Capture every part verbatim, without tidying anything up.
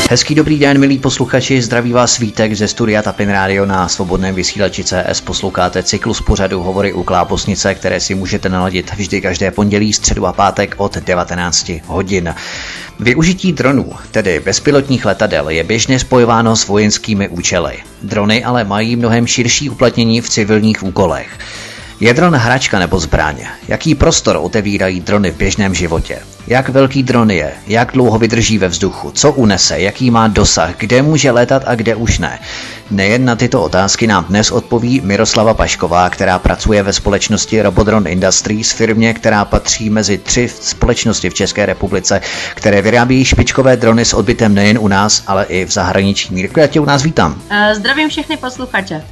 Hezký dobrý den, milí posluchači, zdraví vás Vítek ze studia Tapin Radio na svobodném vysílači C S. Posloucháte cyklus pořadu Hovory u Klábosnice, které si můžete naladit vždy každé pondělí, středu a pátek od devatenáct hodin. Využití dronů, tedy bezpilotních letadel, je běžně spojováno s vojenskými účely. Drony ale mají mnohem širší uplatnění v civilních úkolech. Je dron hračka nebo zbraň? Jaký prostor otevírají drony v běžném životě? Jak velký dron je? Jak dlouho vydrží ve vzduchu? Co unese? Jaký má dosah? Kde může létat a kde už ne? Nejen na tyto otázky nám dnes odpoví Miroslava Pašková, která pracuje ve společnosti Robodron Industries, firmě, která patří mezi tři společnosti v České republice, které vyrábí špičkové drony s odbytem nejen u nás, ale i v zahraničí. Mirko, já tě u nás vítám. Zdravím všechny posluchače.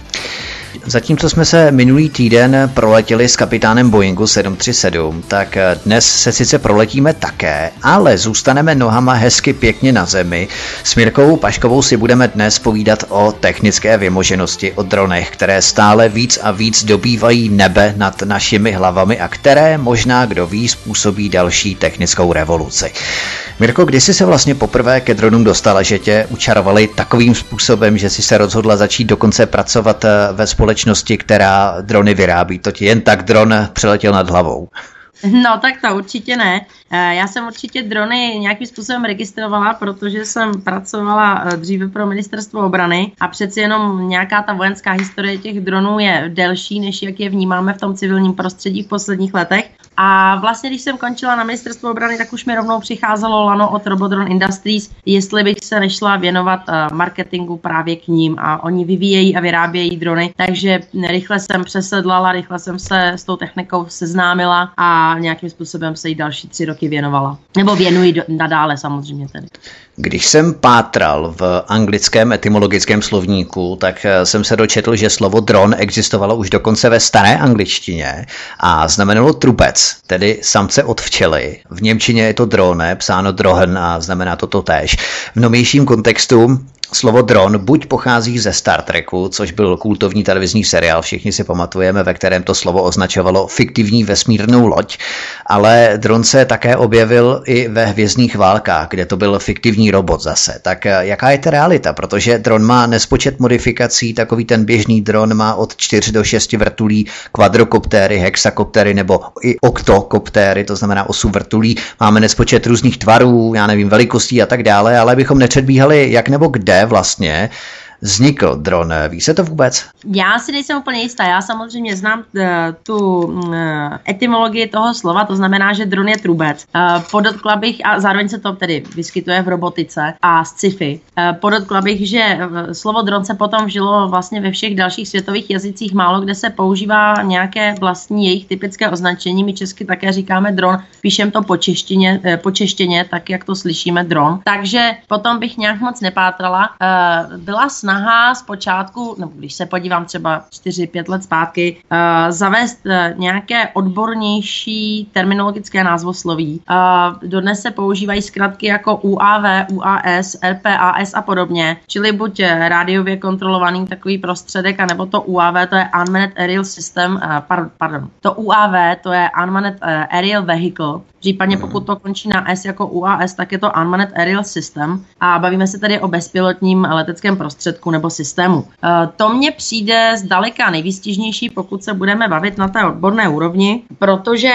Zatímco jsme se minulý týden proletěli s kapitánem Boeingu sedm tři sedm, tak dnes se sice proletíme také, ale zůstaneme nohama hezky pěkně na zemi. S Mirkou Paškovou si budeme dnes povídat o technické vymoženosti, o dronech, které stále víc a víc dobývají nebe nad našimi hlavami a které možná, kdo ví, způsobí další technickou revoluci. Mirko, kdy jsi se vlastně poprvé ke dronům dostala, že tě učarovali takovým způsobem, že jsi se rozhodla začít dokonce pracovat ve společnosti, která drony vyrábí? To ti jen tak dron přeletěl nad hlavou. No tak to určitě ne. Já jsem určitě drony nějakým způsobem registrovala, protože jsem pracovala dříve pro ministerstvo obrany a přeci jenom nějaká ta vojenská historie těch dronů je delší, než jak je vnímáme v tom civilním prostředí v posledních letech. A vlastně, když jsem končila na ministerstvo obrany, tak už mi rovnou přicházelo lano od Robodron Industries, jestli bych se nešla věnovat marketingu právě k ním, a oni vyvíjejí a vyrábějí drony, takže rychle jsem přesedlala, rychle jsem se s tou technikou seznámila a nějakým způsobem se jí další tři roky věnovala. Nebo věnuji do, nadále samozřejmě tedy. Když jsem pátral v anglickém etymologickém slovníku, tak jsem se dočetl, že slovo dron existovalo už dokonce ve staré angličtině a znamenalo trubec, tedy samce od včely. V němčině je to drone, psáno drohen a znamená to totéž. V novějším kontextu slovo dron buď pochází ze Star Treku, což byl kultovní televizní seriál, všichni si pamatujeme, ve kterém to slovo označovalo fiktivní vesmírnou loď, ale dron se také objevil i ve Hvězdných válkách, kde to byl fiktivní robot zase. Tak jaká je ta realita? Protože dron má nespočet modifikací, takový ten běžný dron má od čtyř do šesti vrtulí, kvadrokoptéry, hexakoptéry nebo i oktokoptéry, to znamená osm vrtulí. Máme nespočet různých tvarů, já nevím, velikostí a tak dále, ale abychom nepředbíhali jak nebo kde vlastně vznikl dron. Ví se to vůbec? Já si nejsem úplně jistá. Já samozřejmě znám uh, tu uh, etymologii toho slova, to znamená, že dron je trubec. Uh, podotkla bych, a zároveň se to tedy vyskytuje v robotice a sci-fi, uh, podotkla bych, že uh, slovo dron se potom vžilo vlastně ve všech dalších světových jazycích, málo kde se používá nějaké vlastní jejich typické označení. My česky také říkáme dron, píšem to po češtině, uh, po češtině, tak jak to slyšíme dron. Takže potom bych nějak moc nepátrala. Uh, byla snaha zpočátku, nebo když se podívám třeba čtyři pět let zpátky, uh, zavést uh, nějaké odbornější terminologické názvosloví. Uh, dodnes se používají zkratky jako U A V, U A S, R P A S a podobně, čili buď rádiově kontrolovaný takový prostředek, anebo to U A V, to je Unmanned Aerial System, uh, pardon, pardon, to U A V, to je Unmanned uh, Aerial Vehicle, případně pokud to končí na S jako U A S, tak je to Unmanned Aerial System a bavíme se tady o bezpilotním leteckém prostředku nebo systému. To mně přijde zdaleka nejvýstižnější, pokud se budeme bavit na té odborné úrovni, protože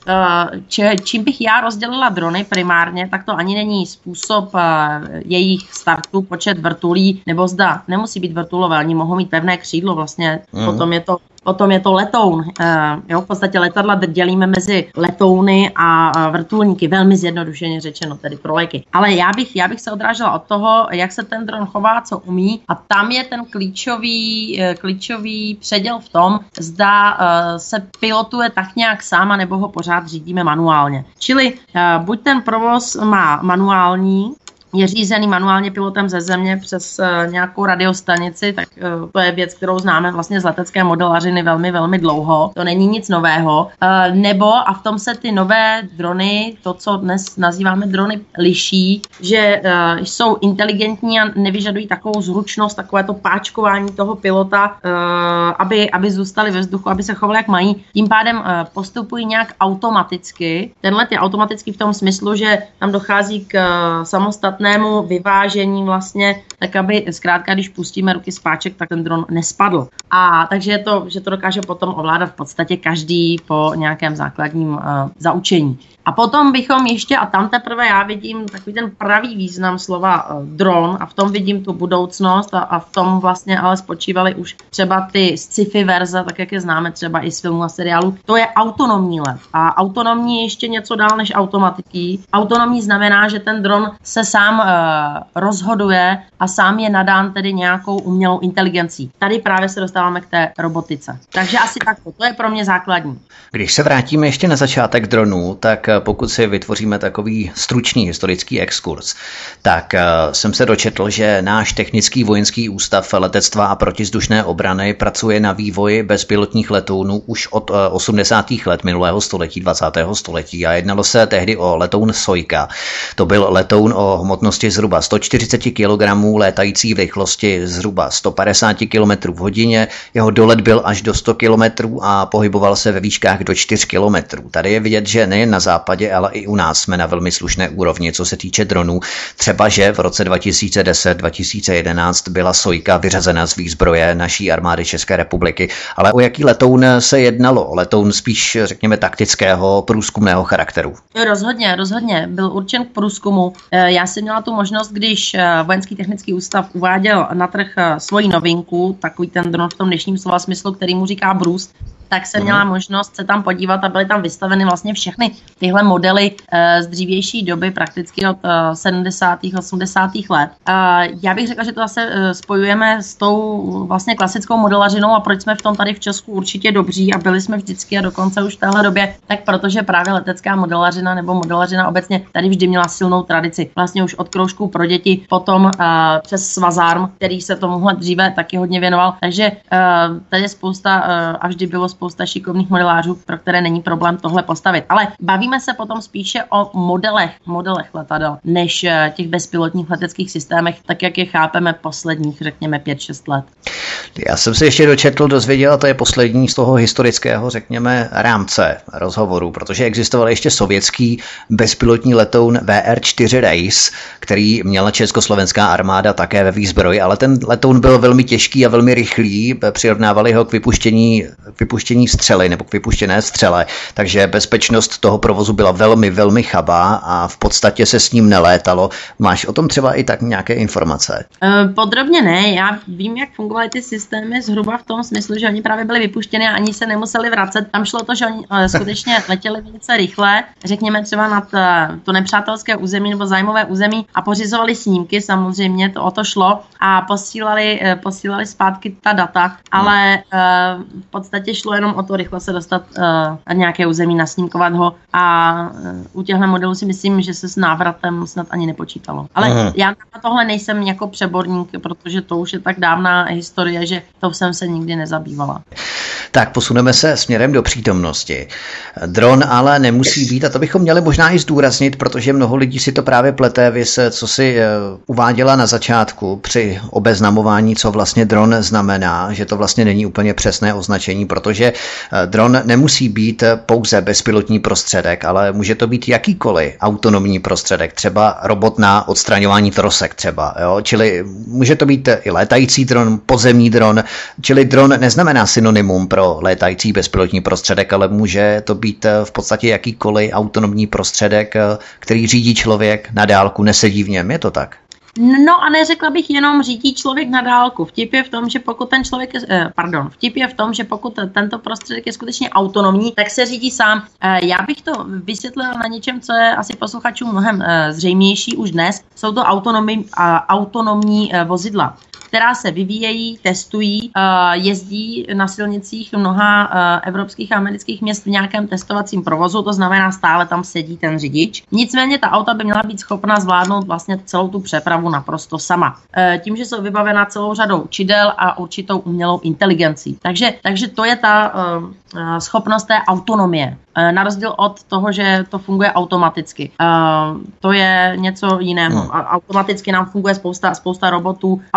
Če, čím bych já rozdělila drony primárně, tak to ani není způsob uh, jejich startu, počet vrtulí, nebo zda nemusí být vrtulové, oni mohou mít pevné křídlo, vlastně mm. potom je to Potom je to letoun. Uh, jo, v podstatě letadla dělíme mezi letouny a uh, vrtulníky, velmi zjednodušeně řečeno, tedy pro lajky. Ale já bych, já bych se odrážela od toho, jak se ten dron chová, co umí, a tam je ten klíčový, uh, klíčový předěl v tom, zda uh, se pilotuje tak nějak sám, nebo ho pořád řídíme manuálně. Čili uh, buď ten provoz má manuální, je řízený manuálně pilotem ze země přes uh, nějakou radiostanici, tak uh, to je věc, kterou známe vlastně z letecké modelařiny velmi, velmi dlouho. To není nic nového. Uh, nebo, a v tom se ty nové drony, to, co dnes nazýváme drony, liší, že uh, jsou inteligentní a nevyžadují takovou zručnost, takové to páčkování toho pilota, uh, aby, aby zůstali ve vzduchu, aby se chovali jak mají. Tím pádem uh, postupují nějak automaticky. Tenhle je automaticky v tom smyslu, že tam dochází k uh, samostatnému samostatnému vyvážení vlastně, tak aby zkrátka, když pustíme ruky z páček, tak ten dron nespadl. A takže je to, že to dokáže potom ovládat v podstatě každý po nějakém základním uh, zaučení. A potom bychom ještě, a tam teprve já vidím takový ten pravý význam slova uh, dron a v tom vidím tu budoucnost a, a v tom vlastně ale spočívaly už třeba ty sci-fi verze, tak jak je známe třeba i z filmů a seriálů. To je autonomní let. A autonomní je ještě něco dál než automatický. Autonomní znamená, že ten dron se sám uh, rozhoduje a sám je nadán tedy nějakou umělou inteligencí. Tady právě se dostáváme k té robotice. Takže asi takto. To je pro mě základní. Když se vrátíme ještě na začátek dronů, tak pokud si vytvoříme takový stručný historický exkurs, tak jsem se dočetl, že náš Technický vojenský ústav letectva a protizdušné obrany pracuje na vývoji bezpilotních letounů už od osmdesátých let minulého století, dvacátého století a jednalo se tehdy o letoun Sojka. To byl letoun o hmotnosti zhruba sto čtyřicet kilogramů, létající v rychlosti zhruba sto padesát kilometrů v hodině. Jeho dolet byl až do sto kilometrů a pohyboval se ve výškách do čtyři kilometrů. Tady je vidět, že nejen na západě, ale i u nás jsme na velmi slušné úrovni, co se týče dronů. Třeba, že v roce dva tisíce deset dva tisíce jedenáct byla Sojka vyřazena z výzbroje naší armády České republiky. Ale o jaký letoun se jednalo? Letoun spíš, řekněme, taktického, průzkumného charakteru. Rozhodně, rozhodně. Byl určen k průzkumu. Já jsem měla tu možnost, když Vojenský technický ústav uváděl na trh svoji novinku, takový ten dron v tom dnešním slova smyslu, který mu říká Brust, tak jsem měla možnost se tam podívat a byly tam vystaveny vlastně všechny tyhle modely z dřívější doby, prakticky od sedmdesátých osmdesátých let. Já bych řekla, že to zase spojujeme s tou vlastně klasickou modelařinou a proč jsme v tom tady v Česku určitě dobří a byli jsme vždycky a dokonce už v téhle době, tak protože právě letecká modelařina nebo modelařina obecně tady vždy měla silnou tradici. Vlastně už od kroužků pro děti, potom přes Svazarm, který se tomuhle dříve taky hodně věnoval. Takže tady je spousta a vždy bylo spousta šikovných modelářů, pro které není problém tohle postavit. Ale bavíme se potom spíše o modelech, modelech letadel, než těch bezpilotních leteckých systémech, tak jak je chápeme posledních, řekněme, pět šest let. Já jsem si ještě dočetl, dozvěděl, a to je poslední z toho historického, řekněme, rámce rozhovoru, protože existoval ještě sovětský bezpilotní letoun V R čtyři Race, který měla československá armáda také ve výzbroji, ale ten letoun byl velmi těžký a velmi rychlý, přirovnávali ho k vypuštění, k vypuštění střely nebo k vypuštěné střele, takže bezpečnost toho provozu byla velmi, velmi chabá a v podstatě se s ním nelétalo. Máš o tom třeba i tak nějaké informace? Podrobně ne, já vím, jak fungovaly ty systémy zhruba v tom smyslu, že oni právě byli vypuštěni a ani se nemuseli vracet. Tam šlo to, že oni skutečně letěli velice rychle, řekněme třeba nad to nepřátelské území nebo zájmové území a pořizovali snímky, samozřejmě to o to šlo a posílali, posílali zpátky ta data, ale v podstatě šlo jenom o to rychle se dostat na nějaké území, nasnímkovat ho a u těchto modelů si myslím, že se s návratem snad ani nepočítalo. Ale Aha. já na tohle nejsem jako přeborník, protože to už je tak dávná historie, že to jsem se nikdy nezabývala. Tak posuneme se směrem do přítomnosti. Dron ale nemusí být, a to bychom měli možná i zdůraznit, protože mnoho lidí si to právě plete, vy se, co si uváděla na začátku při obeznamování, co vlastně dron znamená, že to vlastně není úplně přesné označení, protože dron nemusí být pouze bezpilotní prostředek, ale může to být jakýkoliv autonomní prostředek, třeba robot na odstraňování trosek třeba, jo? Čili může to být i létající dron, podzemní dron, čili dron neznamená synonymum pro létající bezpilotní prostředek, ale může to být v podstatě jakýkoliv autonomní prostředek, který řídí člověk na dálku, nesedí v něm, je to tak? No a neřekla bych jenom řídí člověk na dálku. Vtip je v tom, že pokud ten člověk je, eh, pardon, vtip je v tom, že pokud tento prostředek je skutečně autonomní, tak se řídí sám. Eh, já bych to vysvětlila na něčem, co je asi posluchačům mnohem eh, zřejmější už dnes. Jsou to autonomní, eh, autonomní eh, vozidla, která se vyvíjejí, testují, jezdí na silnicích mnoha evropských a amerických měst v nějakém testovacím provozu, to znamená stále tam sedí ten řidič. Nicméně ta auta by měla být schopna zvládnout vlastně celou tu přepravu naprosto sama. Tím, že jsou vybavena celou řadou čidel a určitou umělou inteligencí. Takže, takže to je ta schopnost té autonomie. Na rozdíl od toho, že to funguje automaticky. To je něco jiného. Automaticky nám funguje spousta, spousta robotů, automaticky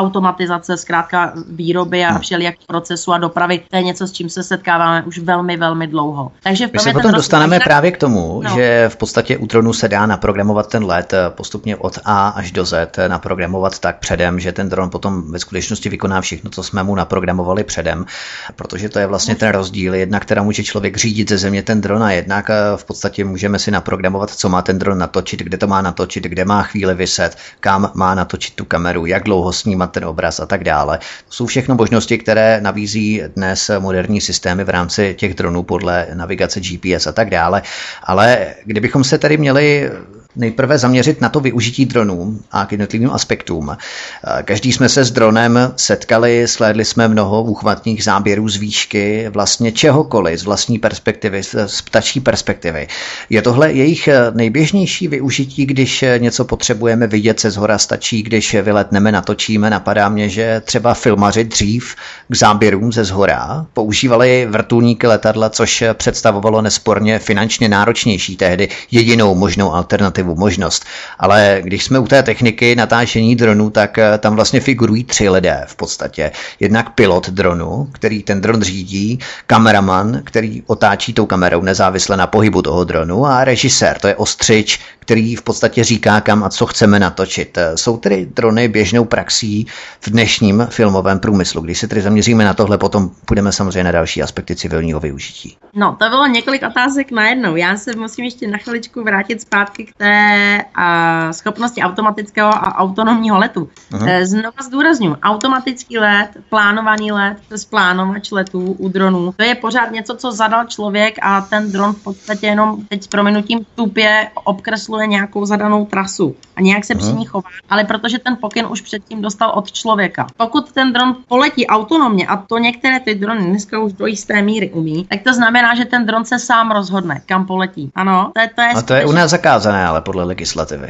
automatizace, zkrátka výroby a všelijak procesu a dopravy, to je něco, s čím se setkáváme už velmi, velmi dlouho. Takže v tom My se je potom ten dostaneme rozdíl. právě k tomu, No. že v podstatě u dronu se dá naprogramovat ten let postupně od A až do Z, naprogramovat tak předem, že ten dron potom ve skutečnosti vykoná všechno, co jsme mu naprogramovali předem, protože to je vlastně ten rozdíl, jednak která může člověk řídit ze země ten dron a jednak v podstatě můžeme si naprogramovat, co má ten dron natočit, kde to má natočit, kde má chvíli vyset, kam má natočit tu kameru, jak dlouho snímat ten obraz a tak dále. To jsou všechno možnosti, které nabízí dnes moderní systémy v rámci těch dronů podle navigace G P S a tak dále. Ale kdybychom se tady měli nejprve zaměřit na to využití dronů a k jednotlivým aspektům. Každý jsme se s dronem setkali, slédli jsme mnoho úchvatných záběrů z výšky, vlastně čehokoliv, z vlastní perspektivy, z ptačí perspektivy. Je tohle jejich nejběžnější využití, když něco potřebujeme vidět se zhora, stačí, když vyletneme, natočíme. Napadá mě, že třeba filmaři dřív k záběrům ze zhora používali vrtulníky letadla, což představovalo nesporně finančně náročnější tehdy jedinou možnou alternativu možnost. Ale když jsme u té techniky natáčení dronu, tak tam vlastně figurují tři lidé v podstatě. Jednak pilot dronu, který ten dron řídí, kameraman, který otáčí tou kamerou nezávisle na pohybu toho dronu a režisér, to je ostřič, který v podstatě říká, kam a co chceme natočit. Jsou tedy drony běžnou praxí v dnešním filmovém průmyslu. Když se tedy zaměříme na tohle, potom půjdeme samozřejmě na další aspekty civilního využití. No, to bylo několik otázek najednou. Já se musím ještě na chviličku vrátit zpátky k té a, schopnosti automatického a autonomního letu. Uh-huh. Znova zdůrazňuji, automatický let, plánovaný let, přes plánovač letů u dronů, to je pořád něco, co zadal člověk a ten dron v podstatě jenom teď s prominutím tupě obkresluje nějakou zadanou trasu a nějak se uh-huh. při ní chová, ale protože ten pokyn už předtím dostal od člověka. Pokud ten dron poletí autonomně, a to některé ty drony dneska už do jisté míry umí, tak to znamená, že ten dron se sám rozhodne, kam poletí. Ano, to je, to je a to je u nás zakázané, ale podle legislativy.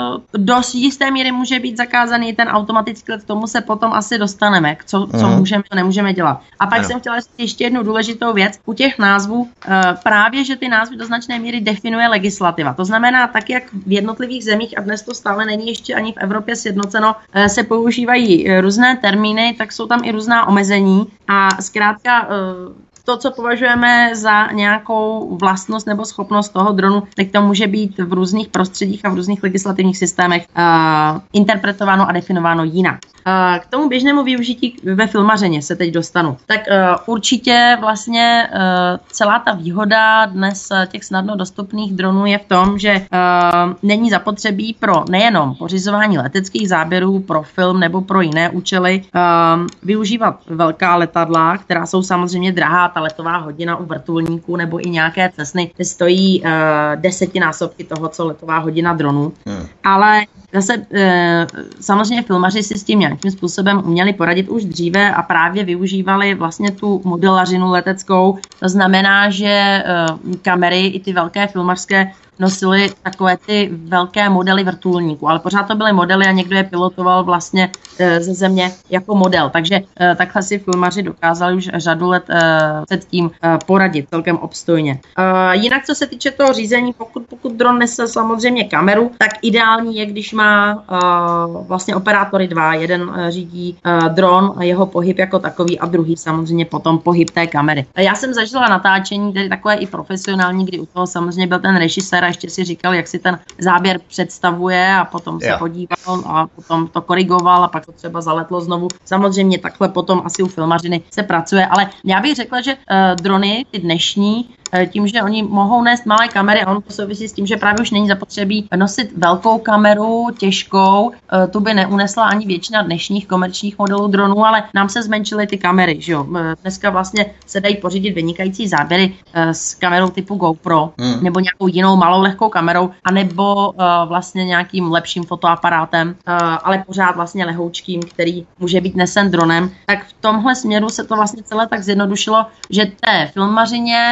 Do jisté míry může být zakázaný ten automatický let, k tomu se potom asi dostaneme, co, co mm. můžeme, co nemůžeme dělat. A pak ano. jsem chtěla říct ještě jednu důležitou věc. U těch názvů právě, že ty názvy do značné míry definuje legislativa. To znamená, tak jak v jednotlivých zemích, a dnes to stále není ještě ani v Evropě sjednoceno, se používají různé termíny, tak jsou tam i různá omezení a zkrátka to, co považujeme za nějakou vlastnost nebo schopnost toho dronu, tak to může být v různých prostředích a v různých legislativních systémech uh, interpretováno a definováno jinak. Uh, k tomu běžnému využití ve filmařeně se teď dostanu. Tak uh, určitě vlastně uh, celá ta výhoda dnes těch snadno dostupných dronů je v tom, že uh, není zapotřebí pro nejenom pořizování leteckých záběrů, pro film nebo pro jiné účely uh, využívat velká letadla, která jsou samozřejmě drahá. Ta letová hodina u vrtulníků nebo i nějaké Cessny stojí uh, desetinásobky toho, co letová hodina dronů. Hmm. Ale zase uh, samozřejmě filmaři si s tím nějakým způsobem uměli poradit už dříve a právě využívali vlastně tu modelařinu leteckou. To znamená, že uh, kamery i ty velké filmařské nosili takové ty velké modely vrtulníků, ale pořád to byly modely a někdo je pilotoval vlastně e, ze země jako model. Takže e, takhle si filmaři dokázali už řadu let e, před tím e, poradit celkem obstojně. E, jinak, co se týče toho řízení, pokud, pokud dron nese samozřejmě kameru, tak ideální je, když má e, vlastně operátory dva. Jeden e, řídí e, dron a jeho pohyb jako takový a druhý samozřejmě potom pohyb té kamery. E, já jsem zažila natáčení, tedy takové i profesionální, kdy u toho samozřejmě byl ten režisér a ještě si říkal, jak si ten záběr představuje a potom se yeah. podíval a potom to korigoval a pak to třeba zaletlo znovu. Samozřejmě takhle potom asi u filmařiny se pracuje, ale já bych řekla, že uh, drony, ty dnešní, tím, že oni mohou nést malé kamery a ono to souvisí s tím, že právě už není zapotřebí nosit velkou kameru, těžkou, tu by neunesla ani většina dnešních komerčních modelů dronů, ale nám se zmenšily ty kamery, že jo. Dneska vlastně se dají pořídit vynikající záběry s kamerou typu GoPro, hmm. nebo nějakou jinou malou lehkou kamerou, anebo vlastně nějakým lepším fotoaparátem, ale pořád vlastně lehoučkým, který může být nesen dronem. Tak v tomhle směru se to vlastně celé tak zjednodušilo, že té filmařině, tomu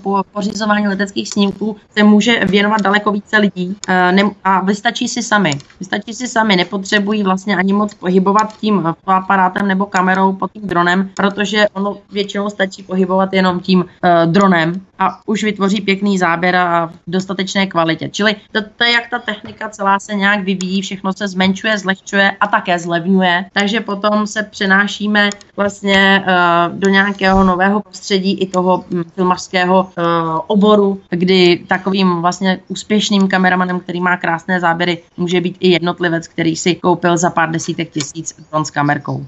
po pořizování leteckých snímků se může věnovat daleko více lidí a vystačí si sami. Vystačí si sami, nepotřebují vlastně ani moc pohybovat tím aparátem nebo kamerou pod tím dronem, protože ono většinou stačí pohybovat jenom tím uh, dronem a už vytvoří pěkný záběr a v dostatečné kvalitě. Čili to, to je, jak ta technika celá se nějak vyvíjí, všechno se zmenšuje, zlehčuje a také zlevňuje, takže potom se přenášíme vlastně uh, do nějakého nového prostředí i toho um, filmařského uh, oboru, kdy takovým vlastně úspěšným kameramanem, který má krásné záběry, může být i jednotlivec, který si koupil za pár desítek tisíc dron s kamerkou.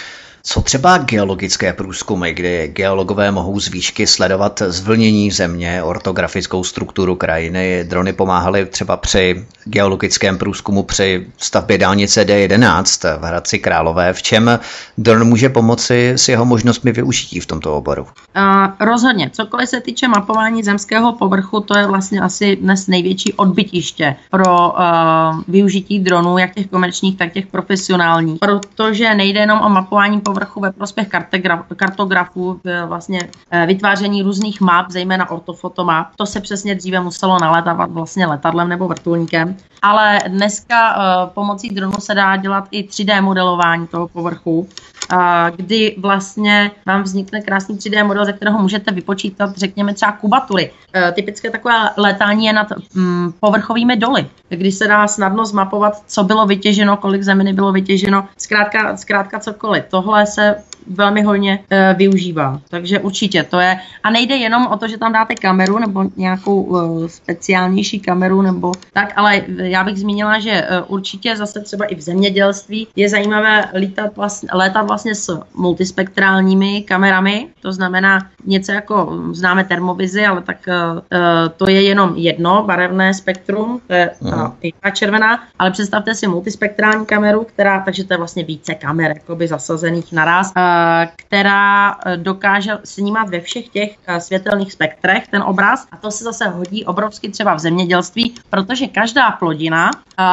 Co třeba geologické průzkumy, kdy geologové mohou z výšky sledovat zvlnění země, ortografickou strukturu krajiny? Drony pomáhaly třeba při geologickém průzkumu při stavbě dálnice D jedenáct v Hradci Králové. V čem dron může pomoci s jeho možnostmi využití v tomto oboru? Uh, rozhodně. Cokoliv se týče mapování zemského povrchu, to je vlastně asi dnes největší odbytiště pro uh, využití dronů, jak těch komerčních, tak těch profesionálních, protože nejde jenom o mapování povrchu ve prospěch kartografů, vlastně vytváření různých map, zejména ortofotomap. To se přesně dříve muselo nalétávat vlastně letadlem nebo vrtulníkem, ale dneska pomocí dronu se dá dělat i tři dé modelování toho povrchu, kdy vlastně vám vznikne krásný tři dé model, ze kterého můžete vypočítat, řekněme, třeba kubatury. Typické takové létání je nad mm, povrchovými doly, kdy se dá snadno zmapovat, co bylo vytěženo, kolik zeminy bylo vytěženo, zkrátka, zkrátka cokoliv. Tohle se velmi hodně e, využívá, takže určitě to je. A nejde jenom o to, že tam dáte kameru nebo nějakou e, speciálnější kameru nebo tak, ale já bych zmínila, že e, určitě zase třeba i v zemědělství je zajímavé lítat vlastně, létat vlastně s multispektrálními kamerami, to znamená něco jako známe termovizi, ale tak e, to je jenom jedno barevné spektrum, to je ta pěkná červená, ale představte si multispektrální kameru, která, takže to je vlastně více kamer jakoby zasazených naraz, e, která dokáže snímat ve všech těch světelných spektrech ten obraz a to se zase hodí obrovsky třeba v zemědělství, protože každá plodina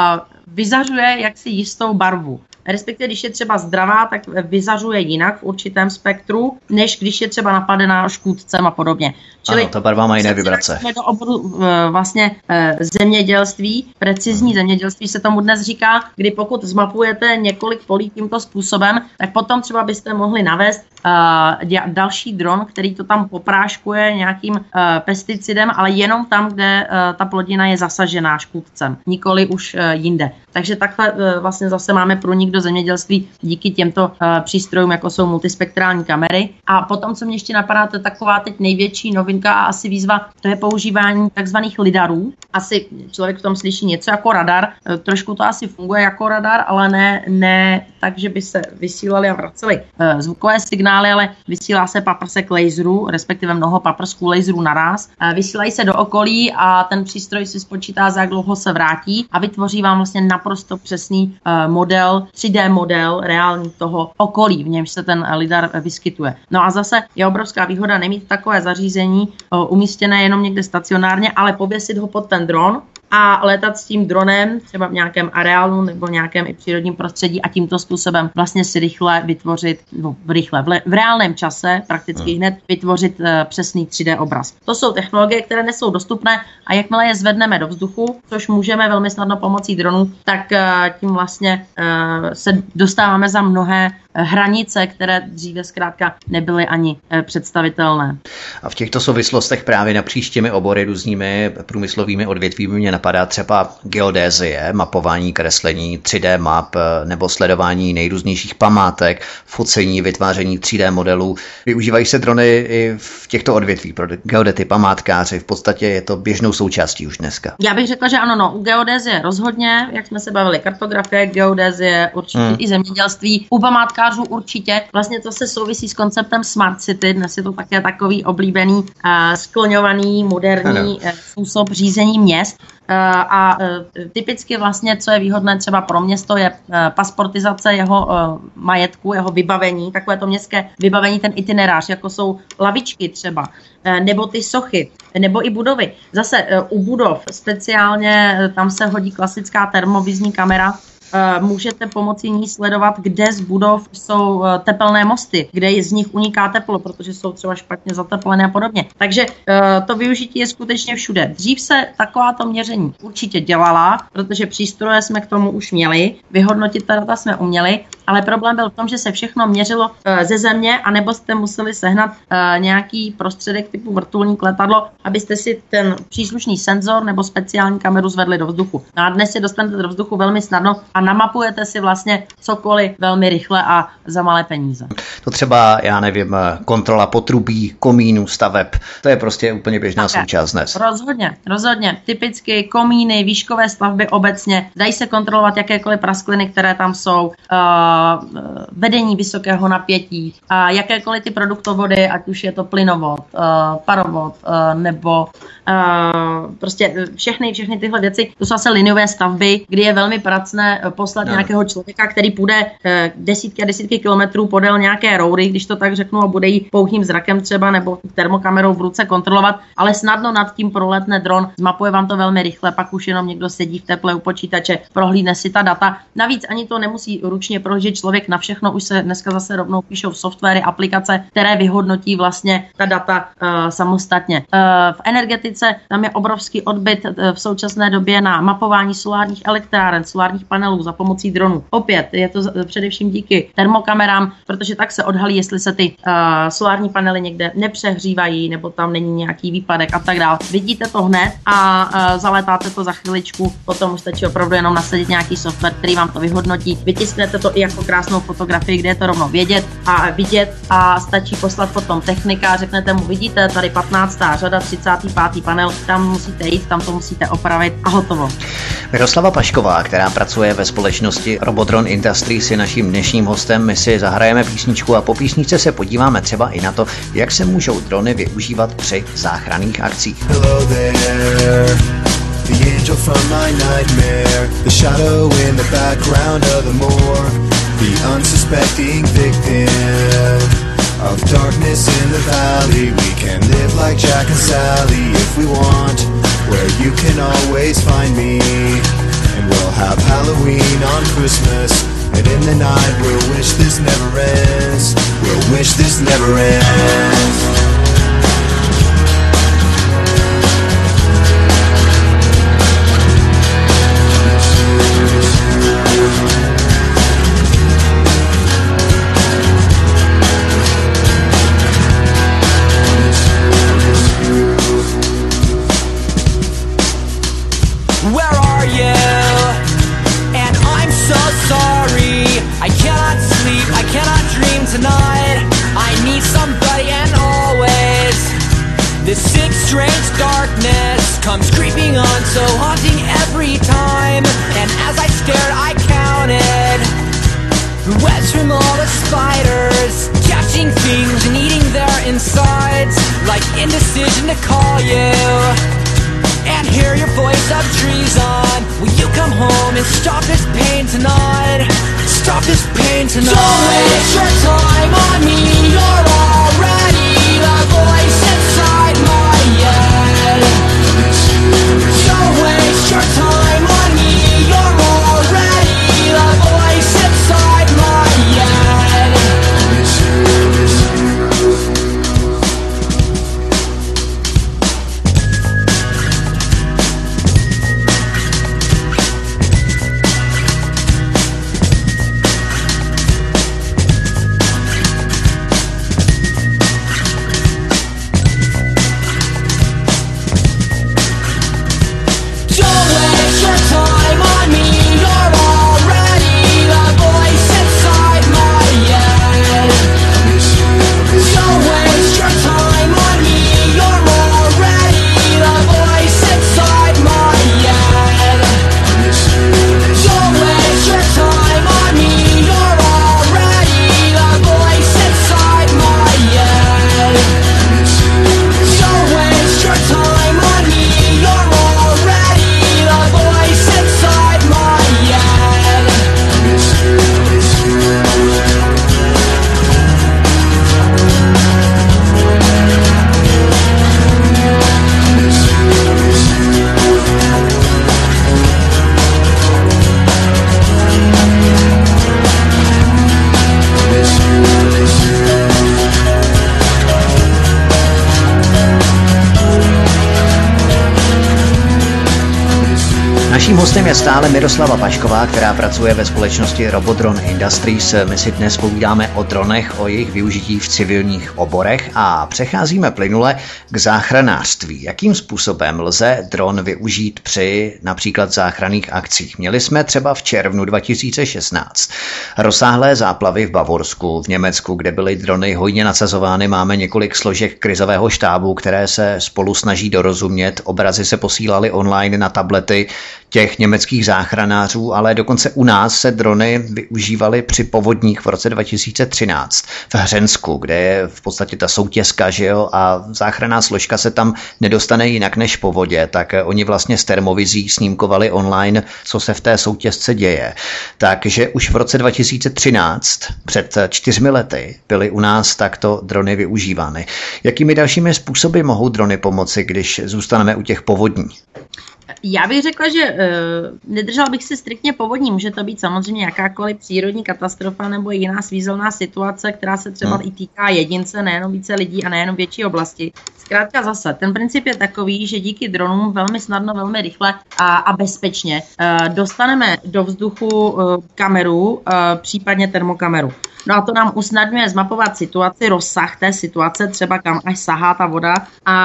vyzařuje jaksi jistou barvu. Respektive, když je třeba zdravá, tak vyzařuje jinak v určitém spektru, než když je třeba napadená škůdcem a podobně. Čili ano, ta barva má jiné vibrace. Jsme do oboru vlastně zemědělství, precizní hmm. zemědělství se tomu dnes říká, kdy pokud zmapujete několik polí tímto způsobem, tak potom třeba byste mohli navést uh, další dron, který to tam popráškuje nějakým uh, pesticidem, ale jenom tam, kde uh, ta plodina je zasažená škůdcem, nikoli už uh, jinde. Takže takhle uh, vlastně zase máme průnik do zemědělství díky těmto uh, přístrojům, jako jsou multispektrální kamery. A potom, co mě ještě napadá, to je taková teď největší novinka a asi výzva, to je používání takzvaných lidarů. Asi člověk v tom slyší něco jako radar, uh, trošku to asi funguje jako radar, ale ne, ne tak, že by se vysílali a vraceli uh, zvukové signály, ale vysílá se paprsek laserů, respektive mnoho paprsků laserů naraz. Uh, vysílají se do okolí a ten přístroj si spočítá, za jak dlouho se vrátí a vytvoří vám vlastně naprosto přesný uh, model, tři dé model reální toho okolí, v němž se ten lidar vyskytuje. No a zase je obrovská výhoda nemít takové zařízení uh, umístěné jenom někde stacionárně, ale pověsit ho pod ten dron a letat s tím dronem třeba v nějakém areálu nebo nějakém i přírodním prostředí a tímto způsobem vlastně si rychle vytvořit, no rychle, v, le, v reálném čase prakticky hmm. hned vytvořit uh, přesný tři dé obraz. To jsou technologie, které nejsou dostupné a jakmile je zvedneme do vzduchu, což můžeme velmi snadno pomocí dronů, tak uh, tím vlastně uh, se dostáváme za mnohé hranice, které dříve zkrátka nebyly ani představitelné. A v těchto souvislostech právě napříč těmi obory různými průmyslovými odvětvími mě napadá třeba geodézie, mapování, kreslení, tři dé map nebo sledování nejrůznějších památek, focení, vytváření tři dé modelů. Využívají se drony i v těchto odvětvích pro geodety, památkáři. V podstatě je to běžnou součástí už dneska. Já bych řekla, že ano, no, u geodézie rozhodně, jak jsme se bavili, kartografie, geodézie, určitě hmm. i zemědělství, u památkářů určitě. Vlastně to se souvisí s konceptem Smart City. Dnes je to také takový oblíbený, uh, skloňovaný, moderní uh, způsob řízení měst. Uh, a uh, typicky vlastně, co je výhodné třeba pro město, je uh, pasportizace jeho uh, majetku, jeho vybavení, takové to městské vybavení, ten itinerář, jako jsou lavičky třeba, uh, nebo ty sochy, nebo i budovy. Zase uh, u budov speciálně uh, tam se hodí klasická termovizní kamera, můžete pomocí ní sledovat, kde z budov jsou tepelné mosty, kde z nich uniká teplo, protože jsou třeba špatně zateplené a podobně. Takže to využití je skutečně všude. Dřív se takováto měření určitě dělala, protože přístroje jsme k tomu už měli, vyhodnotit ta data jsme uměli, ale problém byl v tom, že se všechno měřilo ze země, anebo jste museli sehnat nějaký prostředek typu vrtulník, letadlo, abyste si ten příslušný senzor nebo speciální kameru zvedli do vzduchu. A dnes si dostanete do vzduchu velmi snadno a namapujete si vlastně cokoliv velmi rychle a za malé peníze. To třeba, já nevím, kontrola potrubí, komínů, staveb, to je prostě úplně běžná Také. součást dnes. Rozhodně, rozhodně. Typicky komíny, výškové stavby obecně, dají se kontrolovat jakékoliv praskliny, které tam jsou, uh, vedení vysokého napětí, uh, jakékoliv ty produktovody, ať už je to plynovod, uh, parovod, uh, nebo uh, prostě všechny, všechny tyhle věci, to jsou asi liniové stavby, kdy je velmi pracné poslat no. nějakého člověka, který půjde uh, desítky a desítky kilometrů podél nějaké roury, když to tak řeknu, a bude jí pouhým zrakem třeba nebo termokamerou v ruce kontrolovat, ale snadno nad tím proletne dron, zmapuje vám to velmi rychle, pak už jenom někdo sedí v teple u počítače, prohlídne si ta data. Navíc ani to nemusí ručně prohlížet člověk, na všechno už se dneska zase rovnou píšou softwary, aplikace, které vyhodnotí vlastně ta data uh, samostatně. Uh, v energetice tam je obrovský odbyt uh, v současné době na mapování solárních elektráren, solárních panelů za pomocí dronů. Opět je to z, především díky termokamerám, protože tak se odhalí, jestli se ty uh, solární panely někde nepřehřívají, nebo tam není nějaký výpadek a tak dále. Vidíte to hned a uh, zaletáte to za chviličku, potom už stačí opravdu jenom nasadit nějaký software, který vám to vyhodnotí. Vytisknete to i jako krásnou fotografii, kde je to rovnou vědět a vidět a stačí poslat potom technika, řeknete mu, vidíte, tady patnáctá řada, třicátý pátý panel, tam musíte jít, tam to musíte opravit a hotovo. Miroslava Pašková, která pracuje ve společnosti Robodron Industries, je naším dnešním hostem. My si zahrajeme písničku a po písničce se podíváme třeba i na to, jak se můžou drony využívat při záchranných akcích. Hello there, the angel from my nightmare, the shadow in the background of the morgue, the unsuspecting victim of darkness in the valley. We can live like Jack and Sally if we want, where you can always find me, and we'll have Halloween on Christmas, and in the night we'll wish this never ends, we'll wish this never ends. Tonight, I need somebody and always this sick, strange darkness comes creeping on, so haunting every time. And as I stared, I counted the webs from all the spiders, catching things and eating their insides, like indecision to call you and hear your voice of treason. Will you come home and stop this pain tonight? Stop this pain tonight. Don't waste your time on me. You're already the voice inside my head. Don't waste your time on me. You're already the voice inside my head. Naším hostem je stále Miroslava Pašková, která pracuje ve společnosti Robodron Industries. My si dnes povídáme o dronech, o jejich využití v civilních oborech a přecházíme plynule k záchranářství. Jakým způsobem lze dron využít při například záchranných akcích? Měli jsme třeba v červnu dva tisíce šestnáct rozsáhlé záplavy v Bavorsku, v Německu, kde byly drony hojně nasazovány. Máme několik složek krizového štábu, které se spolu snaží dorozumět. Obrazy se posílaly online na tablety těch německých záchranářů, ale dokonce u nás se drony využívaly při povodních v roce dva tisíce třináct v Hřensku, kde je v podstatě ta soutězka, že jo, a záchranná složka se tam nedostane jinak než po vodě, tak oni vlastně s termovizí snímkovali online, co se v té soutězce děje. Takže už v roce dva tisíce třináct, před čtyřmi lety, byly u nás takto drony využívány. Jakými dalšími způsoby mohou drony pomoci, když zůstaneme u těch povodní? Já bych řekla, že uh, nedržela bych si striktně povodní. Může to být samozřejmě jakákoliv přírodní katastrofa nebo jiná svízelná situace, která se třeba hmm. i týká jedince, nejenom více lidí a nejenom větší oblasti. Zkrátka zase, ten princip je takový, že díky dronům velmi snadno, velmi rychle a, a bezpečně uh, dostaneme do vzduchu uh, kameru, uh, případně termokameru. No a to nám usnadňuje zmapovat situaci, rozsah té situace, třeba kam až sahá ta voda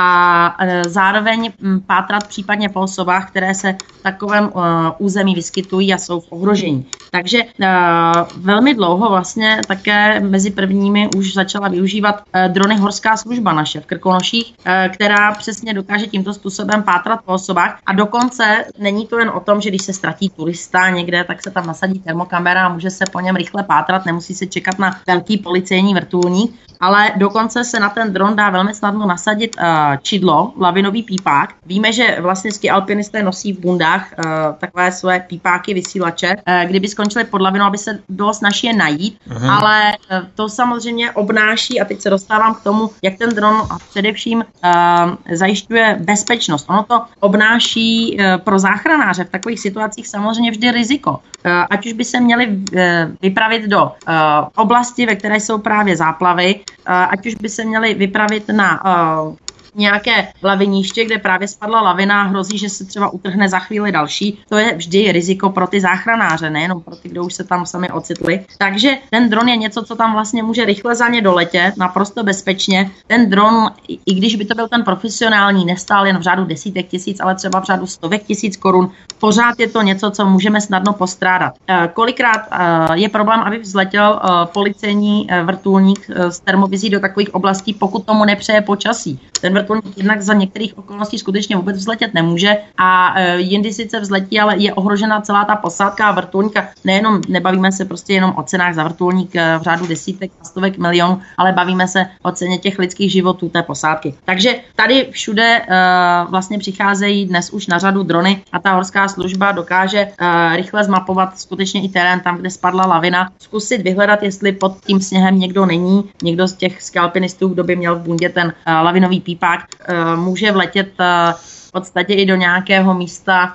a zároveň pátrat případně po osobách, které se v takovém uh, území vyskytují a jsou v ohrožení. Takže uh, velmi dlouho vlastně také mezi prvními už začala využívat uh, drony Horská služba naše v Krkonoších, uh, která přesně dokáže tímto způsobem pátrat po osobách a dokonce není to jen o tom, že když se ztratí turista někde, tak se tam nasadí termokamera a může se po něm rychle pátrat, nemusí se čekat na velký policejní vrtulník, ale dokonce se na ten dron dá velmi snadno nasadit uh, čidlo, lavinový pípák. Víme, že vlastně ski alpinisté nosí v bundách uh, takové své pípáky, vysílače. Uh, kdyby skončili pod lavinou, aby se bylo snazší je najít, uh-huh. ale uh, to samozřejmě obnáší, a teď se dostávám k tomu, jak ten dron především uh, zajišťuje bezpečnost. Ono to obnáší uh, pro záchranáře v takových situacích samozřejmě vždy riziko. Uh, ať už by se měli uh, vypravit do uh, oblasti, ve které jsou právě záplavy, ať už by se měli vypravit na uh, nějaké laviniště, kde právě spadla lavina, hrozí, že se třeba utrhne za chvíli další. To je vždy riziko pro ty záchranáře, nejenom pro ty, kdo už se tam sami ocitli. Takže ten dron je něco, co tam vlastně může rychle za ně doletět, naprosto bezpečně. Ten dron, i když by to byl ten profesionální, nestál jen v řádu desítek tisíc, ale třeba v řádu stovek tisíc korun, pořád je to něco, co můžeme snadno postrádat. Kolikrát je problém, aby vzletěl policejní vrtulník s termovizí do takových oblastí, pokud tomu nepřeje počasí. Ten vrtulník jednak za některých okolností skutečně vůbec vzletět nemůže a e, jindy sice vzletí, ale je ohrožena celá ta posádka a vrtulníka. Nejenom, nebavíme se prostě jenom o cenách za vrtulník v řádu desítek a stovek milionů, ale bavíme se o ceně těch lidských životů té posádky. Takže tady všude e, vlastně přicházejí dnes už na řadu drony a ta horská služba dokáže e, rychle zmapovat skutečně i terén tam, kde spadla lavina, zkusit vyhledat, jestli pod tím sněhem někdo není, někdo z těch skialpinistů, kdo by měl v bundě ten e, lavinový pípák, může vletět v podstatě i do nějakého místa,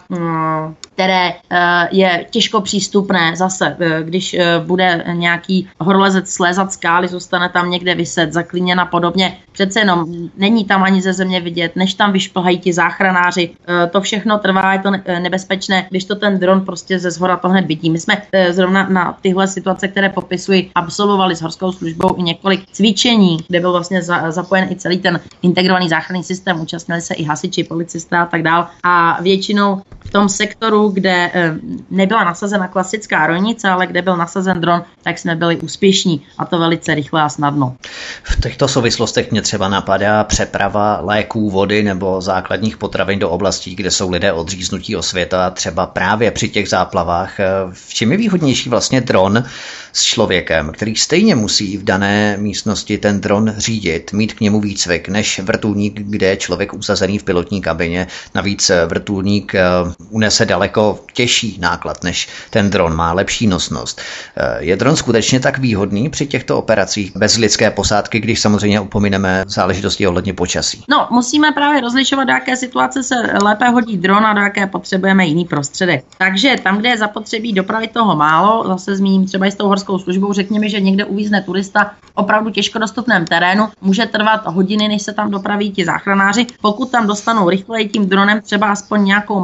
které je těžko přístupné. Zase, když bude nějaký horolezec slézat skály, zůstane tam někde viset, zaklíněn a podobně. Přece jenom není tam ani ze země vidět, než tam vyšplhají ti záchranáři. To všechno trvá, je to nebezpečné, když to ten dron prostě ze zhora to hned vidí. My jsme zrovna na tyhle situace, které popisuji, absolvovali s horskou službou i několik cvičení, kde byl vlastně zapojen i celý ten integrovaný záchranný systém. Účastnili se i hasiči, policisté a tak dál. A většinou v tom sektoru, kde nebyla nasazena klasická rojnice, ale kde byl nasazen dron, tak jsme byli úspěšní a to velice rychle a snadno. V těchto souvislostech mě třeba napadá přeprava léků, vody nebo základních potravin do oblastí, kde jsou lidé odříznutí od světa, třeba právě při těch záplavách. V čem je výhodnější vlastně dron s člověkem, který stejně musí v dané místnosti ten dron řídit, mít k němu výcvik, než vrtulník, kde je člověk usazený v pilotní kabině. Navíc vrtulník unese daleko těžší náklad než ten dron, má lepší nosnost. Je dron skutečně tak výhodný při těchto operacích bez lidské posádky, když samozřejmě upomineme záležitosti ohledně počasí? No, musíme právě rozlišovat, do jaké situace se lépe hodí dron a do jaké potřebujeme jiný prostředek. Takže tam, kde je zapotřebí dopravit toho málo, zase zmíním třeba i s tou horskou službou, řekněme, že někde uvízne turista v opravdu těžko dostupném terénu, může trvat hodiny, než se tam dopraví ti záchranáři. Pokud tam dostanou rychleji tím dronem třeba aspoň nějakou malou takovou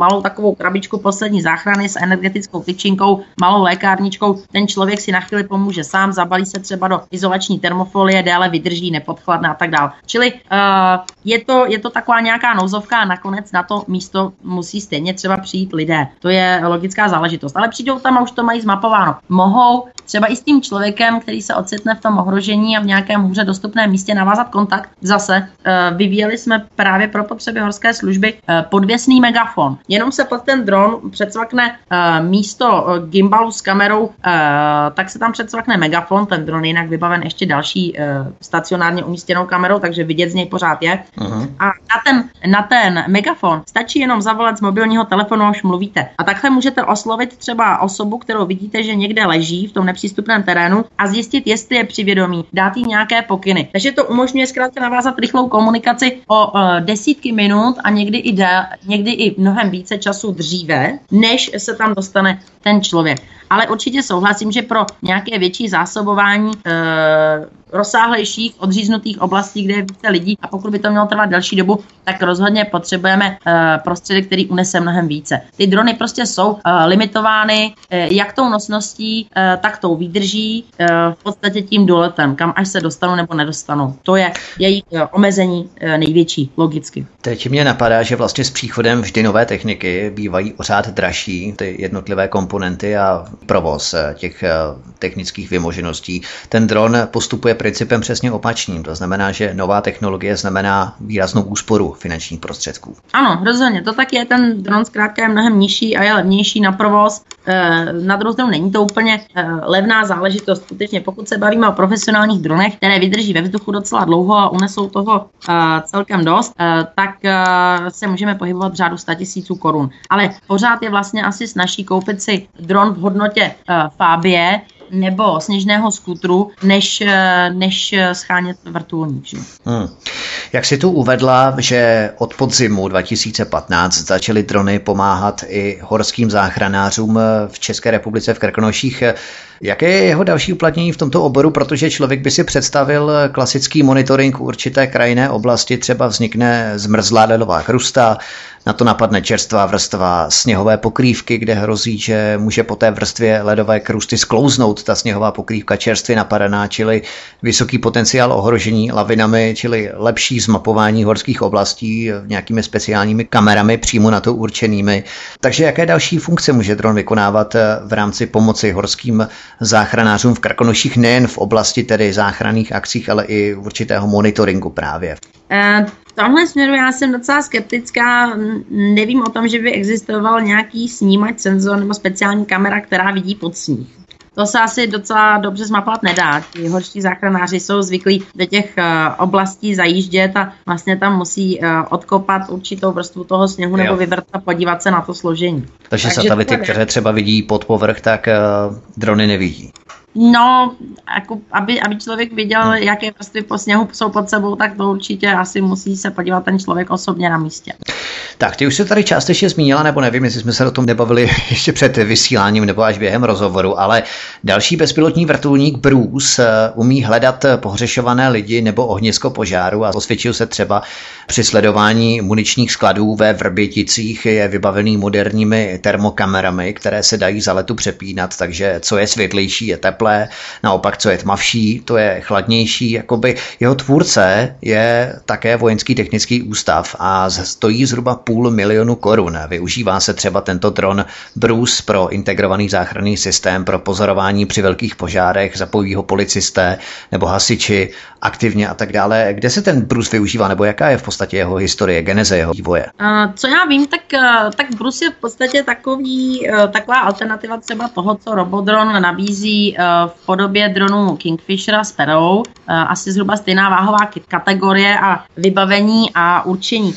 takovou krabičku poslední záchrany s energetickou tyčinkou, malou lékárničkou. Ten člověk si na chvíli pomůže sám, zabalí se třeba do izolační termofolie, déle vydrží, nepodchladne a tak dále. Čili uh, je, to, je to taková nějaká nouzovka a nakonec na to místo musí stejně třeba přijít lidé. To je logická záležitost. Ale přijdou tam a už to mají zmapováno. Mohou třeba i s tím člověkem, který se ocitne v tom ohrožení a v nějakém hůře dostupném místě navázat kontakt. Zase uh, vyvíjeli jsme právě pro potřeby horské služby uh, podvěsný megafon. Jenom se pod ten dron předsvakne uh, místo uh, gimbalu s kamerou, uh, tak se tam předsvakne megafon. Ten dron je jinak vybaven ještě další uh, stacionárně umístěnou kamerou, takže vidět z něj pořád je. Uh-huh. A na ten, na ten megafon stačí jenom zavolat z mobilního telefonu, až mluvíte. A takhle můžete oslovit třeba osobu, kterou vidíte, že někde leží v tom nepřístupném terénu a zjistit, jestli je při vědomí, dát jí nějaké pokyny. Takže to umožňuje zkrátka navázat rychlou komunikaci o uh, desítky minut a někdy i, de, někdy i mnohem více času dříve, než se tam dostane ten člověk. Ale určitě souhlasím, že pro nějaké větší zásobování e, rozsáhlejších odříznutých oblastí, kde je více lidí a pokud by to mělo trvat delší dobu, tak rozhodně potřebujeme e, prostředek, který unese mnohem více. Ty drony prostě jsou e, limitovány e, jak tou nosností, e, tak tou výdrží, e, v podstatě tím doletem, kam až se dostanou nebo nedostanou. To je jejich e, omezení e, největší, logicky. Teď mě napadá, že vlastně s příchodem vždy nové techniky bývají o řád dražší ty jednotlivé komponenty a provoz těch technických vymožeností. Ten dron postupuje principem přesně opačným. To znamená, že nová technologie znamená výraznou úsporu finančních prostředků. Ano, rozhodně. To tak je. Ten dron zkrátka je mnohem nižší a je levnější na provoz. Na druhou stranu není to úplně levná záležitost. Skutečně, pokud se bavíme o profesionálních dronech, které vydrží ve vzduchu docela dlouho a unesou toho celkem dost, tak se můžeme pohybovat v řádu sto tisíců korun. Ale pořád je vlastně asi snazší koupit si dron v hodnotě Fabie nebo sněžného skútru, než, než schánět vrtulník. Hmm. Jak si tu uvedla, že od podzimu dva tisíce patnáct začaly drony pomáhat i horským záchranářům v České republice v Krkonoších. Jaké je jeho další uplatnění v tomto oboru, protože člověk by si představil klasický monitoring určité krajinné oblasti, třeba vznikne zmrzlá ledová krusta, na to napadne čerstvá vrstva sněhové pokrývky, kde hrozí, že může po té vrstvě ledové krusty sklouznout ta sněhová pokrývka čerstvě napadená, čili vysoký potenciál ohrožení lavinami, čili lepší zmapování horských oblastí nějakými speciálními kamerami přímo na to určenými. Takže jaké další funkce může dron vykonávat v rámci pomoci horským záchranářům v Krkonoších, nejen v oblasti tedy záchranných akcích, ale i určitého monitoringu právě? Uh... V tomhle směru já jsem docela skeptická. Nevím o tom, že by existoval nějaký snímač, senzor nebo speciální kamera, která vidí pod sníh. To se asi docela dobře zmapovat nedá. Ti horští záchranáři jsou zvyklí do těch uh, oblastí zajíždět a vlastně tam musí uh, odkopat určitou vrstvu toho sněhu jo. nebo vybrat a podívat se na to složení. Takže, Takže satelity, které třeba vidí pod povrch, tak uh, drony nevidí. No, jako, aby, aby člověk viděl, hmm. jaké vrstvy po sněhu jsou pod sebou, tak to určitě asi musí se podívat ten člověk osobně na místě. Tak, ty už se tady částečně zmínila, nebo nevím, jestli jsme se o tom nebavili ještě před vysíláním nebo až během rozhovoru, ale další bezpilotní vrtulník Bruce umí hledat pohřešované lidi nebo ohnisko požáru a osvědčil se třeba při sledování muničních skladů ve Vrběticích, je vybavený moderními termokamerami, které se dají za letu přepínat, takže co je světlejší, je teplé, naopak co je tmavší, to je chladnější. Jakoby jeho tvůrce je také Vojenský technický ústav a stojí zhruba půl milionu korun. Využívá se třeba tento dron Bruce pro integrovaný záchranný systém pro pozorování při velkých požárech, zapojí ho policisté nebo hasiči aktivně a tak dále. Kde se ten Bruce využívá, nebo jaká je v podstatě jeho historie, geneze jeho vývoje? Uh, co já vím, tak, tak Bruce je v podstatě takový, taková alternativa třeba toho, co Robodron nabízí v podobě dronu Kingfishera s Perou. Asi zhruba stejná váhová kategorie a vybavení a určení.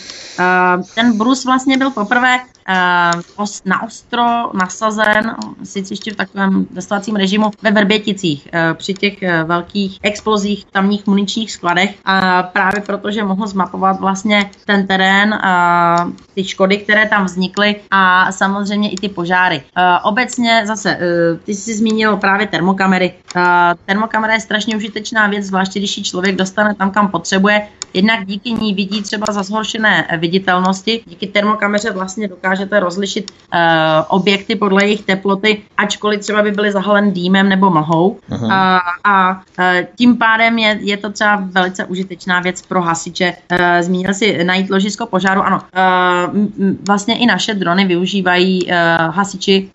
Ten Bruce vlastně byl poprvé na ostro nasazen, sice ještě v takovém testovacím režimu ve Vrběticích při těch velkých explozích v tamních muničních skladech, a právě protože mohl zmapovat vlastně ten terén, ty škody, které tam vznikly a samozřejmě i ty požáry. Obecně zase, ty jsi zmínil právě termokamery. Termokamera je strašně užitečná věc, zvláště když ji člověk dostane tam, kam potřebuje. jednak díky ní vidí třeba za zhoršené viditelnosti, díky termokameře vlastně dokážete rozlišit uh, objekty podle jejich teploty, ačkoliv třeba by byly zahalen dýmem nebo mlhou. Uh, a uh, tím pádem je, je to třeba velice užitečná věc pro hasiče. Uh, zmínil si najít ložisko požáru. Ano, uh, m- vlastně i naše drony využívají uh, hasiči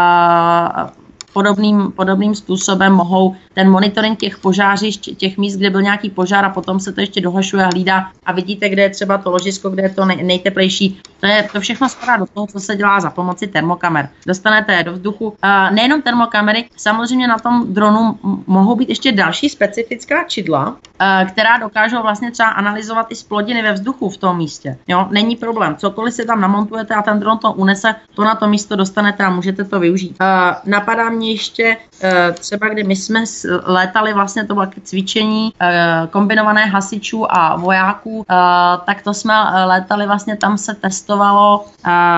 uh, Podobným, podobným způsobem mohou ten monitoring těch požářišť, těch míst, kde byl nějaký požár a potom se to ještě dohašuje a hlídá a vidíte, kde je třeba to ložisko, kde je to nej, nejteplejší. To, je, to všechno spadá do toho, co se dělá za pomoci termokamer. Dostanete do vzduchu uh, nejenom termokamery, samozřejmě na tom dronu mohou být ještě další specifická čidla, uh, která dokážou vlastně třeba analyzovat i splodiny ve vzduchu v tom místě. Jo? Není problém. Cokoliv si tam namontujete a ten dron to unese, to na to místo dostanete a můžete to využít. Uh, napadá mě ještě třeba, kdy my jsme létali, vlastně to bylo cvičení kombinované hasičů a vojáků, tak to jsme létali, vlastně tam se testovalo,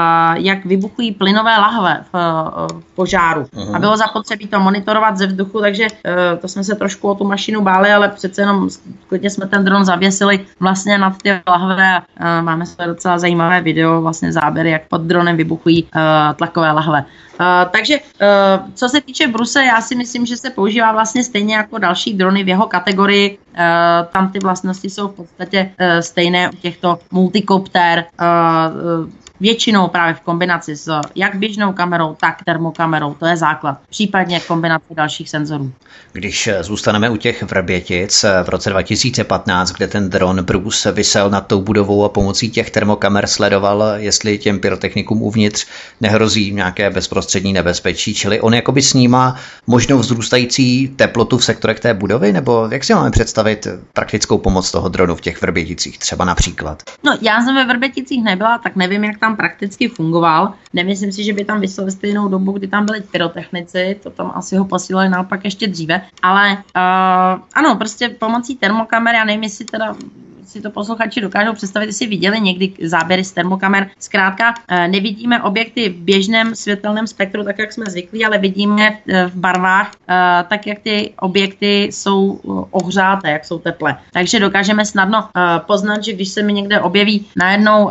jak vybuchují plynové lahve v požáru. Uhum. A bylo zapotřebí to monitorovat ze vzduchu, takže to jsme se trošku o tu mašinu báli, ale přece jenom klidně jsme ten dron zavěsili vlastně nad ty lahve a máme své docela zajímavé video, vlastně záběry, jak pod dronem vybuchují tlakové lahve. Uh, takže uh, co se týče Bruse, já si myslím, že se používá vlastně stejně jako další drony v jeho kategorii. Uh, tam ty vlastnosti jsou v podstatě uh, stejné u těchto multikopter. Uh, uh, Většinou právě v kombinaci s jak běžnou kamerou, tak termokamerou. To je základ. Případně kombinace dalších senzorů. Když zůstaneme u těch Vrbětic v roce dva tisíce patnáct, kde ten dron Bruce visel nad tou budovou a pomocí těch termokamer sledoval, jestli těm pyrotechnikům uvnitř nehrozí nějaké bezprostřední nebezpečí, čili on jakoby snímá možnou vzrůstající teplotu v sektorech té budovy, nebo jak si máme představit praktickou pomoc toho dronu v těch Vrběticích třeba například? No, já jsem ve Vrběticích nebyla, tak nevím, jak tam prakticky fungoval. Nemyslím si, že by tam vysel ve stejnou dobu, kdy tam byli pyrotechnici, to tam asi ho posílali naopak ještě dříve, ale uh, ano, prostě pomocí termokamer, já nevím, jestli teda si to posluchači dokážou představit, jestli viděli někdy záběry z termokamer. Zkrátka nevidíme objekty v běžném světelném spektru, tak jak jsme zvyklí, ale vidíme v barvách, tak jak ty objekty jsou ohřáté, jak jsou teplé. Takže dokážeme snadno poznat, že když se mi někde objeví najednou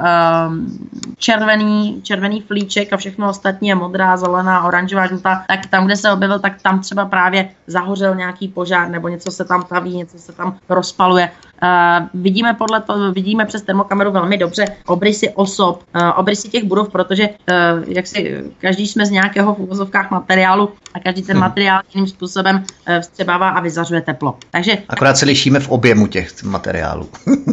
červený, červený flíček a všechno ostatní je modrá, zelená, oranžová, žlutá, tak tam, kde se objevil, tak tam třeba právě zahořel nějaký požár nebo něco se tam taví, něco se tam rozpaluje. Uh, vidíme podle toho, vidíme přes termokameru velmi dobře obrysy osob, uh, obrysy těch budov, protože uh, jak si každý jsme z nějakého v uvozovkách materiálu a každý ten materiál jiným způsobem uh, vstřebává a vyzařuje teplo. Takže akorát se lišíme v objemu těch materiálů.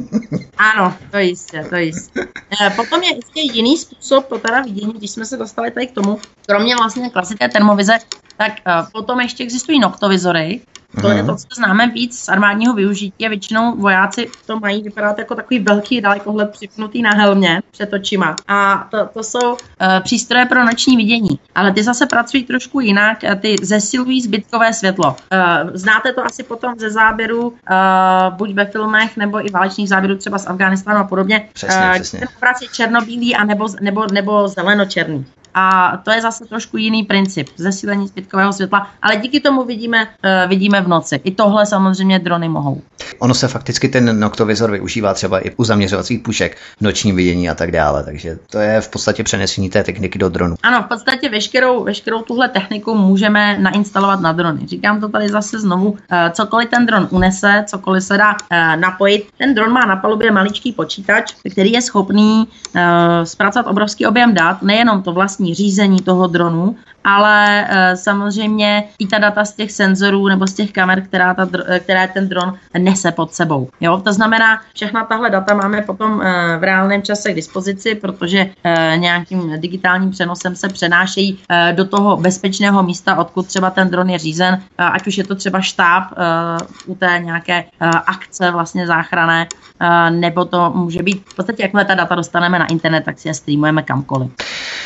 Ano, to jistě, to jistě. Uh, potom je ještě jiný způsob to teda vidění, když jsme se dostali tady k tomu, kromě vlastně klasické termovize, tak uh, potom ještě existují noktovizory. To je to, co známe víc z armádního využití a většinou vojáci to mají vypadat jako takový velký dalekohled připnutý na helmě před očima. A to, to jsou uh, přístroje pro noční vidění. Ale ty zase pracují trošku jinak, ty zesilují zbytkové světlo. Uh, znáte to asi potom ze záběru, uh, buď ve filmech, nebo i válečných záběrů třeba z Afghánistánu a podobně. Přesně, uh, přesně. Ten obraz je černobílý a nebo, nebo, nebo zelenočerný. A to je zase trošku jiný princip, zesílení zbytkového světla, ale díky tomu vidíme, uh, vidíme v noci. I tohle samozřejmě drony mohou. Ono se fakticky ten noktovizor využívá třeba i u zaměřovacích pušek, noční vidění a tak dále, takže to je v podstatě přenesení té techniky do dronu. Ano, v podstatě veškerou, veškerou tuhle techniku můžeme nainstalovat na drony. Říkám to tady zase znovu, uh, cokoliv ten dron unese, cokoliv se dá uh, napojit. Ten dron má na palubě maličký počítač, který je schopný uh, zpracovat obrovský objem dat, nejenom to vlastní řízení toho dronu, ale e, samozřejmě i ta data z těch senzorů nebo z těch kamer, která, ta, která ten dron nese pod sebou. Jo? To znamená, všechna tahle data máme potom e, v reálném čase k dispozici, protože e, nějakým digitálním přenosem se přenášejí e, do toho bezpečného místa, odkud třeba ten dron je řízen, e, ať už je to třeba štáb e, u té nějaké e, akce vlastně záchranné, e, nebo to může být, v podstatě jakmile ta data dostaneme na internet, tak si je streamujeme kamkoliv.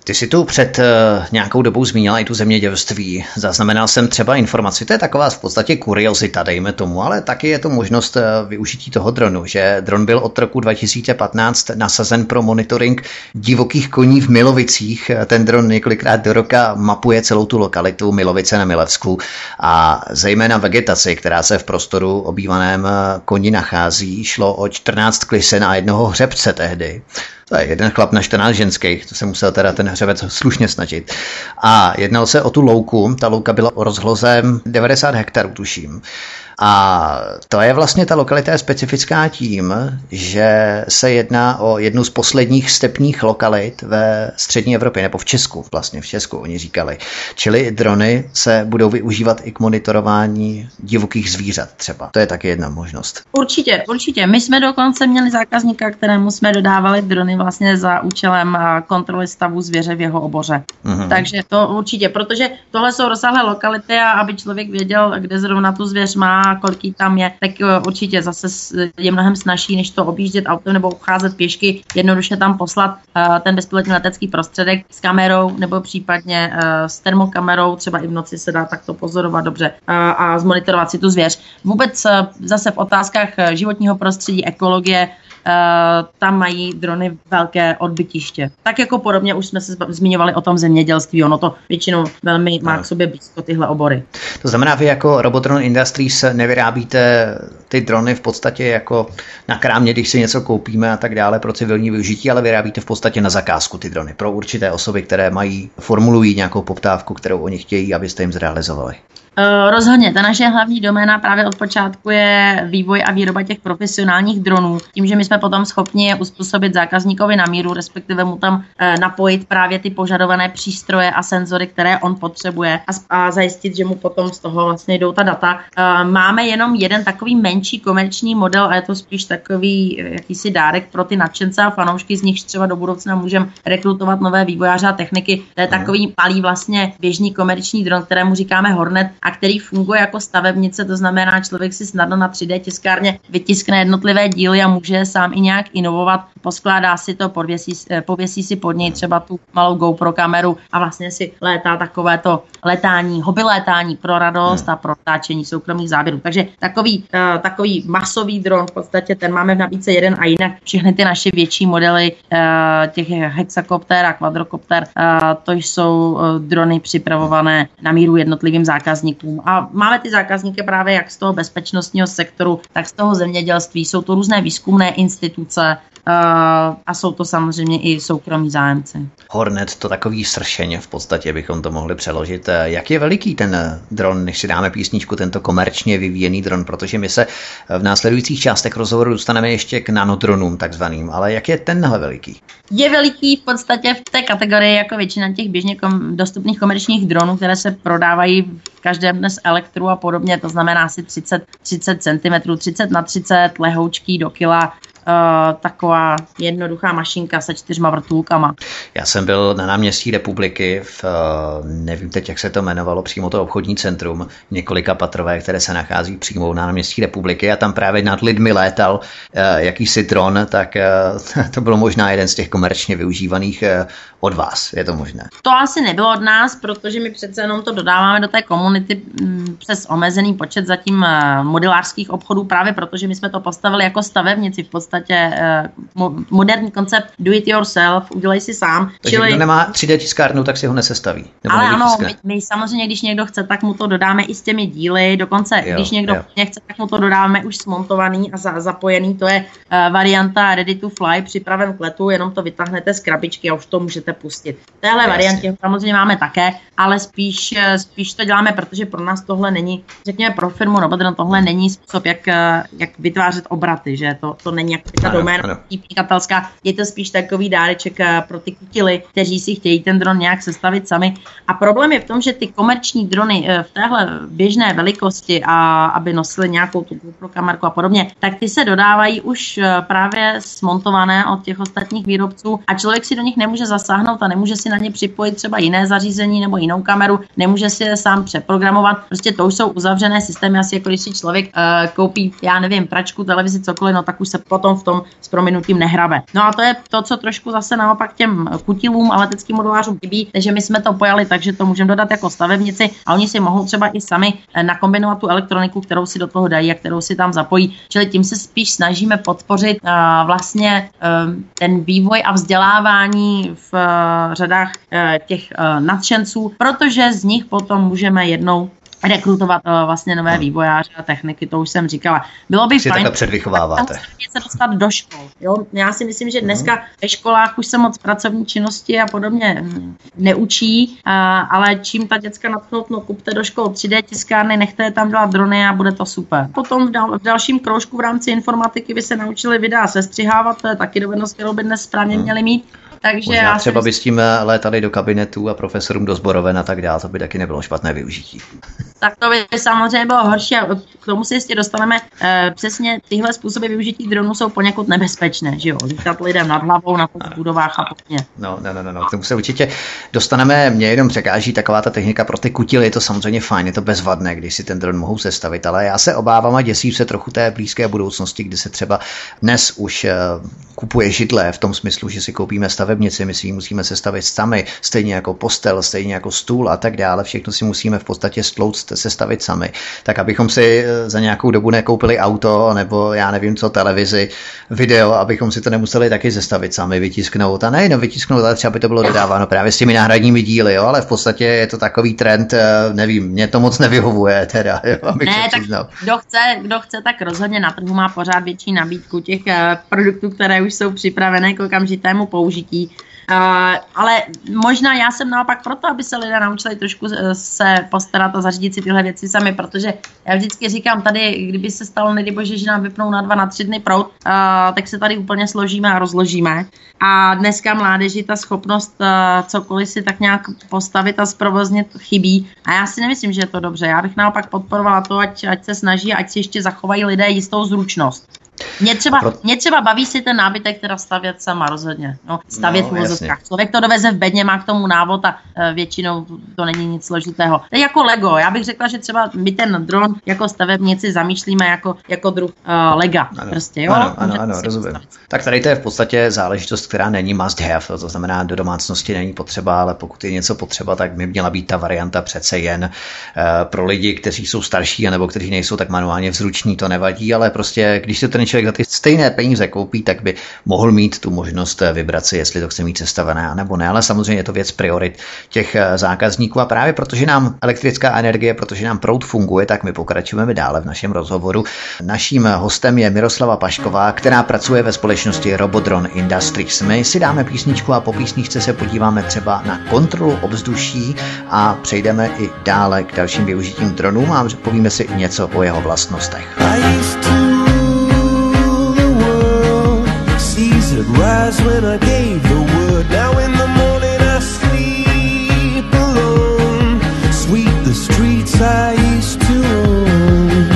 Ty jsi tu před uh, nějakou dobou zmínila i tu zemědělství. Zaznamenal jsem třeba informaci, to je taková v podstatě kuriozita, dejme tomu, ale taky je to možnost uh, využití toho dronu, že dron byl od roku dva tisíce patnáct nasazen pro monitoring divokých koní v Milovicích. Ten dron několikrát do roka mapuje celou tu lokalitu Milovice na Milevsku a zejména vegetaci, která se v prostoru obývaném koni nachází. Šlo o čtrnáct klisen a jednoho hřebce tehdy. To je jeden chlap na čtrnáct ženských, to se musel teda ten hřebec slušně snažit. A jednalo se o tu louku, ta louka byla rozhlozem devadesát hektarů, tuším. A to je vlastně, ta lokalita je specifická tím, že se jedná o jednu z posledních stepních lokalit ve střední Evropě, nebo v Česku, vlastně v Česku oni říkali. Čili drony se budou využívat i k monitorování divokých zvířat třeba. To je taky jedna možnost. Určitě, určitě. My jsme dokonce měli zákazníka, kterému jsme dodávali drony vlastně za účelem kontroly stavu zvěře v jeho oboře. Mm-hmm. Takže to určitě, protože tohle jsou rozsáhlé lokality a aby člověk věděl, kde zrovna tu zvěř má, kolik jí tam je, tak určitě zase je mnohem snazší, než to objíždět autem nebo obcházet pěšky, jednoduše tam poslat uh, ten bezpilotní letecký prostředek s kamerou nebo případně uh, s termokamerou, třeba i v noci se dá takto pozorovat dobře uh, a zmonitorovat si tu zvěř. Vůbec uh, zase v otázkách životního prostředí, ekologie, Uh, tam mají drony velké odbytiště. Tak jako podobně už jsme se zmiňovali o tom zemědělství, ono to většinou velmi má k sobě blízko tyhle obory. To znamená, vy jako Robotron Industries nevyrábíte ty drony v podstatě jako na krámě, když si něco koupíme a tak dále pro civilní využití, ale vyrábíte v podstatě na zakázku ty drony pro určité osoby, které mají, formulují nějakou poptávku, kterou oni chtějí, abyste jim zrealizovali. Uh, rozhodně, ta naše hlavní doména právě od počátku je vývoj a výroba těch profesionálních dronů. Tím, že my jsme potom schopni je uspůsobit zákazníkovi na míru, respektive mu tam uh, napojit právě ty požadované přístroje a senzory, které on potřebuje a, a zajistit, že mu potom z toho vlastně jdou ta data. Uh, máme jenom jeden takový menší komerční model a je to spíš takový jakýsi dárek pro ty nadšence a fanoušky, z nichž třeba do budoucna můžeme rekrutovat nové vývojáře a techniky. To je takový malý vlastně běžný komerční dron, kterému říkáme Hornet, a který funguje jako stavebnice, to znamená, člověk si snadno na tři dé tiskárně vytiskne jednotlivé díly a může sám i nějak inovovat, poskládá si to, podvěsí, pověsí si pod něj třeba tu malou GoPro kameru a vlastně si létá takovéto letání, hobby létání pro radost a pro natáčení soukromých záběrů. Takže takový, uh, takový masový dron, v podstatě ten máme v nabídce jeden a jinak všechny ty naše větší modely uh, těch hexakopter a kvadrokopter, uh, to jsou uh, drony připravované na míru jednotlivým zákazníkům. A máme ty zákazníky právě jak z toho bezpečnostního sektoru, tak z toho zemědělství. Jsou to různé výzkumné instituce uh, a jsou to samozřejmě i soukromí zájemci. Hornet, to takový sršeň v podstatě bychom to mohli přeložit. Jak je veliký ten dron, než si dáme písničku, tento komerčně vyvíjený dron, protože my se v následujících částech rozhovoru dostaneme ještě k nanodronům takzvaným, ale jak je tenhle veliký? Je veliký v podstatě v té kategorii jako většina těch běžně kom- dostupných komerčních dronů, které se prodávají v každém dnes elektru a podobně, to znamená asi třicet, třicet centimetrů, třicet na třicet, lehoučký do kila. Uh, taková jednoduchá mašinka se čtyřma vrtulkama. Já jsem byl na náměstí Republiky v, uh, nevím teď, jak se to jmenovalo, přímo to obchodní centrum, několika patrové, které se nachází přímo na náměstí Republiky a tam právě nad lidmi létal uh, jakýsi dron, tak uh, to bylo možná jeden z těch komerčně využívaných uh, od vás, je to možné? To asi nebylo od nás, protože my přece jenom to dodáváme do té komunity m, přes omezený počet zatím uh, modelářských obchodů, právě protože my jsme to postavili jako stavebnici v podstatě uh, moderní koncept do it yourself, udělej si sám. Takže čili... kdo nemá tři dé tiskárnu, tak si ho nesestaví. Ale ano, my, my samozřejmě, když někdo chce, tak mu to dodáme i s těmi díly, dokonce jo, když někdo nechce, tak mu to dodáme už smontovaný a za, zapojený, to je uh, varianta ready to fly, připraven k letu, jenom to vytáhnete z krabičky a už to můžete pustit. V téhle Jasně. variantě samozřejmě máme také, ale spíš, spíš to děláme, protože pro nás tohle není, řekněme pro firmu Robotron, tohle není způsob, jak, jak vytvářet obraty, že to, to není jak ta doména podnikatelská, je to spíš takový dáreček pro ty kutily, kteří si chtějí ten dron nějak sestavit sami. A problém je v tom, že ty komerční drony v téhle běžné velikosti a aby nosily nějakou tu GoPro kamerku a podobně, tak ty se dodávají už právě smontované od těch ostatních výrobců a člověk si do nich nemůže zasáhnout a nemůže si na ně připojit třeba jiné zařízení nebo jinou kameru, nemůže si je sám přeprogramovat. Prostě to už jsou uzavřené systémy, asi jako když si člověk uh, koupí, já nevím, pračku, televizi, cokoliv, no tak už se potom v tom s prominutím nehrabe. No a to je to, co trošku zase naopak těm kutilům a leteckým modulářům chybí, takže my jsme to pojali, takže to můžeme dodat jako stavebnici a oni si mohou třeba i sami nakombinovat tu elektroniku, kterou si do toho dají a kterou si tam zapojí. Čili tím se spíš snažíme podpořit uh, vlastně uh, ten vývoj a vzdělávání v uh, řadách uh, těch uh, nadšenců, protože z nich potom můžeme jednou rekrutovat uh, vlastně nové vývojáře a techniky, to už jsem říkala. Bylo by si fajn, předvychováváte. se dostat do škol. Jo? Já si myslím, že dneska ve školách už se moc pracovní činnosti a podobně neučí, uh, ale čím ta děcka natknout, no kupte do škol tři dé tiskárny, nechte je tam dělat drony a bude to super. Potom v, dal, v dalším kroužku v rámci informatiky by se naučili videa sestřihávat, to je taky dovednost, kterou by dnes správně měli mít. Takže možná já třeba by s tím létali do kabinetu a profesorům do sboroven a tak dále, to by taky nebylo špatné využití. Tak to by samozřejmě bylo horší a k tomu si jistě dostaneme. E, přesně tyhle způsoby využití dronů jsou poněkud nebezpečné, že jo? Lítat lidem nad hlavou na budovách a podobně. No, no, no, no, no, k tomu se určitě dostaneme. Mě jenom překáží taková ta technika pro ty kutily, je to samozřejmě fajn, je to bezvadné, když si ten dron mohou sestavit, ale já se obávám a děsím se trochu té blízké budoucnosti, kdy se třeba dnes už kupuje židle v tom smyslu, že si koupíme stavebnici, my si ji musíme sestavit sami, stejně jako postel, stejně jako stůl a tak dále, všechno si musíme v podstatě stlouct, sestavit sami. Tak abychom si za nějakou dobu nekoupili auto, nebo já nevím co, televizi, video, abychom si to nemuseli taky sestavit sami, vytisknout. A nejenom vytisknout, ale třeba by to bylo dodáváno právě s těmi náhradními díly, jo, ale v podstatě je to takový trend, nevím, mě to moc nevyhovuje teda, jo, abych ne, se tak přiznal. Kdo chce, kdo chce, tak rozhodně na trhu má pořád větší nabídku těch uh, produktů, které už jsou připravené k okamžitému použití. Uh, ale možná já jsem naopak proto, aby se lidé naučili trošku se postarat a zařídit si tyhle věci sami, protože já vždycky říkám tady, kdyby se stalo, nedej bože, že nám vypnou na dva, na tři dny proud, uh, tak se tady úplně složíme a rozložíme. A dneska mládeži ta schopnost uh, cokoliv si tak nějak postavit a zprovoznit chybí. A já si nemyslím, že je to dobře. Já bych naopak podporovala to, ať, ať se snaží, ať si ještě zachovají lidé jistou zručnost. Mě třeba, pro... mě třeba baví si ten nábytek teda stavět sama rozhodně. No, stavět no, v uvozovkách. Člověk to doveze v bedně, má k tomu návod a e, většinou to není nic složitého. To je jako Lego. Já bych řekla, že třeba my ten dron jako stavebníci zamýšlíme jako, jako druh uh, Lega. Ano, prostě, jo? ano, ano, ano rozumím. Tak tady to je v podstatě záležitost, která není must have, to znamená do domácnosti není potřeba, ale pokud je něco potřeba, tak by měla být ta varianta přece jen uh, pro lidi, kteří jsou starší, anebo kteří nejsou tak manuálně vzruční, to nevadí, ale prostě když se ten člověk za ty stejné peníze koupí, tak by mohl mít tu možnost vybrat si, jestli to chce mít sestavené, nebo ne, ale samozřejmě je to věc priorit těch zákazníků a právě protože nám elektrická energie, protože nám proud funguje, tak my pokračujeme dále v našem rozhovoru. Naším hostem je Miroslava Pašková, která pracuje ve společnosti Robodron Industries. My si dáme písničku a po písničce se podíváme třeba na kontrolu ovzduší a přejdeme i dále k dalším využitím dronů a povíme si něco o jeho vlastnostech. It rise when I gave the word. Now in the morning I sleep alone. Sweep the streets I used to own.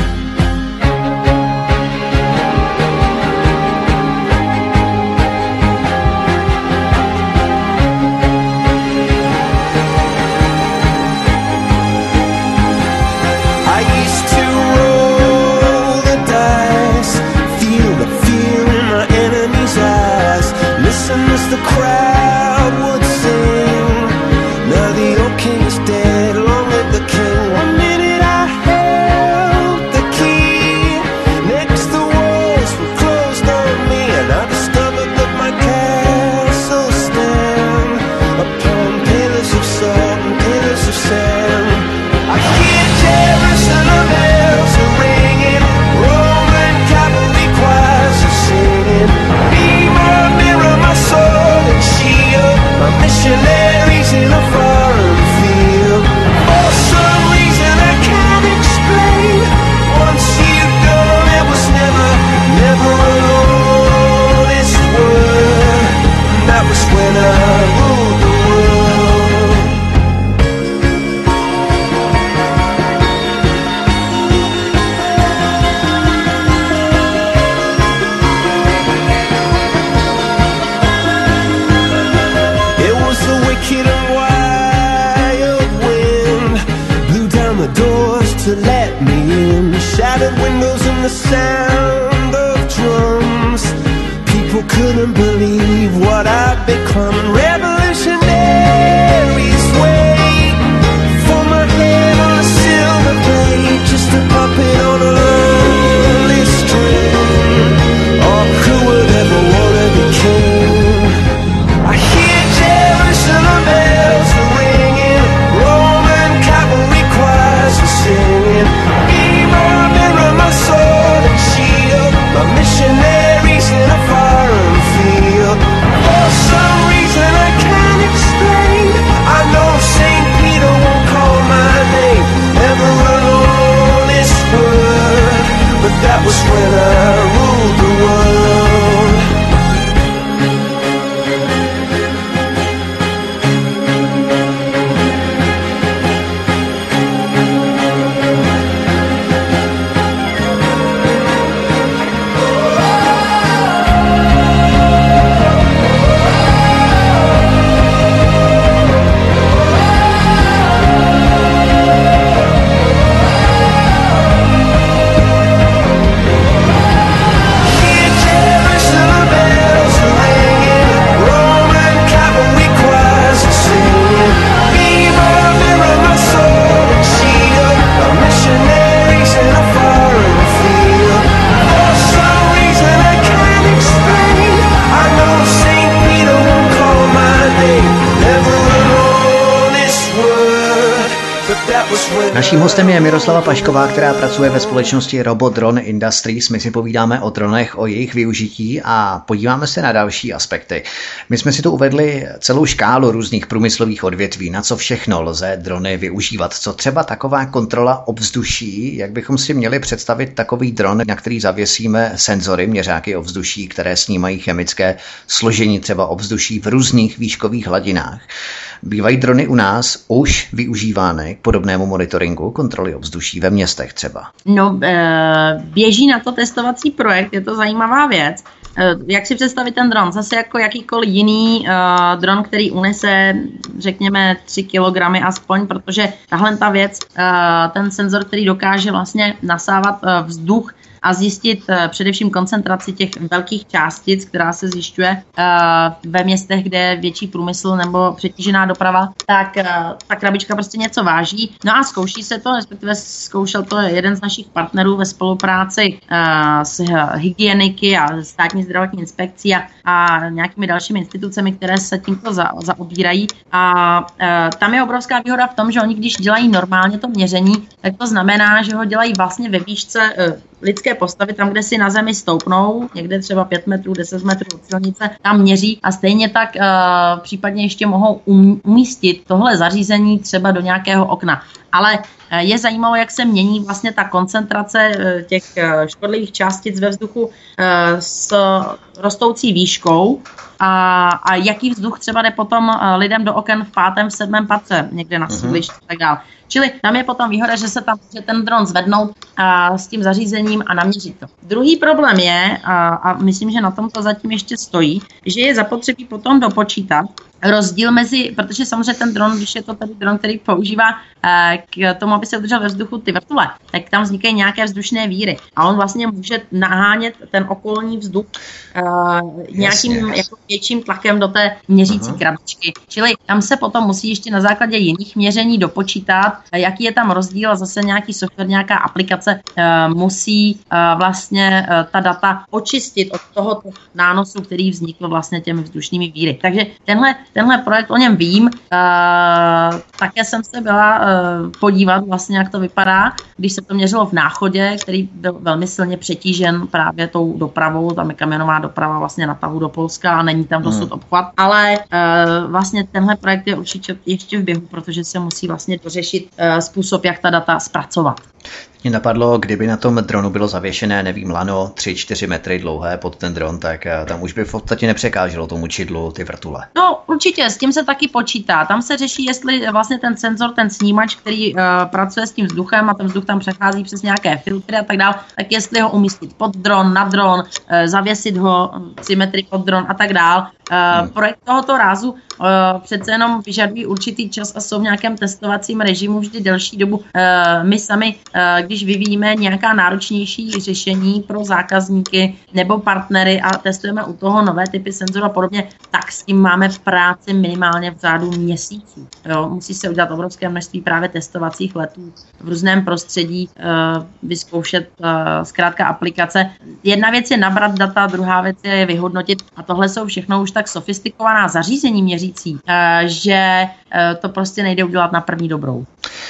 I used to roll the dice, feel the fear in my enemy's eyes. Listen as the crowd would sing. Now the old king is dead, long live the king. One minute I held the key. Next the walls were closed on me, and I discovered that my castle stand upon pillars of salt and pillars of sand. I hear Jerusalem bells are ringing, Roman cavalry choirs are singing. Be my mirror, my sword and shield, my missionaries in a foreign field. For some reason I can't explain, once you go there was never, never an honest word. That was when I ruled the world. It was the wicked and wild wind, blew down the doors to let me in. Shattered windows and the sound of drums. couldn't believe what I'd become. Revolutionaries wait for my head on a silver plate, just a puppet on a lonely string. Oh, who would ever wanna be king? I hear Jerusalem bells are ringing, Roman cavalry choirs are singing. Mirror, mirror, my sword and shield, my missionaries in a foreign field. For some reason I can't explain, I know Saint Peter won't call my name ever alone this world, but that was when I ruled the world. Naším hostem je Miroslava Pašková, která pracuje ve společnosti Robodron Industries. My si povídáme o dronech, o jejich využití a podíváme se na další aspekty. My jsme si tu uvedli celou škálu různých průmyslových odvětví, na co všechno lze drony využívat. Co třeba taková kontrola ovzduší, jak bychom si měli představit takový dron, na který zavěsíme senzory, měřáky ovzduší, které snímají chemické složení třeba ovzduší v různých výškových hladinách. Bývají drony u nás už využívány k podobnému monitoringu kontroly ovzduší ve městech třeba? No, běží na to testovací projekt, je to zajímavá věc. Jak si představit ten dron? Zase jako jakýkoliv jiný uh, dron, který unese, řekněme, tři kilogramy aspoň, protože tahle ta věc, uh, ten senzor, který dokáže vlastně nasávat uh, vzduch a zjistit uh, především koncentraci těch velkých částic, která se zjišťuje uh, ve městech, kde je větší průmysl nebo přetížená doprava, tak uh, ta krabička prostě něco váží. No a zkouší se to, respektive zkoušel to jeden z našich partnerů ve spolupráci uh, s hygieniky a státní zdravotní inspekcí a, a nějakými dalšími institucemi, které se tímto za, zaobírají. A uh, tam je obrovská výhoda v tom, že oni, když dělají normálně to měření, tak to znamená, že ho dělají vlastně ve výšce uh, lidské postavy, tam, kde si na zemi stoupnou, někde třeba pět metrů, deset metrů od silnice, tam měří a stejně tak uh, případně ještě mohou um, umístit tohle zařízení třeba do nějakého okna. Ale uh, je zajímavé, jak se mění vlastně ta koncentrace uh, těch uh, škodlivých částic ve vzduchu uh, s rostoucí výškou a, a jaký vzduch třeba jde potom uh, lidem do oken v pátém, v sedmém patře, někde na sídlišti a tak dále. Čili tam je potom výhoda, že se tam může ten dron zvednout a, s tím zařízením a naměřit to. Druhý problém je, a, a myslím, že na tom to zatím ještě stojí, že je zapotřebí potom dopočítat rozdíl mezi, protože samozřejmě ten dron, když je to tady dron, který používá k tomu, aby se udržel ve vzduchu ty vrtule, tak tam vznikají nějaké vzdušné víry a on vlastně může nahánět ten okolní vzduch uh, nějakým yes, yes. jako větším tlakem do té měřící uh-huh. krabičky. Čili tam se potom musí ještě na základě jiných měření dopočítat, jaký je tam rozdíl a zase nějaký software, nějaká aplikace uh, musí uh, vlastně uh, ta data očistit od toho nánosu, který vznikl vlastně těmi vzdušnými víry. Takže tenhle Tenhle projekt, o něm vím, uh, také jsem se byla uh, podívat vlastně, jak to vypadá, když se to měřilo v Náchodě, který byl velmi silně přetížen právě tou dopravou, tam je kamionová doprava vlastně na tahu do Polska a není tam dosud obchvat, ale uh, vlastně tenhle projekt je určitě ještě v běhu, protože se musí vlastně dořešit uh, způsob, jak ta data zpracovat. Mě napadlo, kdyby na tom dronu bylo zavěšené, nevím, lano tři čtyři metry dlouhé pod ten dron, tak tam už by v podstatě nepřekáželo tomu čidlu ty vrtule. No určitě, s tím se taky počítá. Tam se řeší, jestli vlastně ten senzor, ten snímač, který uh, pracuje s tím vzduchem a ten vzduch tam přechází přes nějaké filtry a tak dále, tak jestli ho umístit pod dron, na dron, uh, zavěsit ho tři metry pod dron a tak dále. Uh, projekt tohoto rázu uh, přece jenom vyžadují určitý čas a jsou v nějakém testovacím režimu vždy delší dobu. Uh, my sami, uh, když vyvíjíme nějaká náročnější řešení pro zákazníky nebo partnery a testujeme u toho nové typy senzorů a podobně, tak s tím máme práci minimálně v řádu měsíců. Jo, musí se udělat obrovské množství právě testovacích letů v různém prostředí, uh, vyzkoušet uh, zkrátka aplikace. Jedna věc je nabrat data, druhá věc je vyhodnotit a tohle jsou všechno už tak sofistikovaná zařízení měřící, uh, že uh, to prostě nejde udělat na první dobrou.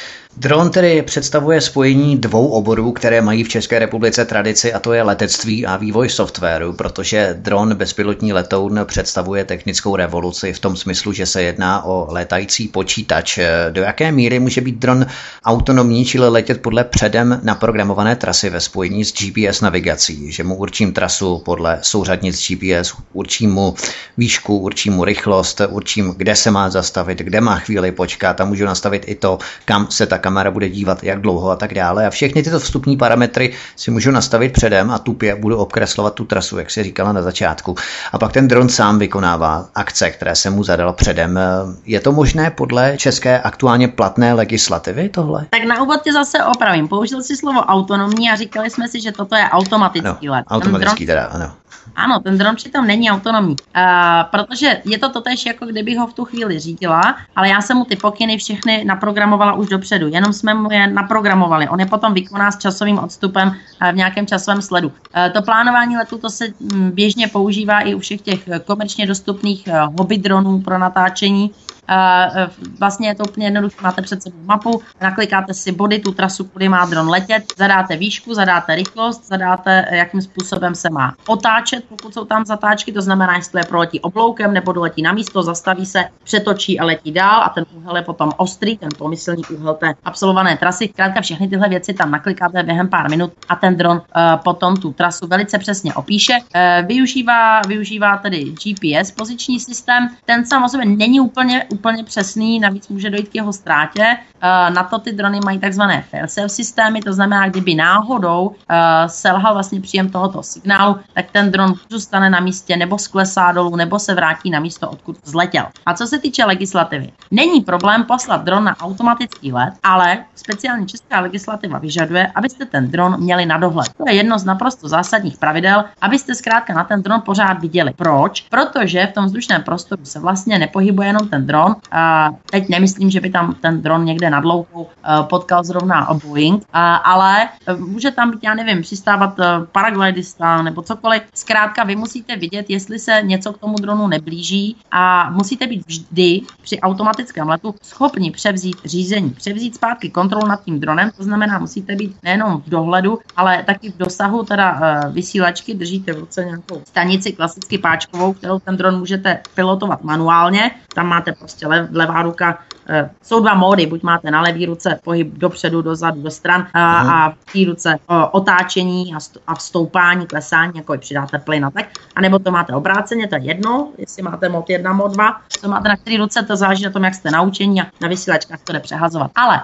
Dron tedy představuje spojení dvou oborů, které mají v České republice tradici, a to je letectví a vývoj softwaru, protože dron bezpilotní letoun představuje technickou revoluci v tom smyslu, že se jedná o létající počítač. Do jaké míry může být dron autonomní, čili letět podle předem naprogramované trasy ve spojení s G P S navigací, že mu určím trasu podle souřadnic G P S, určím mu výšku, určím mu rychlost, určím, kde se má zastavit, kde má chvíli počkat a můžu nastavit i to, kam se ta kamera bude dívat, jak dlouho a tak dále. A všechny tyto vstupní parametry si můžu nastavit předem a tupě budu obkreslovat tu trasu, jak si říkala na začátku. A pak ten dron sám vykonává akce, které se mu zadalo předem. Je to možné podle české aktuálně platné legislativy tohle? Tak na úvod tě zase opravím. Použil si slovo autonomní a říkali jsme si, že toto je automatický no, let. Automatický dron... teda, ano. Ano, ten dron přitom není autonomní, uh, protože je to totéž, jako kdybych ho v tu chvíli řídila, ale já jsem mu ty pokyny všechny naprogramovala už dopředu, jenom jsme mu je naprogramovali. On je potom vykoná s časovým odstupem uh, v nějakém časovém sledu. Uh, to plánování letu, to se um, běžně používá i u všech těch komerčně dostupných uh, hobby dronů pro natáčení. Uh, vlastně je to úplně jednoduché, máte před sebou mapu, naklikáte si body, tu trasu, kudy má dron letět, zadáte výšku, zadáte rychlost, zadáte, jakým způsobem se má otáčet, pokud jsou tam zatáčky, to znamená, jestli je proletí obloukem nebo doletí na místo, zastaví se, přetočí a letí dál a ten úhel je potom ostrý, ten pomyslný úhel té absolvované trasy. Zkrátka všechny tyhle věci tam naklikáte během pár minut a ten dron uh, potom tu trasu velice přesně opíše. Uh, využívá, využívá tedy G P S poziční systém, ten sám o sobě není úplně úplně přesný, navíc může dojít k jeho ztrátě. Na to ty drony mají takzvané fail-safe systémy, to znamená, kdyby náhodou selhal vlastně příjem tohoto signálu, tak ten dron zůstane na místě nebo sklesá dolů, nebo se vrátí na místo, odkud vzletěl. A co se týče legislativy, není problém poslat dron na automatický let, ale speciálně česká legislativa vyžaduje, abyste ten dron měli na dohled. To je jedno z naprosto zásadních pravidel, abyste zkrátka na ten dron pořád viděli. Proč? Protože v tom vzdušném prostoru se vlastně nepohybuje jenom ten dron. Uh, teď nemyslím, že by tam ten dron někde nad loukou uh, potkal zrovna Boeing, uh, ale uh, může tam být, já nevím, přistávat uh, paraglidista nebo cokoliv. Zkrátka, vy musíte vidět, jestli se něco k tomu dronu neblíží a musíte být vždy při automatickém letu schopni převzít řízení, převzít zpátky kontrolu nad tím dronem, to znamená, musíte být nejenom v dohledu, ale taky v dosahu teda uh, vysílačky, držíte v ruce nějakou stanici klasicky páčkovou, kterou ten dron můžete pilotovat manuálně, tam máte prostě lev, levá ruka, e, jsou dva módy, buď máte na levý ruce pohyb dopředu, dozadu, do stran a, a v té ruce o, otáčení a, st, a vstoupání, klesání, jako i přidáte plyn a tak, anebo to máte obráceně, to je jedno, jestli máte mod jedna, mod dva, to máte na který ruce, to záleží na tom, jak jste naučení a na vysílačkách to jde přehazovat. Ale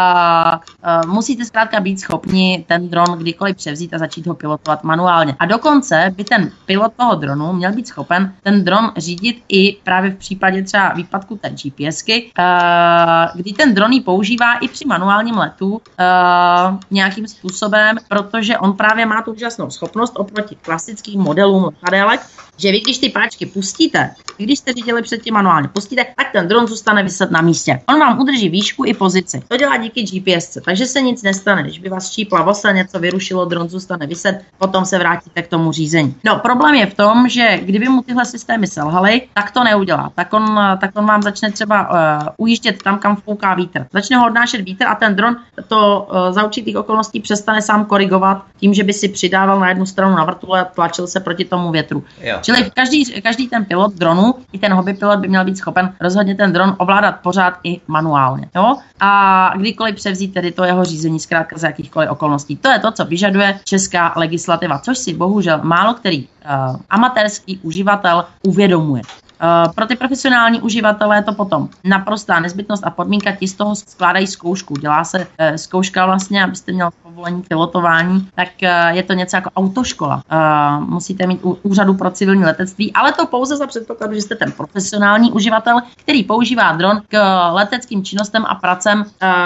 a, a, musíte zkrátka být schopni ten dron kdykoliv převzít a začít ho pilotovat manuálně. A dokonce by ten pilot toho dronu měl být schopen ten dron řídit i právě v případě třeba výpadku té GPSky, kdy ten dron ji používá i při manuálním letu nějakým způsobem, protože on právě má tu úžasnou schopnost oproti klasickým modelům letadélek, že vy, když ty páčky pustíte, když jste řídili předtím manuálně pustíte, tak ten dron zůstane vyset na místě. On vám udrží výšku i pozici. To dělá díky GPSce, takže se nic nestane. Když by vás štípla vosa, něco vyrušilo, dron zůstane vyset, potom se vrátíte k tomu řízení. No, problém je v tom, že kdyby mu tyhle systémy selhaly, tak to neudělá. Tak on, tak on vám začne třeba uh, ujíždět tam, kam fouká vítr. Začne ho odnášet vítr a ten dron to uh, za určitých okolností přestane sám korigovat tím, že by si přidával na jednu stranu na vrtule a tlačil se proti tomu větru. Jo. Čili každý, každý ten pilot dronu, i ten hobby pilot by měl být schopen rozhodně ten dron ovládat pořád i manuálně. Jo? A kdykoliv převzít tedy to jeho řízení zkrátka za jakýchkoliv okolností. To je to, co vyžaduje česká legislativa, což si bohužel málo který uh, amatérský uživatel uvědomuje. Uh, pro ty profesionální uživatele je to potom naprostá nezbytnost a podmínka, ti z toho skládají zkoušku. Dělá se uh, zkouška vlastně, abyste měl povolení pilotování, tak je to něco jako autoškola. Musíte mít úřadu pro civilní letectví, ale to pouze za předpokladu, že jste ten profesionální uživatel, který používá dron k leteckým činnostem a pracem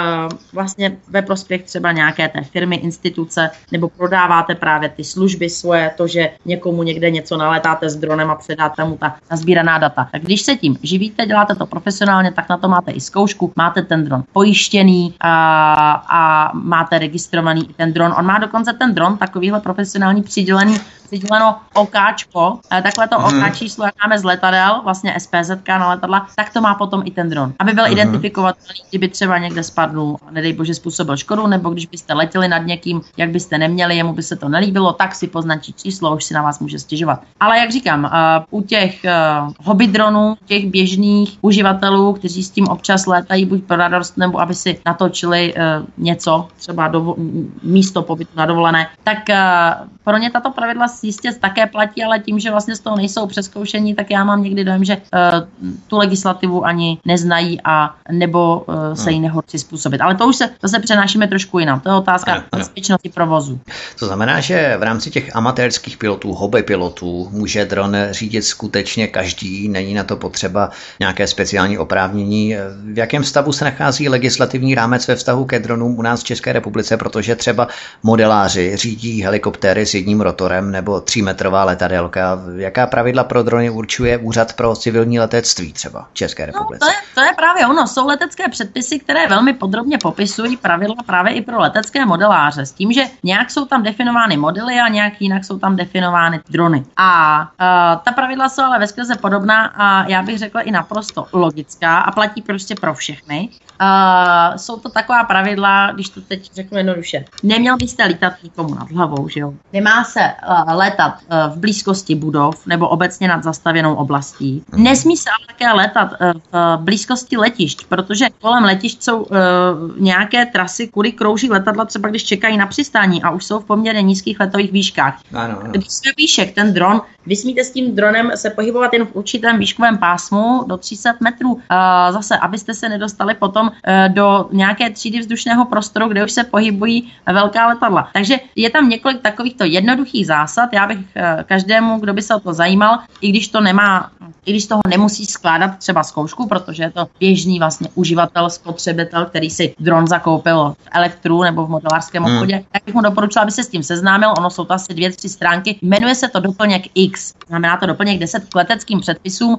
vlastně ve prospěch třeba nějaké té firmy, instituce, nebo prodáváte právě ty služby svoje, to, že někomu někde něco nalétáte s dronem a předáte mu ta nazbíraná data. Tak když se tím živíte, děláte to profesionálně, tak na to máte i zkoušku, máte ten dron pojištěný a, a máte registrovaný i ten dron. On má dokonce ten dron takovýhle profesionální přidělený přiděleno okáčko, takhle to mm. oká číslo, jak máme z letadel, vlastně S P Z na letadla, tak to má potom i ten dron. Aby byl mm. identifikovatelný, kdyby třeba někde spadnul, nedej bože způsobil škodu, nebo když byste letěli nad někým, jak byste neměli, jemu by se to nelíbilo, tak si poznačí číslo, už si na vás může stěžovat. Ale jak říkám, u těch hobby dronů, těch běžných uživatelů, kteří s tím občas létají buď pro radost, nebo aby si natočili něco, třeba dovo- místo pobytu na dovolené, tak pro ně tato pravidla jistě také platí, ale tím, že vlastně z toho nejsou přezkoušení, tak já mám někdy dojem, že uh, tu legislativu ani neznají a nebo uh, se jí nehodí způsobit. Ale to už se zase přenášíme trošku jinam. To je otázka bezpečnosti provozu. To znamená, že v rámci těch amatérských pilotů, hobby pilotů může dron řídit skutečně každý, není na to potřeba nějaké speciální oprávnění. V jakém stavu se nachází legislativní rámec ve vztahu ke dronům u nás v České republice, protože třeba modeláři řídí helikoptéry s jedním rotorem nebo třímetrová letadélka. Jaká pravidla pro drony určuje Úřad pro civilní letectví třeba v České republice? No, to, je, to je právě ono. Jsou letecké předpisy, které velmi podrobně popisují pravidla právě i pro letecké modeláře. S tím, že nějak jsou tam definovány modely a nějak jinak jsou tam definovány drony. A uh, ta pravidla jsou ale veskrze podobná a já bych řekla i naprosto logická a platí prostě pro všechny. Uh, jsou to taková pravidla, když to teď řeknu jednoduše. Neměl byste lítat nikomu nad hlavou, že jo? Nemá se uh, létat uh, v blízkosti budov nebo obecně nad zastavěnou oblastí. Nesmí se ale také létat uh, v blízkosti letišť, protože kolem letišť jsou uh, nějaké trasy, kudy krouží letadla, třeba když čekají na přistání a už jsou v poměrně nízkých letových výškách. Ano, ano. Když jsme výšek, ten dron, vy smíte s tím dronem se pohybovat jen v určitém výškovém pásmu do tři sta metrů. Uh, zase, abyste se nedostali potom uh, do nějaké třídy vzdušného prostoru, kde už se pohybují velká letadla. Takže je tam několik takovýchto jednoduchých zásad. Já bych uh, každému, kdo by se o to zajímal, i když to nemá, i když toho nemusí skládat třeba zkoušku, protože je to běžný vlastně uživatel, spotřebitel, který si dron zakoupil v Elektru nebo v modelářském obchodě, hmm. tak bych mu doporučila, aby se s tím seznámil. Ono jsou to asi dvě, tři stránky. Jmenuje se to doplněk X. Znamená to doplněk deset k leteckým předpisům.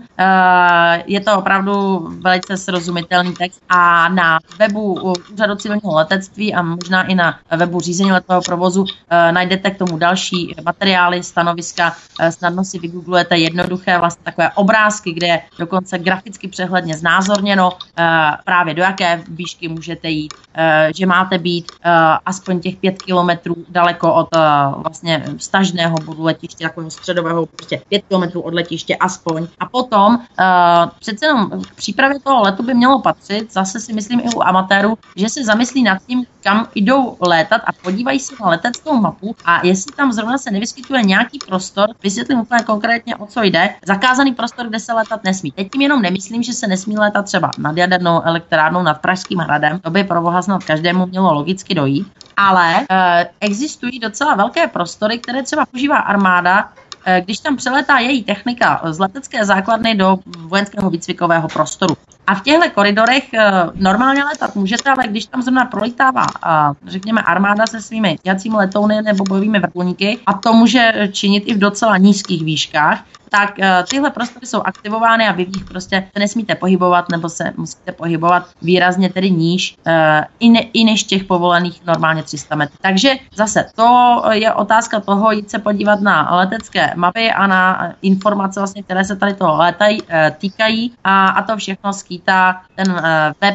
Je to opravdu velice srozumitelný text a na webu Úřadu civilního letectví a možná i na webu řízení letového provozu najdete k tomu další materiály, stanoviska. Snadno si vygooglujete jednoduché vlastně takové obrázky, kde je dokonce graficky přehledně znázorněno právě do jaké výšky můžete jít, že máte být aspoň těch pět kilometrů daleko od vlastně stažného bodu letiště, takového středového, prostě pět kilometrů od letiště aspoň. A potom uh, přece jenom k přípravě toho letu by mělo patřit, zase si myslím i u amatérů, že se zamyslí nad tím, kam jdou létat a podívají se na leteckou mapu a jestli tam zrovna se nevyskytuje nějaký prostor, vysvětlím úplně konkrétně, o co jde, zakázaný prostor, kde se létat nesmí. Teď tím jenom nemyslím, že se nesmí létat třeba nad jadernou elektrárnou, nad Pražským hradem, to by pro boha snad každému mělo logicky dojít, ale uh, existují docela velké prostory, které třeba používá armáda, když tam přelétá její technika z letecké základny do vojenského výcvikového prostoru. A v těchto koridorech normálně letat můžete, ale když tam zrovna prolítává, řekněme, armáda se svými jacími letouny nebo bojovými vrtulníky, a to může činit i v docela nízkých výškách, tak tyhle prostory jsou aktivovány a vy v nich prostě se nesmíte pohybovat nebo se musíte pohybovat výrazně tedy níž i, ne, i než těch povolených normálně tři sta metrů. Takže zase to je otázka toho jít se podívat na letecké mapy a na informace, vlastně, které se tady toho létají, týkají a, a to všechno skýtá ten web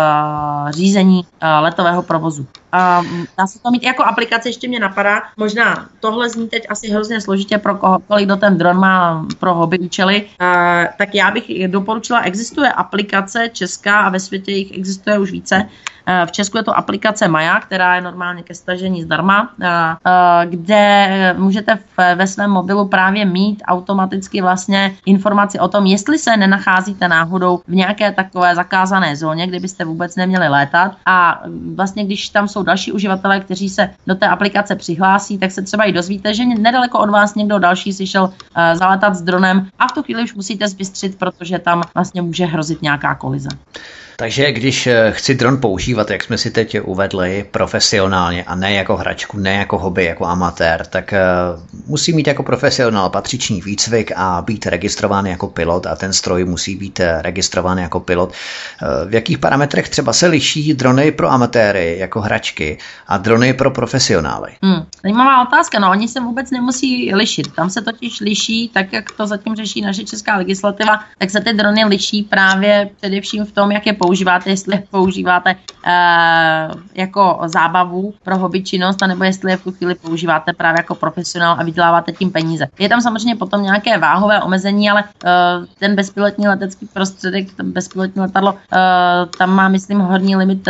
řízení letového provozu. Uh, dá se to mít jako aplikace, ještě mě napadá, možná tohle zní teď asi hrozně složitě pro kohokoliv, kdo ten dron má pro hobby účely, uh, tak já bych doporučila, existuje aplikace česká a ve světě jich existuje už více. Uh, v Česku je to aplikace Maja, která je normálně ke stažení zdarma, uh, uh, kde můžete v, ve svém mobilu právě mít automaticky vlastně informaci o tom, jestli se nenacházíte náhodou v nějaké takové zakázané zóně, kde byste vůbec neměli létat a vlastně když tam jsou další uživatelé, kteří se do té aplikace přihlásí, tak se třeba i dozvíte, že nedaleko od vás někdo další si šel uh, zaletat s dronem a v tu chvíli už musíte zbystřit, protože tam vlastně může hrozit nějaká kolize. Takže když chci dron používat, jak jsme si teď uvedli, profesionálně a ne jako hračku, ne jako hobby, jako amatér, tak musí mít jako profesionál patřičný výcvik a být registrován jako pilot a ten stroj musí být registrován jako pilot. V jakých parametrech třeba se liší drony pro amatéry jako hračky a drony pro profesionály? Hmm, zajímavá otázka, no oni se vůbec nemusí lišit. Tam se totiž liší, tak jak to zatím řeší naše česká legislativa, tak se ty drony liší právě především v tom, jak je používáte, jestli je používáte uh, jako zábavu pro hobby činnost, anebo jestli je v tu chvíli používáte právě jako profesionál a vyděláváte tím peníze. Je tam samozřejmě potom nějaké váhové omezení, ale uh, ten bezpilotní letecký prostředek, ten bezpilotní letadlo, uh, tam má, myslím, horní limit uh,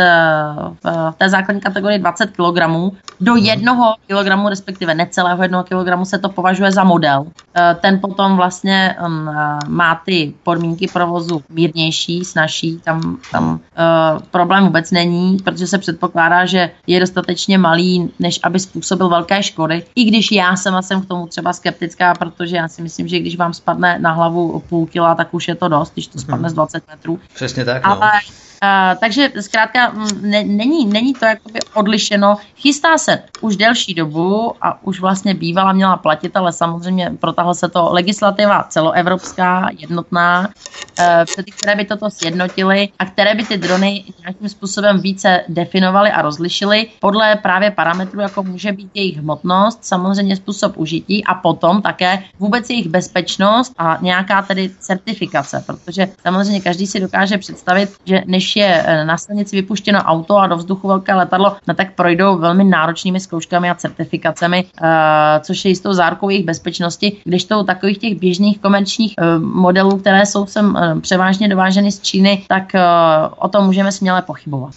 v té základní kategorii dvacet kilogramů. Do jednoho kilogramu, respektive necelého jednoho kilogramu se to považuje za model. Uh, ten potom vlastně um, má ty podmínky provozu mírnější, snazší, tam Tam uh, problém vůbec není, protože se předpokládá, že je dostatečně malý, než aby způsobil velké škody. I když já sama jsem k tomu třeba skeptická, protože já si myslím, že když vám spadne na hlavu půl kila, tak už je to dost, když to spadne z dvacet metrů. Přesně tak, no. Ale Uh, takže zkrátka ne, není, není to jakoby odlišeno. Chystá se už delší dobu a už vlastně bývala měla platit, ale samozřejmě protahla se to legislativa celoevropská, jednotná, uh, které by toto sjednotily a které by ty drony nějakým způsobem více definovaly a rozlišily podle právě parametrů, jako může být jejich hmotnost, samozřejmě způsob užití a potom také vůbec jejich bezpečnost a nějaká tedy certifikace, protože samozřejmě každý si dokáže představit, že než je na silnici vypuštěno auto a do vzduchu velké letadlo, no tak projdou velmi náročnými zkouškami a certifikacemi, uh, což je jistou zárukou jejich bezpečnosti, když to u takových těch běžných komerčních uh, modelů, které jsou sem uh, převážně dováženy z Číny, tak uh, o tom můžeme směle pochybovat.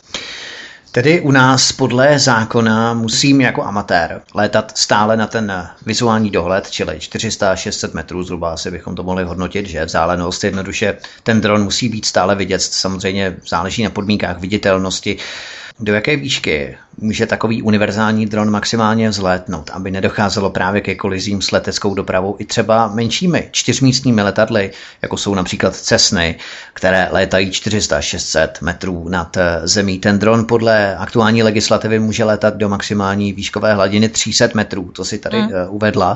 Tedy u nás podle zákona musím jako amatér létat stále na ten vizuální dohled, čili čtyři sta až šest set metrů zhruba, asi bychom to mohli hodnotit, že vzdálenost jednoduše ten dron musí být stále vidět, samozřejmě záleží na podmínkách viditelnosti. Do jaké výšky může takový univerzální dron maximálně vzlétnout, aby nedocházelo právě ke kolizím s leteckou dopravou i třeba menšími čtyřmístními letadly, jako jsou například Cessny, které létají čtyři sta až šest set metrů nad zemí. Ten dron podle aktuální legislativy může létat do maximální výškové hladiny tři sta metrů, to si tady mm. uvedla.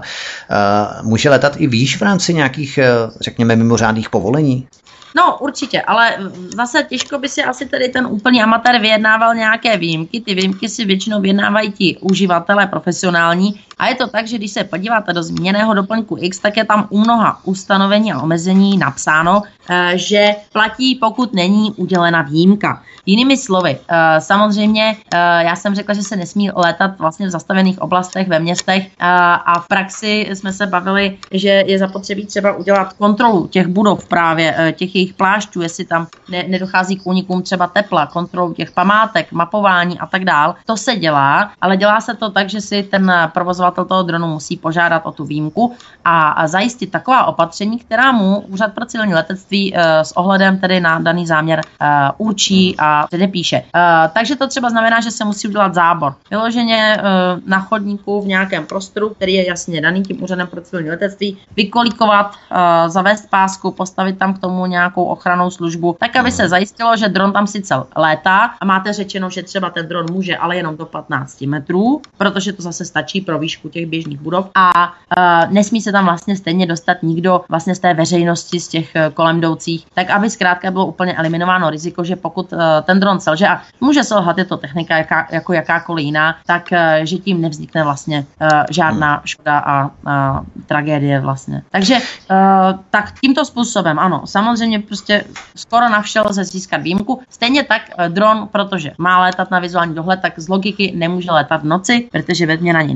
Může létat i výš v rámci nějakých, řekněme, mimořádných povolení? No určitě, ale zase těžko by si asi tady ten úplný amatér vyjednával nějaké výjimky. Ty výjimky si většinou vyjednávají ti uživatelé profesionální a je to tak, že když se podíváte do zmíněného doplňku X, tak je tam u mnoha ustanovení a omezení napsáno, že platí, pokud není udělena výjimka. Jinými slovy, samozřejmě já jsem řekla, že se nesmí létat vlastně v zastavených oblastech ve městech a v praxi jsme se bavili, že je zapotřebí třeba udělat kontrolu těch budov právě, těch jejich plášťů, jestli tam ne, nedochází k únikům třeba tepla, kontrolu těch památek, mapování a tak dál. To se dělá, ale dělá se to tak, že si ten provozovatel toho dronu musí požádat o tu výjimku a, a zajistit taková opatření, která mu Úřad pro civilní letectví uh, s ohledem tedy na daný záměr uh, určí a předepíše. Uh, takže to třeba znamená, že se musí udělat zábor. Vyloženě uh, na chodníku v nějakém prostoru, který je jasně daný tím Úřadem pro civilní letectví, vykolíkovat, uh, zavést pásku, postavit tam k tomu nějakou ochrannou službu, tak aby se zajistilo, že dron tam sice létá a máte řečeno, že třeba ten dron může, ale jenom do patnáct metrů, protože to zase stačí pro výšku těch běžných budov a uh, nesmí se tam vlastně stejně dostat nikdo vlastně z té veřejnosti, z těch uh, kolem jdoucích, tak aby zkrátka bylo úplně eliminováno riziko, že pokud uh, ten dron selže a může selhat, je to technika jaká, jako jakákoliv jiná, tak uh, že tím nevznikne vlastně uh, žádná škoda a uh, tragédie vlastně. Takže uh, tak tímto způsobem, ano, samozřejmě prostě skoro na vše lze získat výjimku. Stejně tak uh, dron, protože má létat na vizuální dohled, tak z logiky nemůže létat v noci, protože ve tmě na ně nevidíte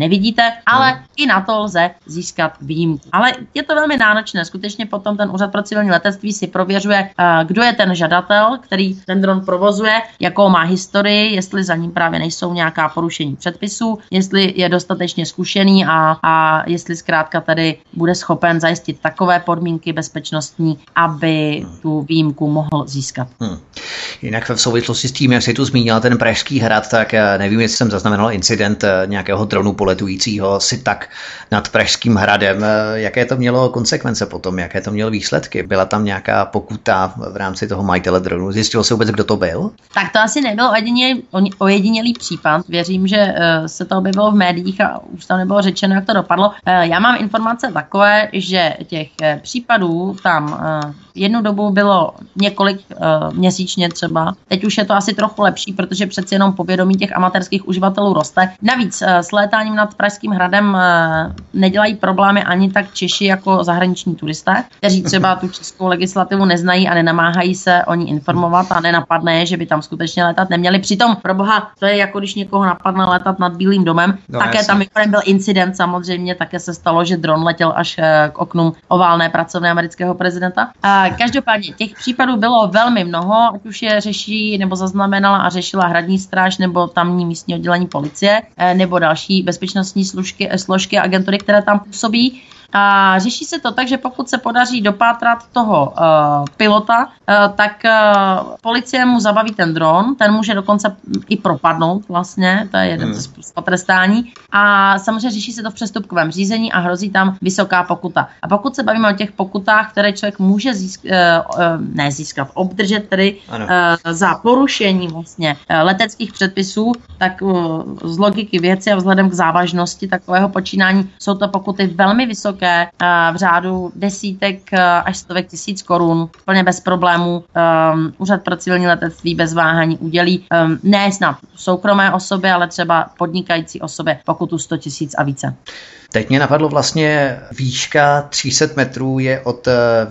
ale hmm. i na to lze získat výjimku. Ale je to velmi náročné. Skutečně potom ten úřad pro civilní letectví si prověřuje, kdo je ten žadatel, který ten dron provozuje, jakou má historii, jestli za ním právě nejsou nějaká porušení předpisů, jestli je dostatečně zkušený a, a jestli zkrátka tady bude schopen zajistit takové podmínky bezpečnostní, aby tu výjimku mohl získat. Hmm. Jinak v souvislosti s tím, jak jsi tu zmínila ten Pražský hrad, tak nevím, jestli jsem zaznamenal incident nějakého dronu poletujícího si tak nad Pražským hradem. Jaké to mělo konsekvence potom? Jaké to mělo výsledky? Byla tam nějaká pokuta v rámci toho majitele dronu? Zjistilo se vůbec, kdo to byl? Tak to asi nebyl ojedinělý, ojedinělý případ. Věřím, že se to objevilo v médiích a už tam nebylo řečeno, jak to dopadlo. Já mám informace takové, že těch případů tam jednu dobu bylo několik uh, měsíčně třeba. Teď už je to asi trochu lepší, protože přeci jenom povědomí těch amatérských uživatelů roste. Navíc uh, s létáním nad Pražským hradem uh, nedělají problémy ani tak Češi jako zahraniční turisté, kteří třeba tu českou legislativu neznají a nenamáhají se o ní informovat a nenapadne, že by tam skutečně letat neměli. Přitom, pro boha, to je jako když někoho napadne letat nad Bílým domem. No, také jasný. Tam byl incident samozřejmě, také se stalo, že dron letěl až uh, k oknům oválné pracovny amerického prezidenta. Uh, Každopádně těch případů bylo velmi mnoho, ať už je řeší nebo zaznamenala a řešila hradní stráž nebo tamní místní oddělení policie nebo další bezpečnostní složky, složky a agentury, které tam působí. A řeší se to tak, že pokud se podaří dopátrat toho uh, pilota, uh, tak uh, policie mu zabaví ten dron, ten může dokonce i propadnout vlastně, to je jeden hmm. z potrestání. A samozřejmě řeší se to v přestupkovém řízení a hrozí tam vysoká pokuta. A pokud se bavíme o těch pokutách, které člověk může získ, uh, uh, ne získat, obdržet tedy uh, za porušení vlastně uh, leteckých předpisů, tak uh, z logiky věci a vzhledem k závažnosti takového počínání jsou to pokuty velmi vysoké, v řádu desítek až stovek tisíc korun, plně bez problémů. Um, Úřad pro civilní letectví bez váhání udělí um, ne snad soukromé osoby, ale třeba podnikající osobě pokutu sto tisíc a více. Teď mě napadlo vlastně výška tři sta metrů je od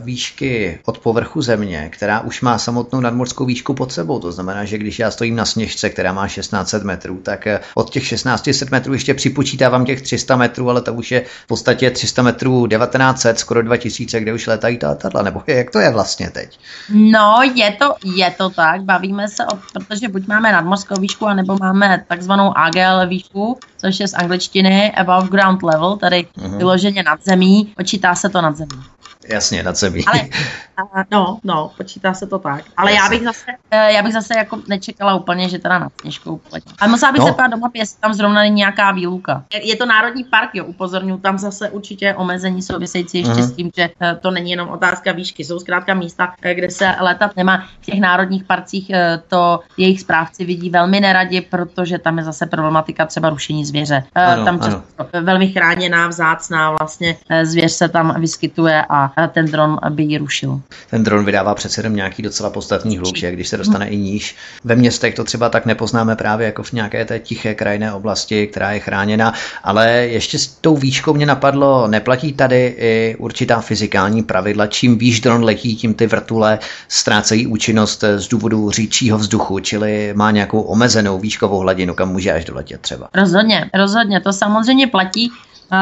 výšky od povrchu země, která už má samotnou nadmořskou výšku pod sebou. To znamená, že když já stojím na Sněžce, která má šestnáct set metrů, tak od těch šestnáct set metrů ještě připočítávám těch tři sta metrů, ale to už je v podstatě tři sta metrů devatenáct set, skoro dva tisíce, kde už létají ta letadla. Nebo jak to je vlastně teď? No, je to, je to tak. Bavíme se, o, protože buď máme nadmořskou výšku, anebo máme takzvanou A G L výšku, což je z angličtiny above ground level, tady uh-huh. vyloženě nad zemí, počítá se to nad zemí. Jasně, nad zemí. Ale, no, no, počítá se to tak. Ale já bych zase, já bych zase jako nečekala úplně, že teda nad Sněžkou poletím. Ale musela bych no. se pát do mapy, jestli tam zrovna není nějaká výluka. Je to národní park, jo, upozorňuji, tam zase určitě omezení související ještě uh-huh. s tím, že to není jenom otázka výšky. Jsou zkrátka místa, kde se letat nemá. V těch národních parcích to jejich správci vidí velmi neradi, protože tam je zase problematika třeba rušení zvěře. Ano, tam často velmi chráněná, vzácná vlastně zvěř se tam vyskytuje a ten dron by ji rušil. Ten dron vydává přece jenom nějaký docela podstatný hluk, že když se dostane hmm. i níž. Ve městech to třeba tak nepoznáme právě jako v nějaké té tiché krajinné oblasti, která je chráněna, ale ještě s tou výškou mě napadlo, neplatí tady i určitá fyzikální pravidla. Čím výš dron letí, tím ty vrtule ztrácejí účinnost z důvodu říčího vzduchu, čili má nějakou omezenou výškovou hladinu, kam může až doletět třeba. Rozhodně, rozhodně, to samozřejmě platí.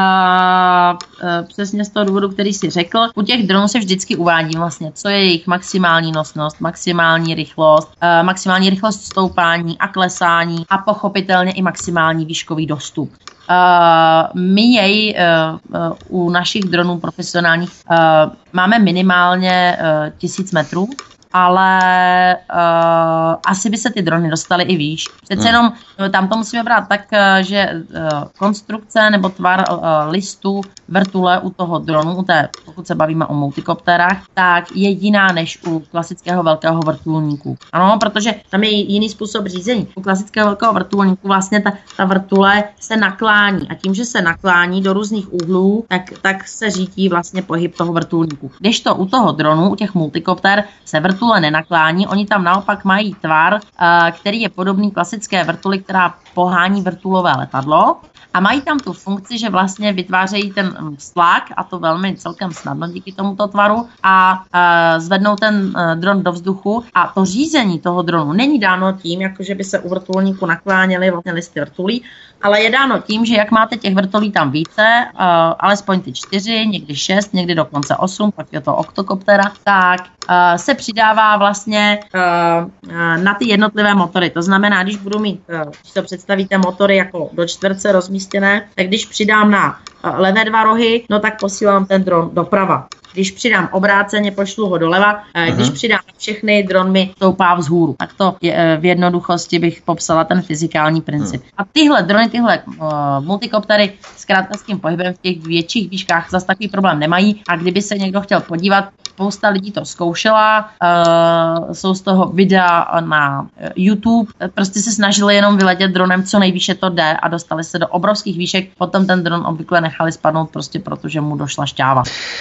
Uh, uh, přesně z toho důvodu, který jsi řekl. U těch dronů se vždycky uvádí vlastně, co je jejich maximální nosnost, maximální rychlost, uh, maximální rychlost stoupání a klesání a pochopitelně i maximální výškový dostup. Uh, my jej uh, uh, u našich dronů profesionálních uh, máme minimálně uh, tisíc metrů, ale uh, asi by se ty drony dostaly i výš. Přece jenom tam to musíme brát tak, že uh, konstrukce nebo tvar uh, listu vrtule u toho dronu, u té, pokud se bavíme o multikopterách, tak je jiná než u klasického velkého vrtulníku. Ano, protože tam je jiný způsob řízení. U klasického velkého vrtulníku vlastně ta, ta vrtule se naklání a tím, že se naklání do různých úhlů, tak, tak se řídí vlastně pohyb toho vrtulníku. Kdežto u toho dronu, u těch multikopter se vrtule nenaklání, oni tam naopak mají tvar, uh, který je podobný klasické vrtuli, která pohání vrtulové letadlo. a mají tam tu funkci, že vlastně vytvářejí ten vztlak, a to velmi celkem snadno díky tomuto tvaru, a e, zvednou ten e, dron do vzduchu, a to řízení toho dronu není dáno tím, jako že by se u vrtulníku nakláněly vlastně listy vrtulí, ale je dáno tím, že jak máte těch vrtulí tam více, uh, alespoň ty čtyři, někdy šest, někdy dokonce osm, pak je to oktokoptera, tak uh, se přidává vlastně uh, uh, na ty jednotlivé motory. To znamená, když budu mít, uh, když to představíte motory jako do čtverce rozmístěné, tak když přidám na uh, levé dva rohy, no tak posílám ten dron doprava. Když přidám obráceně, pošlu ho doleva. Uh-huh. Když přidám všechny, dron mi stoupá vzhůru. Tak to je, v jednoduchosti bych popsala ten fyzikální princip. Uh-huh. A tyhle drony, tyhle uh, multikoptery s krátkým pohybem v těch větších výškách zase takový problém nemají. A kdyby se někdo chtěl podívat, spousta lidí to zkoušela, uh, jsou z toho videa na YouTube, prostě se snažili jenom vyletět dronem, co nejvýše to jde, a dostali se do obrovských výšek, potom ten dron obvykle nechali spadnout prostě proto, že mu došla šťáva.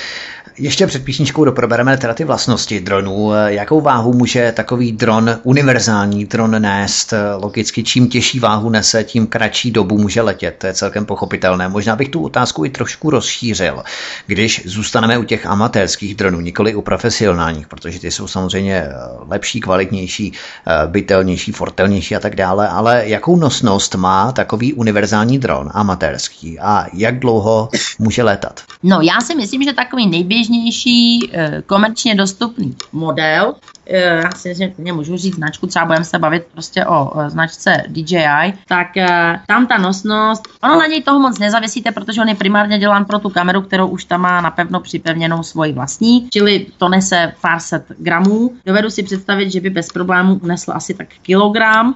Ještě před písničkou doprobereme teda ty vlastnosti dronů. Jakou váhu může takový dron, univerzální dron nést? Logicky, čím těžší váhu nese, tím kratší dobu může letět. To je celkem pochopitelné. Možná bych tu otázku i trošku rozšířil. Když zůstaneme u těch amatérských dronů, nikoli u profesionálních, protože ty jsou samozřejmě lepší, kvalitnější, bytelnější, fortelnější a tak dále, ale jakou nosnost má takový univerzální dron amatérský a jak dlouho může létat? No, já si myslím, že takový nejběžnější komerčně dostupný model, já si myslím, že můžu říct značku, třeba budeme se bavit prostě o značce D J I, tak tam ta nosnost, ono na něj toho moc nezavěsíte, protože on je primárně dělán pro tu kameru, kterou už tam má napevno připevněnou svoji vlastní, čili to nese pár set gramů. Dovedu si představit, že by bez problémů unesl asi tak kilogram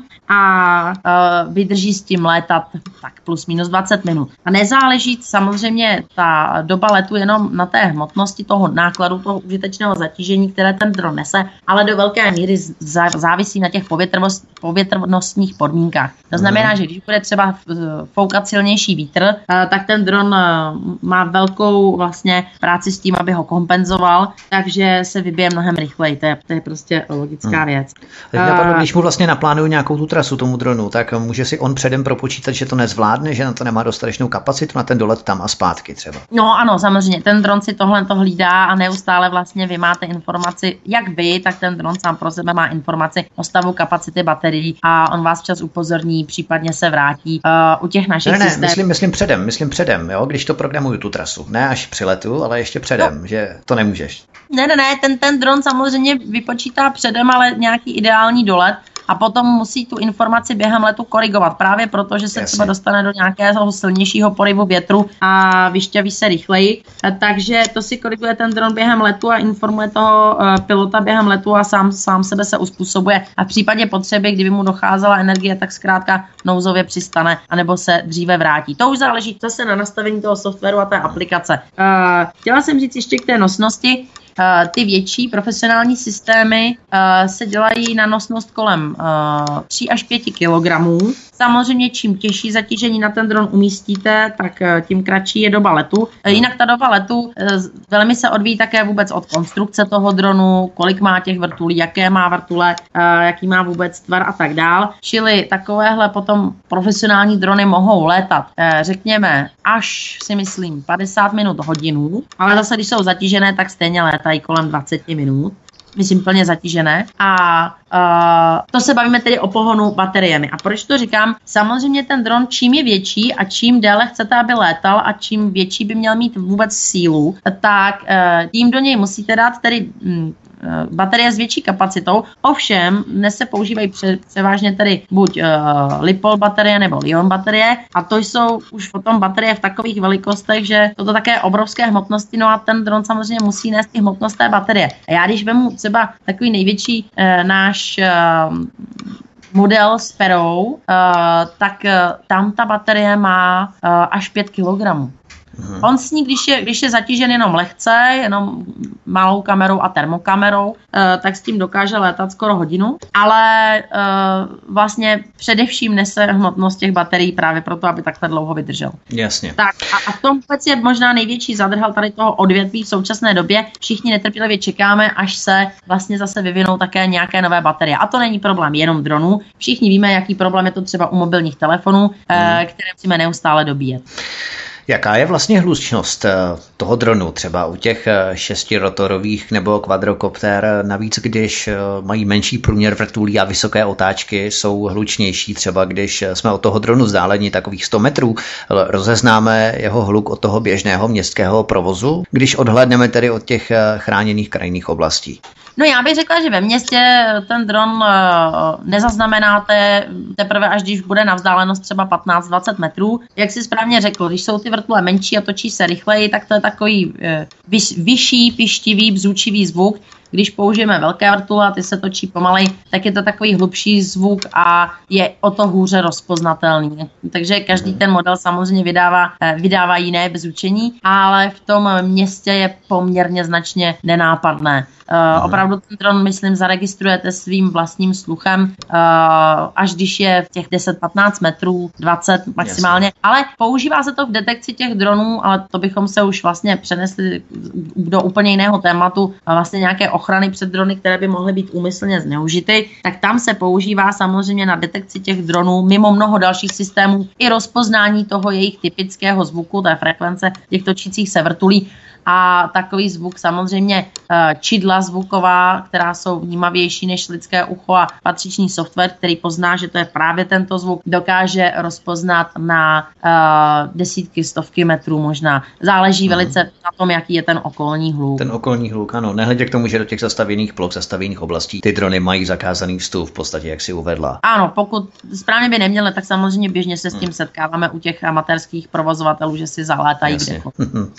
a uh, vydrží s tím létat tak plus minus dvacet minut. A nezáleží samozřejmě ta doba letu jenom na té hmotnosti toho nákladu, toho užitečného zatížení, které ten dron nese, ale do velké míry závisí na těch povětrnostních podmínkách. To znamená, že když bude třeba foukat silnější vítr, tak ten dron má velkou vlastně práci s tím, aby ho kompenzoval, takže se vybije mnohem rychleji. To je, to je prostě logická hmm. věc. Teď napadlo, když mu vlastně naplánuju nějakou tu trasu tomu dronu, tak může si on předem propočítat, že to nezvládne, že na to nemá dostatečnou kapacitu na ten dolet tam a zpátky třeba. No ano, samozřejmě. Ten dron si tohle to hlídá a neustále vlastně vy máte informaci, jak vy, tak ten dron sám pro sebe má informaci o stavu kapacity baterií a on vás včas upozorní, případně se vrátí. Uh, u těch našich ne, ne, systémů. Myslím, myslím předem, myslím předem, jo, když to programuju tu trasu. Ne až při letu, ale ještě předem, no. Že to nemůžeš. Ne, ne, ne, ten, ten dron samozřejmě vypočítá předem, ale nějaký ideální dolet a potom musí tu informaci během letu korigovat, právě proto, že se Jasně. třeba dostane do nějakého silnějšího poryvu větru a vyšťaví se rychleji. Takže to si koriguje ten dron během letu a informuje toho pilota během letu a sám, sám sebe se uspůsobuje. A v případě potřeby, kdyby mu docházela energie, tak zkrátka nouzově přistane, anebo se dříve vrátí. To už záleží zase na nastavení toho softwaru a té aplikace. Chtěla jsem říct ještě k té nosnosti. Uh, ty větší profesionální systémy uh, se dělají na nosnost kolem uh, tři až pět kilogramů. Samozřejmě čím těžší zatížení na ten dron umístíte, tak uh, tím kratší je doba letu. Uh, jinak ta doba letu uh, velmi se odvíjí také vůbec od konstrukce toho dronu, kolik má těch vrtulí, jaké má vrtule, uh, jaký má vůbec tvar a tak dál. Čili takovéhle potom profesionální drony mohou létat, uh, řekněme, až si myslím padesát minut hodinu, ale zase když jsou zatížené, tak stejně létají kolem dvacet minut. Myslím plně zatížené. A uh, to se bavíme tedy o pohonu bateriemi. A proč to říkám? Samozřejmě ten dron, čím je větší a čím déle chcete, aby létal a čím větší by měl mít vůbec sílu, tak uh, tím do něj musíte dát tedy um, baterie s větší kapacitou. Ovšem, dnes se používají převážně tedy buď uh, Lipol baterie nebo Li-ion baterie a to jsou už potom baterie v takových velikostech, že toto také obrovské hmotnosti, no a ten dron samozřejmě musí nést i hmotnost té baterie. A já když vemu třeba takový největší uh, náš uh, model Sparrow, uh, tak uh, tam ta baterie má uh, až pět kilogramů. Hmm. On sní, když je, když je zatížen jenom lehce, jenom malou kamerou a termokamerou, tak s tím dokáže létat skoro hodinu, ale vlastně především nese hmotnost těch baterií právě proto, aby takhle dlouho vydržel. Jasně. Tak a, a v tom vůbec je možná největší zadrhal tady toho odvětví v současné době. Všichni netrpělivě čekáme, až se vlastně zase vyvinou také nějaké nové baterie. A to není problém jenom dronů. Všichni víme, jaký problém je to třeba u mobilních telefonů, hmm. které musíme neustále dobíjet. Jaká je vlastně hlučnost toho dronu, třeba u těch šestirotorových nebo kvadrokoptér, navíc když mají menší průměr vrtulí a vysoké otáčky, jsou hlučnější, třeba když jsme od toho dronu vzdáleni takových sto metrů, rozeznáme jeho hluk od toho běžného městského provozu, když odhlédneme tedy od těch chráněných krajinných oblastí. No já bych řekla, že ve městě ten dron nezaznamenáte teprve, až když bude na vzdálenost třeba patnáct dvacet metrů. Jak si správně řekl, když jsou ty vrtule menší a točí se rychleji, tak to je takový vyšší, pištivý, bzučivý zvuk. Když použijeme velké vrtule a ty se točí pomalej, tak je to takový hlubší zvuk a je o to hůře rozpoznatelný. Takže každý ten model samozřejmě vydává, vydává jiné bzučení, ale v tom městě je poměrně značně nenápadné. Uh, opravdu ten dron, myslím, zaregistrujete svým vlastním sluchem, uh, až když je v těch deset patnáct metrů, dvacet maximálně. Jasně. Ale používá se to v detekci těch dronů, ale to bychom se už vlastně přenesli do úplně jiného tématu, vlastně nějaké ochrany před drony, které by mohly být úmyslně zneužity. Tak tam se používá samozřejmě na detekci těch dronů, mimo mnoho dalších systémů, i rozpoznání toho jejich typického zvuku, té frekvence těch točících se vrtulí. A takový zvuk samozřejmě čidla zvuková, která jsou vnímavější než lidské ucho a patřičný software, který pozná, že to je právě tento zvuk, dokáže rozpoznat na uh, desítky, stovky metrů možná. Záleží hmm. velice na tom, jaký je ten okolní hluk. Ten okolní hluk, ano. Nehledě k tomu, že do těch zastavěných ploch, zastavěných oblastí ty drony mají zakázaný vstup v podstatě, jak si uvedla. Ano, pokud správně by neměli, tak samozřejmě běžně se s tím setkáváme u těch amatérských provozovatelů, že si zalétají kdekoliv.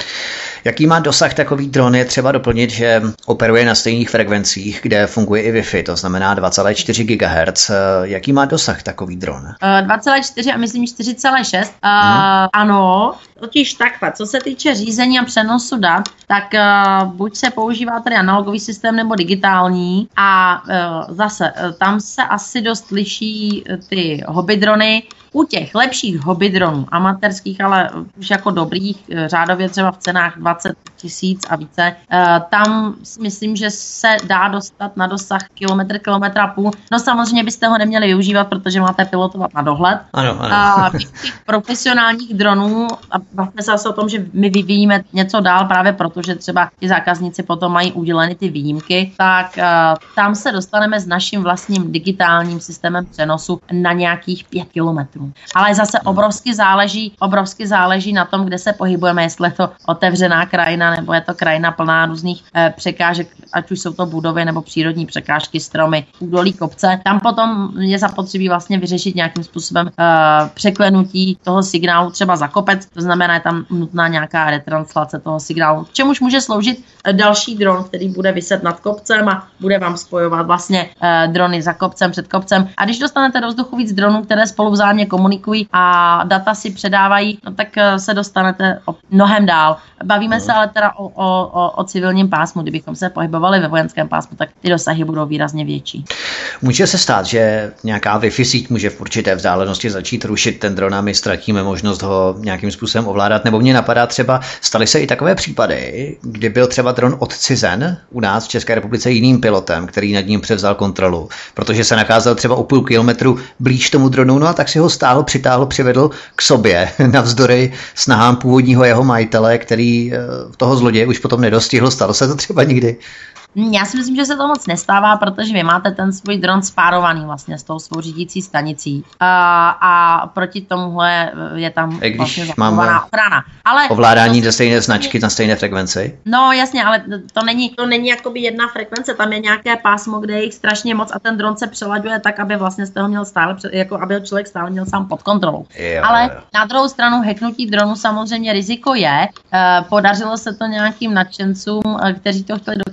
Jaký má dosah takový dron? Je třeba doplnit, že operuje na stejných frekvencích, kde funguje i Wi-Fi, to znamená dva celé čtyři gigahertz. Jaký má dosah takový dron? dva celé čtyři a myslím čtyři celé šest. Hmm. Uh, ano, totiž takhle, co se týče řízení a přenosu dat, tak uh, buď se používá tady analogový systém nebo digitální a uh, zase uh, tam se asi dost liší ty hobby drony. U těch lepších hobby dronů, amatérských, ale už jako dobrých, řádově třeba v cenách dvacet tisíc a více, tam myslím, že se dá dostat na dosah kilometr, kilometra půl. No samozřejmě byste ho neměli využívat, protože máte pilotovat na dohled. Ano, ano. A v těch profesionálních dronů, a bavíme se o tom, že my vyvíjíme něco dál právě proto, že třeba ti zákazníci potom mají uděleny ty výjimky, tak tam se dostaneme s naším vlastním digitálním systémem přenosu na nějakých pět kilometrů. Ale zase obrovsky záleží, obrovsky záleží na tom, kde se pohybujeme, jestli je to otevřená krajina, nebo je to krajina plná různých e, překážek, ať už jsou to budovy nebo přírodní překážky, stromy, údolí, kopce. Tam potom je zapotřebí vlastně vyřešit nějakým způsobem e, překlenutí toho signálu třeba za kopec, to znamená, je tam nutná nějaká retranslace toho signálu, čemuž může sloužit další dron, který bude viset nad kopcem a bude vám spojovat vlastně e, drony za kopcem, před kopcem. A když dostanete do vzduchu víc dronů, které spolu vzájemně komunikují a data si předávají, no tak se dostanete mnohem dál. Bavíme no. se ale teda o, o, o, o civilním pásmu. Kdybychom se pohybovali ve vojenském pásmu, tak ty dosahy budou výrazně větší. Může se stát, že nějaká Wi-Fi síť může v určité vzdálenosti začít rušit ten dron a my ztratíme možnost ho nějakým způsobem ovládat, nebo mě napadá třeba, staly se i takové případy, kdy byl třeba dron odcizen u nás v České republice jiným pilotem, který nad ním převzal kontrolu, protože se nacházel třeba o půl kilometru blíž tomu dronu, no a tak si ho stáhl, přitáhl, přivedl k sobě navzdory snahám původního jeho majitele, který toho zloděje už potom nedostihl. Stalo se to třeba nikdy? Já si myslím, že se to moc nestává, protože vy máte ten svůj dron spárovaný vlastně s tou svou řídící stanicí a, a proti tomuhle je tam vlastně zachovaná ochrana. Ale ovládání ze stejné značky na stejné frekvenci? No jasně, ale to není, to není jakoby jedna frekvence, tam je nějaké pásmo, kde je jich strašně moc a ten dron se přelaďuje tak, aby vlastně z toho měl stále, jako aby ho člověk stále měl sám pod kontrolou. Jo, ale jo. Na druhou stranu hacknutí dronu samozřejmě riziko je. Podařilo se to nějakým nadšencům, kteří to chtěli dokázat americkým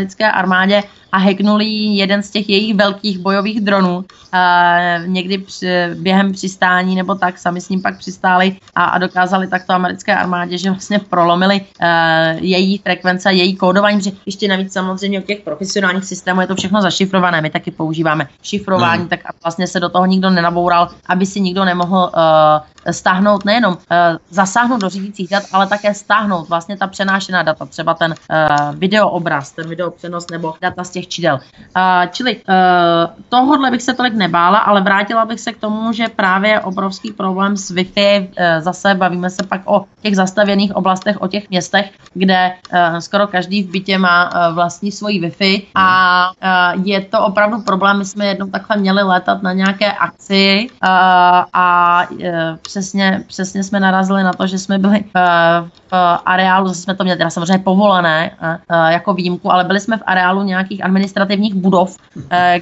americké armádě a hacknuli jeden z těch jejich velkých bojových dronů. Uh, někdy při, během přistání nebo tak, sami s ním pak přistáli a, a dokázali takto americké armádě, že vlastně prolomili uh, její frekvence, její kódování, protože ještě navíc samozřejmě u těch profesionálních systémů je to všechno zašifrované, my taky používáme šifrování, hmm. tak vlastně se do toho nikdo nenaboural, aby si nikdo nemohl uh, stáhnout, nejenom uh, zasáhnout do řídících dat, ale také stáhnout vlastně ta přenášená data, třeba ten uh, videoobraz, ten videopřenos nebo data z těch čidel. Uh, čili uh, tohodle bych se tolik nebála, ale vrátila bych se k tomu, že právě je obrovský problém s Wi-Fi. Uh, zase bavíme se pak o těch zastavěných oblastech, o těch městech, kde uh, skoro každý v bytě má uh, vlastní svoji Wi-Fi a uh, je to opravdu problém. My jsme jednou takhle měli létat na nějaké akci uh, a uh, přesně, přesně jsme narazili na to, že jsme byli uh, v areálu, zase jsme to měli teda samozřejmě povolené uh, uh, jako výjimku, ale byli jsme v areálu nějakých administrativních budov, uh,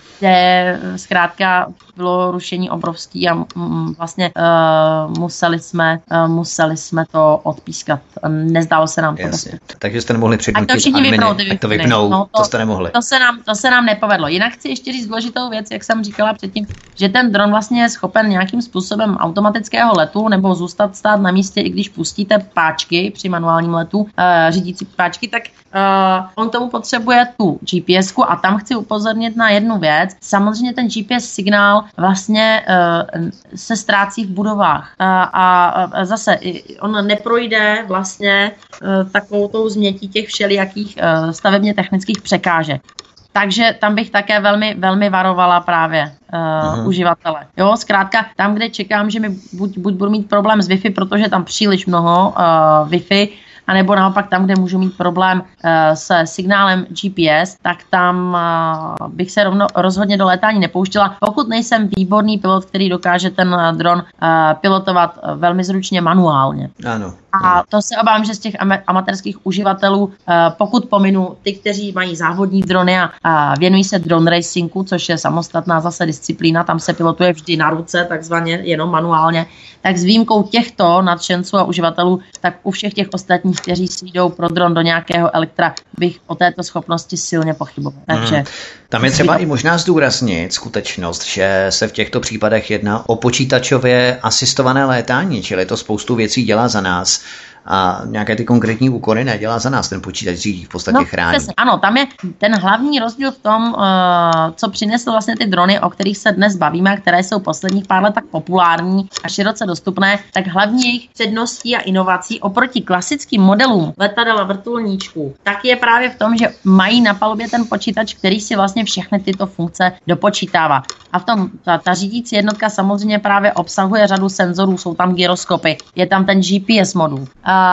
kde zkrátka bylo rušení obrovský a mm, vlastně uh, museli jsme uh, museli jsme to odpískat. Nezdálo se nám to. Jasně. Takže jste nemohli přednutit adminy, vypnou, ať to vypnou, no, to, to jste nemohli. To se, nám, to se nám nepovedlo. Jinak chci ještě říct důležitou věc, jak jsem říkala předtím, že ten dron vlastně je schopen nějakým způsobem automatického letu nebo zůstat stát na místě, i když pustíte páčky při manuálním letu, uh, řídící páčky, tak uh, on tomu potřebuje tu G P S ku a tam chci upozornit na jednu věc. Samozřejmě ten G P S signál vlastně uh, se ztrácí v budovách uh, a uh, zase on neprojde vlastně uh, takovou tou změtí těch všelijakých uh, stavebně technických překážek. Takže tam bych také velmi, velmi varovala právě uh, uživatele. Jo, zkrátka tam, kde čekám, že mi buď, buď budu mít problém s Wi-Fi, protože je tam příliš mnoho uh, Wi-Fi, anebo naopak tam, kde můžu mít problém uh, se signálem G P S, tak tam uh, bych se rovno, rozhodně do létání nepouštěla, pokud nejsem výborný pilot, který dokáže ten uh, dron uh, pilotovat uh, velmi zručně manuálně. Ano. A to se obávám, že z těch ama- amatérských uživatelů, uh, pokud pominu ty, kteří mají závodní drony a uh, věnují se drone racingu, což je samostatná zase disciplína, tam se pilotuje vždy na ruce, takzvaně jenom manuálně, tak s výjimkou těchto nadšenců a uživatelů, tak u všech těch ostatních, kteří si jdou pro dron do nějakého elektra, bych o této schopnosti silně pochyboval. Takže hmm. Tam je třeba i možná zdůraznit skutečnost, že se v těchto případech jedná o počítačově asistované létání, čili to spoustu věcí dělá za nás. A nějaké ty konkrétní úkoly nedělá za nás, ten počítač řídí, v podstatě no, chrání. Přesně, ano, tam je ten hlavní rozdíl v tom, co přinesl vlastně ty drony, o kterých se dnes bavíme, které jsou posledních pár let tak populární a široce dostupné, tak hlavní jejich předností a inovací oproti klasickým modelům letadel a vrtulníčků, tak je právě v tom, že mají na palubě ten počítač, který si vlastně všechny tyto funkce dopočítává. A v tom ta, ta řídící jednotka samozřejmě právě obsahuje řadu senzorů, jsou tam gyroskopy, je tam ten G P S modul.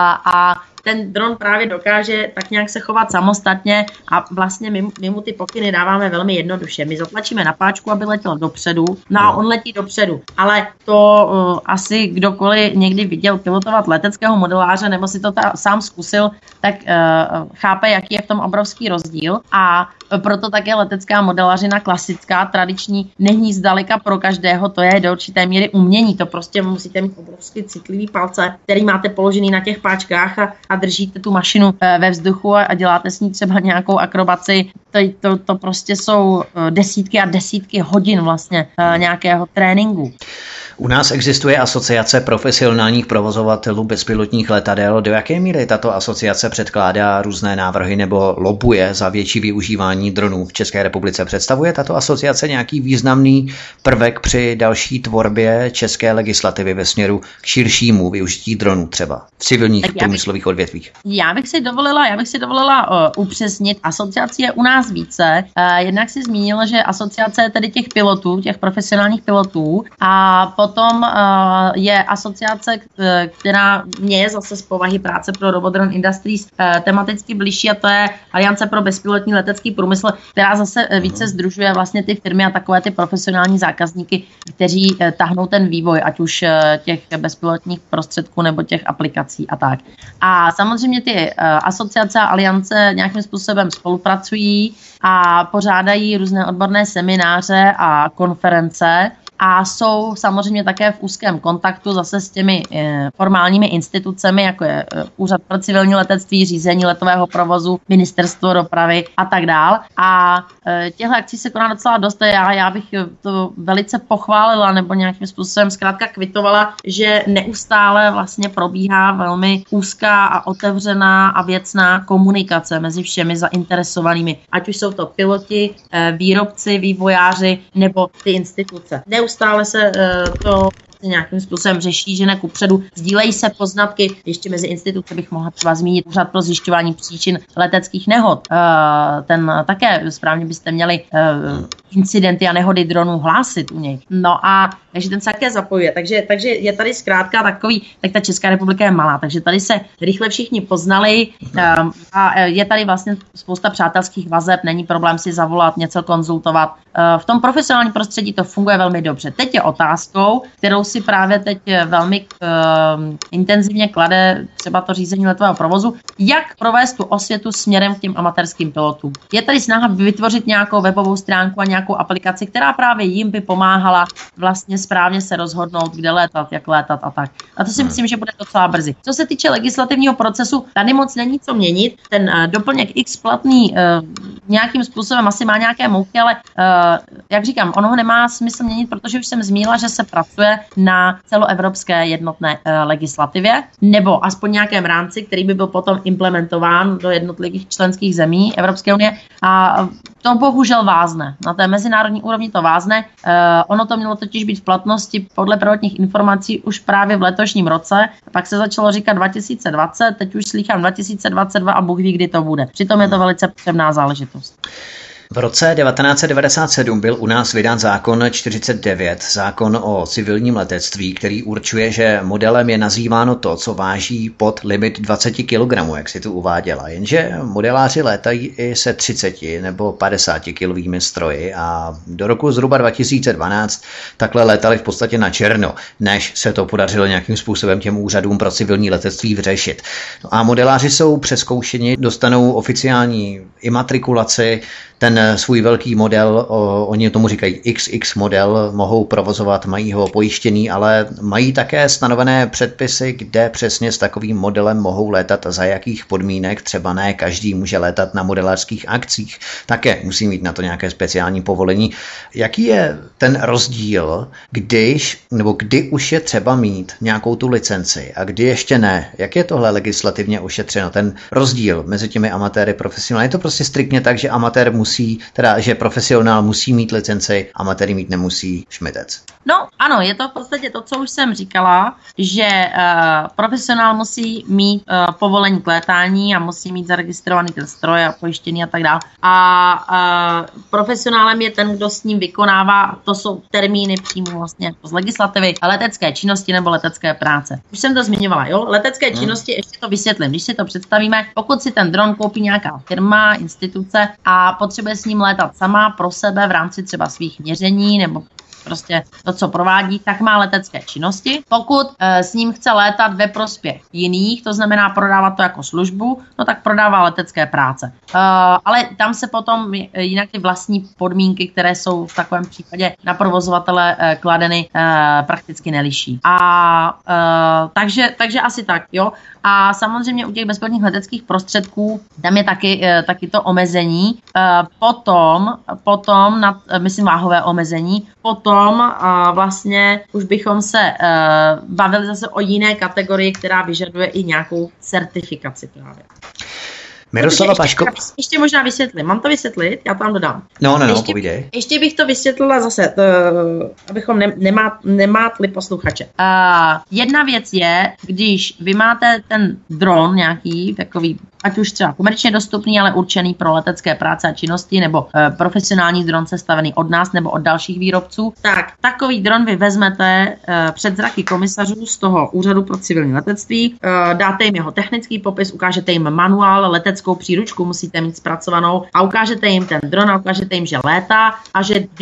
A ten dron právě dokáže tak nějak se chovat samostatně a vlastně my, my mu ty pokyny dáváme velmi jednoduše. My zatlačíme na páčku, aby letěl dopředu, no a on letí dopředu. Ale to uh, asi kdokoliv někdy viděl pilotovat leteckého modeláře nebo si to ta, sám zkusil, tak uh, chápe, jaký je v tom obrovský rozdíl a proto také letecká modelařina klasická, tradiční, není zdaleka pro každého, to je do určité míry umění. To prostě musíte mít obrovský citlivý palce, který máte položený na těch páčkách a, a držíte tu mašinu ve vzduchu a, a děláte s ní třeba nějakou akrobaci. To, to, to prostě jsou desítky a desítky hodin vlastně nějakého tréninku. U nás existuje asociace profesionálních provozovatelů bezpilotních letadel. Do jaké míry tato asociace předkládá různé návrhy nebo lobuje za větší využívání dronů v České republice? Představuje tato asociace nějaký významný prvek při další tvorbě české legislativy ve směru k širšímu využití dronů třeba v civilních průmyslových odvětvích? Já bych si dovolila, já bych si dovolila uh, upřesnit. Asociace je u nás více. Uh, jednak si zmínila, že asociace je tedy těch pilotů, těch profesionálních pilotů a potom uh, je asociace, která mě je zase z povahy práce pro Robodrone Industries uh, tematicky blížší a to je Aliance pro bezpilotní letecký průmysl, která zase uh, více sdružuje vlastně ty firmy a takové ty profesionální zákazníky, kteří uh, tahnou ten vývoj, ať už uh, těch bezpilotních prostředků nebo těch aplikací a tak. A samozřejmě ty uh, asociace a aliance nějakým způsobem spolupracují a pořádají různé odborné semináře a konference. a jsou samozřejmě také v úzkém kontaktu zase s těmi e, formálními institucemi, jako je e, Úřad pro civilní letectví, řízení letového provozu, Ministerstvo dopravy a tak dál. A e, těchto akcí se koná docela dost. Já, já bych to velice pochválila nebo nějakým způsobem zkrátka kvitovala, že neustále vlastně probíhá velmi úzká a otevřená a věcná komunikace mezi všemi zainteresovanými, ať už jsou to piloti, výrobci, vývojáři nebo ty instituce. Neustále se to nějakým způsobem řeší, že ne kupředu. Sdílejí se poznatky, ještě mezi instituce bych mohla třeba zmínit Úřad pro zjišťování příčin leteckých nehod. Ten také správně byste měli incidenty a nehody dronů hlásit u něj. No a takže ten se také zapojuje. Takže, takže je tady zkrátka takový, tak ta Česká republika je malá, takže tady se rychle všichni poznali a je tady vlastně spousta přátelských vazeb, není problém si zavolat, něco konzultovat. V tom profesionálním prostředí to funguje velmi dobře. Teď je otázkou, kterou si právě teď velmi uh, intenzivně klade třeba to řízení letového provozu, jak provést tu osvětu směrem k těm amatérským pilotům. Je tady snaha vytvořit nějakou webovou stránku a nějakou aplikaci, která právě jim by pomáhala vlastně správně se rozhodnout, kde létat, jak létat a tak. A to si myslím, že bude docela brzy. Co se týče legislativního procesu, tady moc není co měnit. Ten uh, doplněk X platný uh, nějakým způsobem asi má nějaké mouky, ale uh, jak říkám, ono ho nemá smysl měnit, protože už jsem zmínila, že se pracuje na celoevropské jednotné uh, legislativě, nebo aspoň nějakém rámci, který by byl potom implementován do jednotlivých členských zemí Evropské unie. A to bohužel vázne. Na té mezinárodní úrovni to vázne. Uh, ono to mělo totiž být v platnosti podle prvotních informací už právě v letošním roce. Pak se začalo říkat dva tisíce dvacet, teď už slýchám dva tisíce dvacet dva a Bůh ví, kdy to bude. Přitom je to velice potřebná záležitost. V roce devatenáct set devadesát sedm byl u nás vydán zákon čtyřicet devět, zákon o civilním letectví, který určuje, že modelem je nazýváno to, co váží pod limit dvacet kilogramů, jak si tu uváděla. Jenže modeláři létají i se třicet nebo padesát kilovými stroji a do roku zhruba dva tisíce dvanáct takhle létali v podstatě na černo, než se to podařilo nějakým způsobem těm úřadům pro civilní letectví vyřešit. No a modeláři jsou přezkoušeni, dostanou oficiální imatrikulaci, ten svůj velký model, o, oni tomu říkají iks iks model, mohou provozovat, mají ho pojištěný, ale mají také stanovené předpisy, kde přesně s takovým modelem mohou létat a za jakých podmínek, třeba ne každý může létat na modelářských akcích, také musí mít na to nějaké speciální povolení. Jaký je ten rozdíl, když, nebo kdy už je třeba mít nějakou tu licenci a kdy ještě ne? Jak je tohle legislativně ošetřeno, ten rozdíl mezi těmi amatéry a profesionály? Je to prostě striktně tak, že amatér musí, teda, že profesionál musí mít licenci, amatér mít nemusí, šmitec. No ano, je to v podstatě to, co už jsem říkala, že uh, profesionál musí mít uh, povolení k létání a musí mít zaregistrovaný ten stroj a pojištěný a tak dále. A uh, profesionálem je ten, kdo s ním vykonává, to jsou termíny přímo vlastně z legislativy, letecké činnosti nebo letecké práce. Už jsem to zmiňovala, jo? Letecké činnosti, hmm. ještě to vysvětlím, když si to představíme, pokud si ten dron koupí nějaká firma, instituce a potřebuje s ním létat sama pro sebe v rámci třeba svých měření nebo prostě to, co provádí, tak má letecké činnosti. Pokud e, s ním chce létat ve prospěch jiných, to znamená prodávat to jako službu, no tak prodává letecké práce. E, ale tam se potom jinak ty vlastní podmínky, které jsou v takovém případě na provozovatele e, kladeny, e, prakticky neliší. A e, takže, takže asi tak, jo. A samozřejmě u těch bezpilotních leteckých prostředků tam je taky, e, taky to omezení. E, potom, potom na, myslím váhové omezení, potom a vlastně už bychom se uh, bavili zase o jiné kategorii, která vyžaduje i nějakou certifikaci právě. Miroslava Paško. Ještě, ještě možná vysvětlím. Mám to vysvětlit? Já tam dodám. No, no, no, ještě, povídej. Ještě bych to vysvětlila zase, to, abychom ne, nemát, nemátli posluchače. Uh, jedna věc je, když vy máte ten dron nějaký, takový, ať už třeba komerčně dostupný, ale určený pro letecké práce a činnosti, nebo uh, profesionální dron sestavený od nás nebo od dalších výrobců, tak takový dron vy vezmete uh, před zraky komisařů z toho Úřadu pro civilní letectví, uh, dáte jim jeho technický popis, ukážete jim manuál, letecké příručku musíte mít zpracovanou a ukážete jim ten dron a ukážete jim, že létá a že když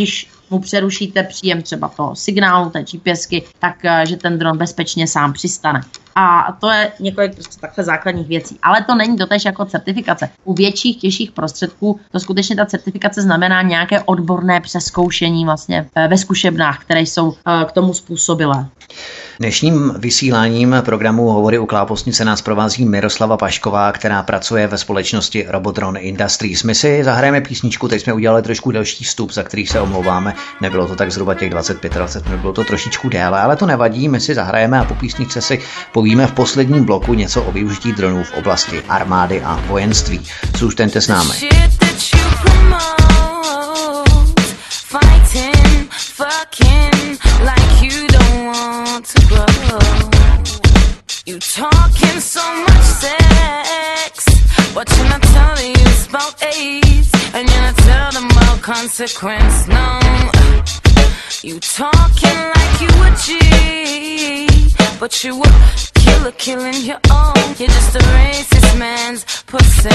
mu přerušíte příjem třeba toho signálu, té GPSky, tak že ten dron bezpečně sám přistane. A to je několik prostě takhle základních věcí. Ale to není totéž jako certifikace. U větších, těžších prostředků to skutečně ta certifikace znamená nějaké odborné přezkoušení vlastně ve zkušebnách, které jsou k tomu způsobilé. Dnešním vysíláním programu Hovory u Klábosnice nás provází Miroslava Pašková, která pracuje ve společnosti Robotron Industries. My si zahrajeme písničku, teď jsme udělali trošku delší vstup, za který se omlouváme. Nebylo to tak zhruba těch dvacet pět dvacet minut, bylo to trošičku déle, ale to nevadí, my si zahrajeme a po písničce si povíme v posledním bloku něco o využití dronů v oblasti armády a vojenství. Zůstaňte s námi. You talking so much sex, but you're not telling youth about AIDS, and you're not telling them about consequence, no. You talking like you a G, but you a killer killing your own. You're just a racist man's pussy.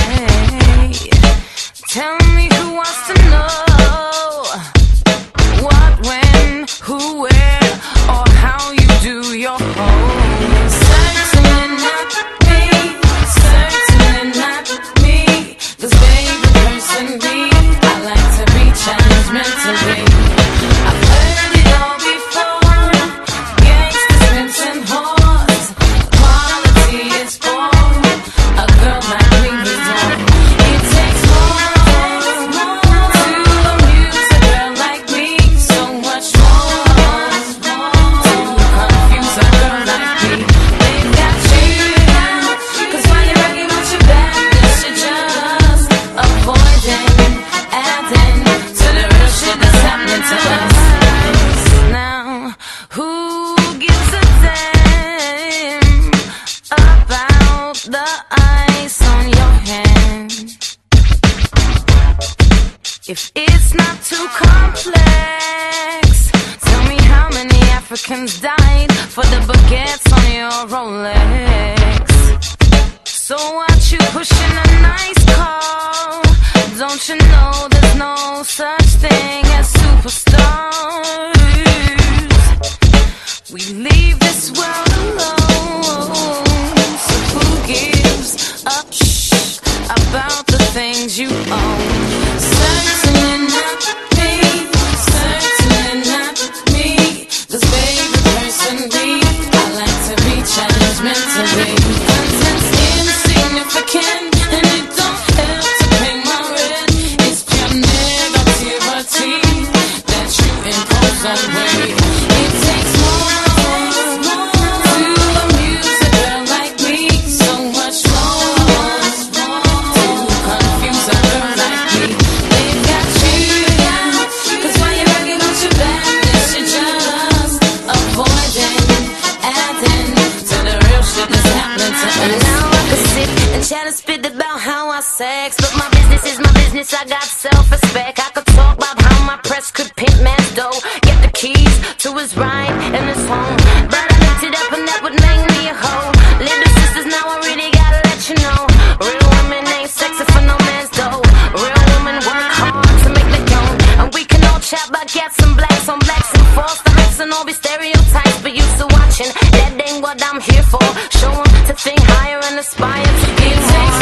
Tell me who wants to know what, when, who, where, or how you do your home. If it's not too complex, tell me how many Africans died for the baguettes on your Rolex. So what you pushing a nice car? Don't you know there's no such thing as superstars? We leave this world alone, so who gives a shh about the things you own? Certainly not me, certainly not me. This baby person me, I like to be challenged mentally. Content's insignificant, and it don't help to pay my rent. It's pure negativity that you impose on me. It takes more to amuse a girl like me, so much more to confuse a girl like me. They've got you, 'cause while you're arguing about your badness, you're just avoiding adding to the real shit that's happening to us. Now I could sit and chat and spit about how I sex, but my business is my business, I got self-respect. I could talk about how my press could pimp man's dough, get the keys to his ride and his home, but I looked it up and that would make me a hoe. Little sisters, now I really gotta let you know, real women ain't sexy for no man's dough. Real women work hard to make their own, and we can all chat about gets and blacks on blacks and false facts and all these stereotypes, but used to watching, that ain't what I'm here for. Show 'em to think higher and aspire to be more.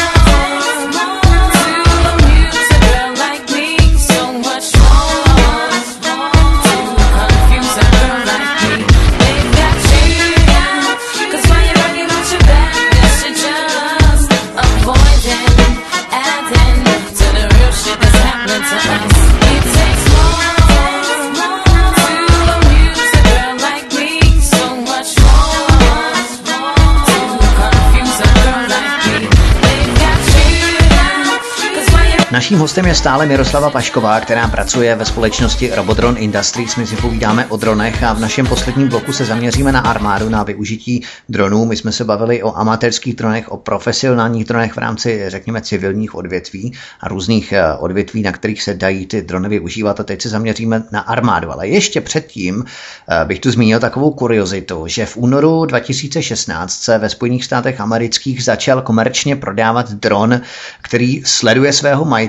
Naším hostem je stále Miroslava Pašková, která pracuje ve společnosti Robotron Industries. My si povídáme o dronech a v našem posledním bloku se zaměříme na armádu, na využití dronů. My jsme se bavili o amatérských dronech, o profesionálních dronech v rámci, řekněme, civilních odvětví a různých odvětví, na kterých se dají ty drony využívat. A teď se zaměříme na armádu. Ale ještě předtím bych tu zmínil takovou kuriozitu, že v únoru dva tisíce šestnáct se ve Spojených státech amerických začal komerčně prodávat dron, který sleduje svého majitele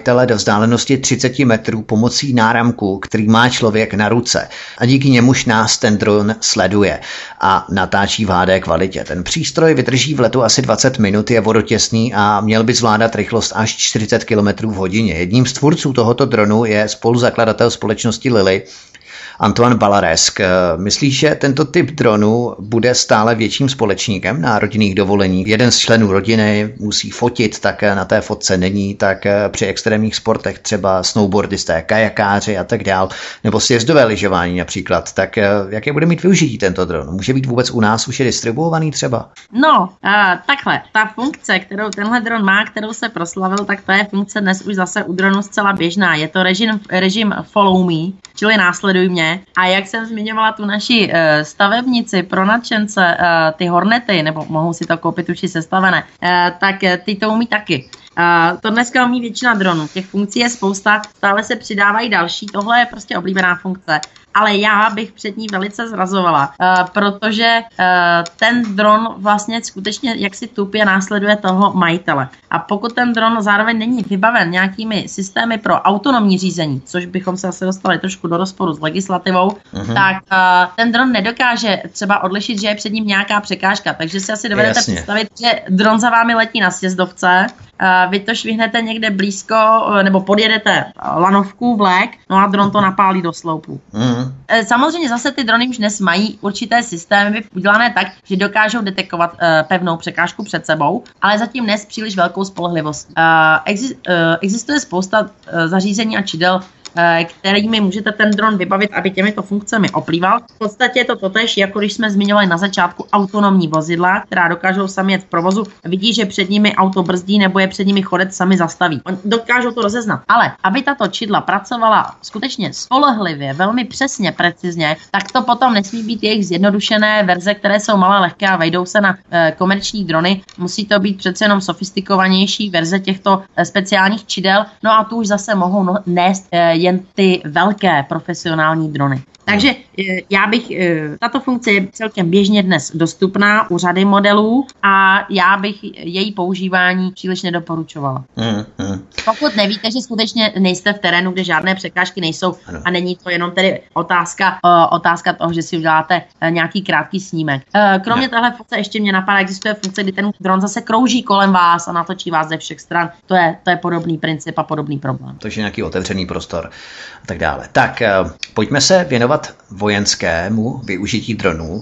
majitele do vzdálenosti třicet metrů pomocí náramku, který má člověk na ruce. A díky němuž nás ten dron sleduje a natáčí v há dé kvalitě. Ten přístroj vydrží v letu asi dvacet minut, je vodotěsný a měl by zvládat rychlost až čtyřicet kilometrů v hodině. Jedním z tvůrců tohoto dronu je spoluzakladatel společnosti Lily, Antoine Balaresk. Myslíš, že tento typ dronu bude stále větším společníkem na rodinných dovolení? Jeden z členů rodiny musí fotit, tak na té fotce není, tak při extrémních sportech třeba snowboardisté, kajakáři a tak dál, nebo sjezdové lyžování například. Tak jaké bude mít využití tento dron? Může být vůbec u nás už je distribuovaný třeba? No, uh, takhle. Ta funkce, kterou tenhle dron má, kterou se proslavil, tak to je funkce dnes už zase u dronu zcela běžná. Je to režim, režim follow me, čili následuj mě. A jak jsem zmiňovala tu naši uh, stavebnici pro nadšence, uh, ty Hornety, nebo mohou si to koupit už i sestavené, uh, tak uh, ty to umí taky. Uh, to dneska umí většina dronů. Těch funkcí je spousta, stále se přidávají další. Tohle je prostě oblíbená funkce. Ale já bych před ní velice zrazovala, uh, protože uh, ten dron vlastně skutečně jaksi tupě následuje toho majitele. A pokud ten dron zároveň není vybaven nějakými systémy pro autonomní řízení, což bychom se asi dostali trošku do rozporu s legislativou, uh-huh. tak uh, ten dron nedokáže třeba odlišit, že je před ním nějaká překážka. Takže si asi dovedete Jasně. představit, že dron za vámi letí na sjezdovce, Uh, vy to švihnete někde blízko, uh, nebo podjedete lanovku, vlek, no a dron to napálí do sloupu. Mm. Uh, samozřejmě zase ty drony už dnes mají určité systémy udělané tak, že dokážou detekovat uh, pevnou překážku před sebou, ale zatím ne s příliš velkou spolehlivostí. Uh, exi- uh, existuje spousta uh, zařízení a čidel, kterými můžete ten dron vybavit, aby těmito funkcemi oplýval. V podstatě je to totéž, jako když jsme zmiňovali na začátku autonomní vozidla, která dokážou sami jet v provozu, vidí, že před nimi auto brzdí nebo je před nimi chodec, sami zastaví. Oni dokážou to rozeznat. Ale aby tato čidla pracovala skutečně spolehlivě, velmi přesně, precizně, tak to potom nesmí být jejich zjednodušené verze, které jsou malé, lehké a vejdou se na e, komerční drony. Musí to být přece jenom sofistikovanější verze těchto e, speciálních čidel. No a tu už zase mohou no, nést e, jen ty velké profesionální drony. Takže já bych, tato funkce je celkem běžně dnes dostupná u řady modelů a já bych její používání příliš nedoporučovala. Mm, mm. Pokud nevíte, že skutečně nejste v terénu, kde žádné překážky nejsou ano. a není to jenom tedy otázka, otázka toho, že si uděláte nějaký krátký snímek. Kromě téhle funkce ještě mě napadá, existuje funkce, kdy ten dron zase krouží kolem vás a natočí vás ze všech stran. To je, to je podobný princip a podobný problém. Takže nějaký otevřený prostor a tak dále. Tak pojďme se věnovat vojenskému využití dronů.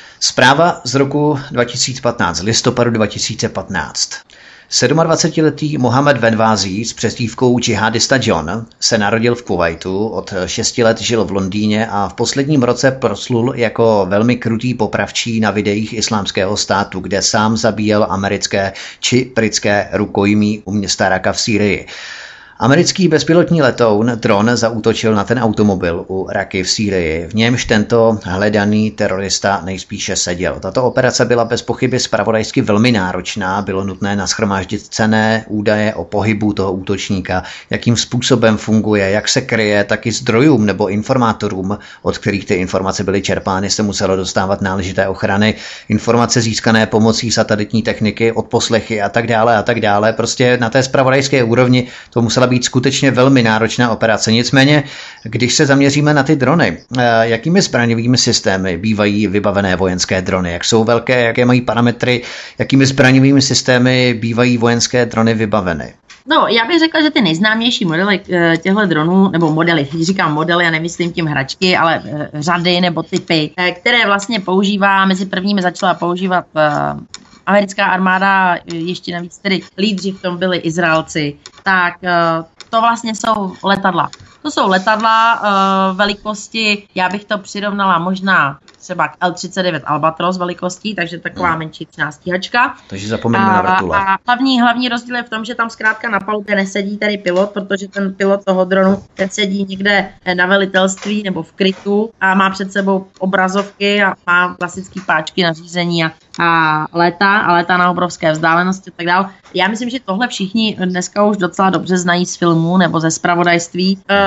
Zpráva z roku dva tisíce patnáct, z listopadu dva tisíce patnáct. sedmadvacetiletý Mohamed Benvázi s přezdívkou džihadista John se narodil v Kuvajtu, od šesti let žil v Londýně a v posledním roce proslul jako velmi krutý popravčí na videích Islámského státu, kde sám zabíjel americké či britské rukojmí u města Raka v Sýrii. Americký bezpilotní letoun dron zaútočil na ten automobil u Raky v Sýrii. V němž tento hledaný terorista nejspíše seděl. Tato operace byla bez pochyby zpravodajsky velmi náročná. Bylo nutné nashromáždit cenné údaje o pohybu toho útočníka, jakým způsobem funguje, jak se kryje, tak i zdrojům nebo informátorům, od kterých ty informace byly čerpány, se muselo dostávat náležité ochrany, informace získané pomocí satelitní techniky, odposlechy a tak dále a tak dále. Prostě na té zpravodajské úrovni to musela být skutečně velmi náročná operace. Nicméně, když se zaměříme na ty drony, jakými zbraňovými systémy bývají vybavené vojenské drony? Jak jsou velké, jaké mají parametry, jakými zbraňovými systémy bývají vojenské drony vybaveny? No, já bych řekla, že ty nejznámější modely těchto dronů, nebo modely, když říkám modely, já nemyslím tím hračky, ale řady nebo typy, které vlastně používá, mezi prvními začala používat americká armáda, ještě navíc tedy lídři v tom byli Izraelci, tak to vlastně jsou letadla. To jsou letadla uh, velikosti, já bych to přirovnala možná třeba k el třicet devět Albatros velikostí, takže taková hmm. menší stíhačka. Takže zapomeňme na vrtule. A hlavní, hlavní rozdíl je v tom, že tam zkrátka na palubě nesedí tady pilot, protože ten pilot toho dronu ten sedí někde na velitelství nebo v krytu a má před sebou obrazovky a má klasický páčky na řízení a, a létá a létá na obrovské vzdálenosti a tak dále. Já myslím, že tohle všichni dneska už docela dobře znají z filmů nebo ze zpravodajství.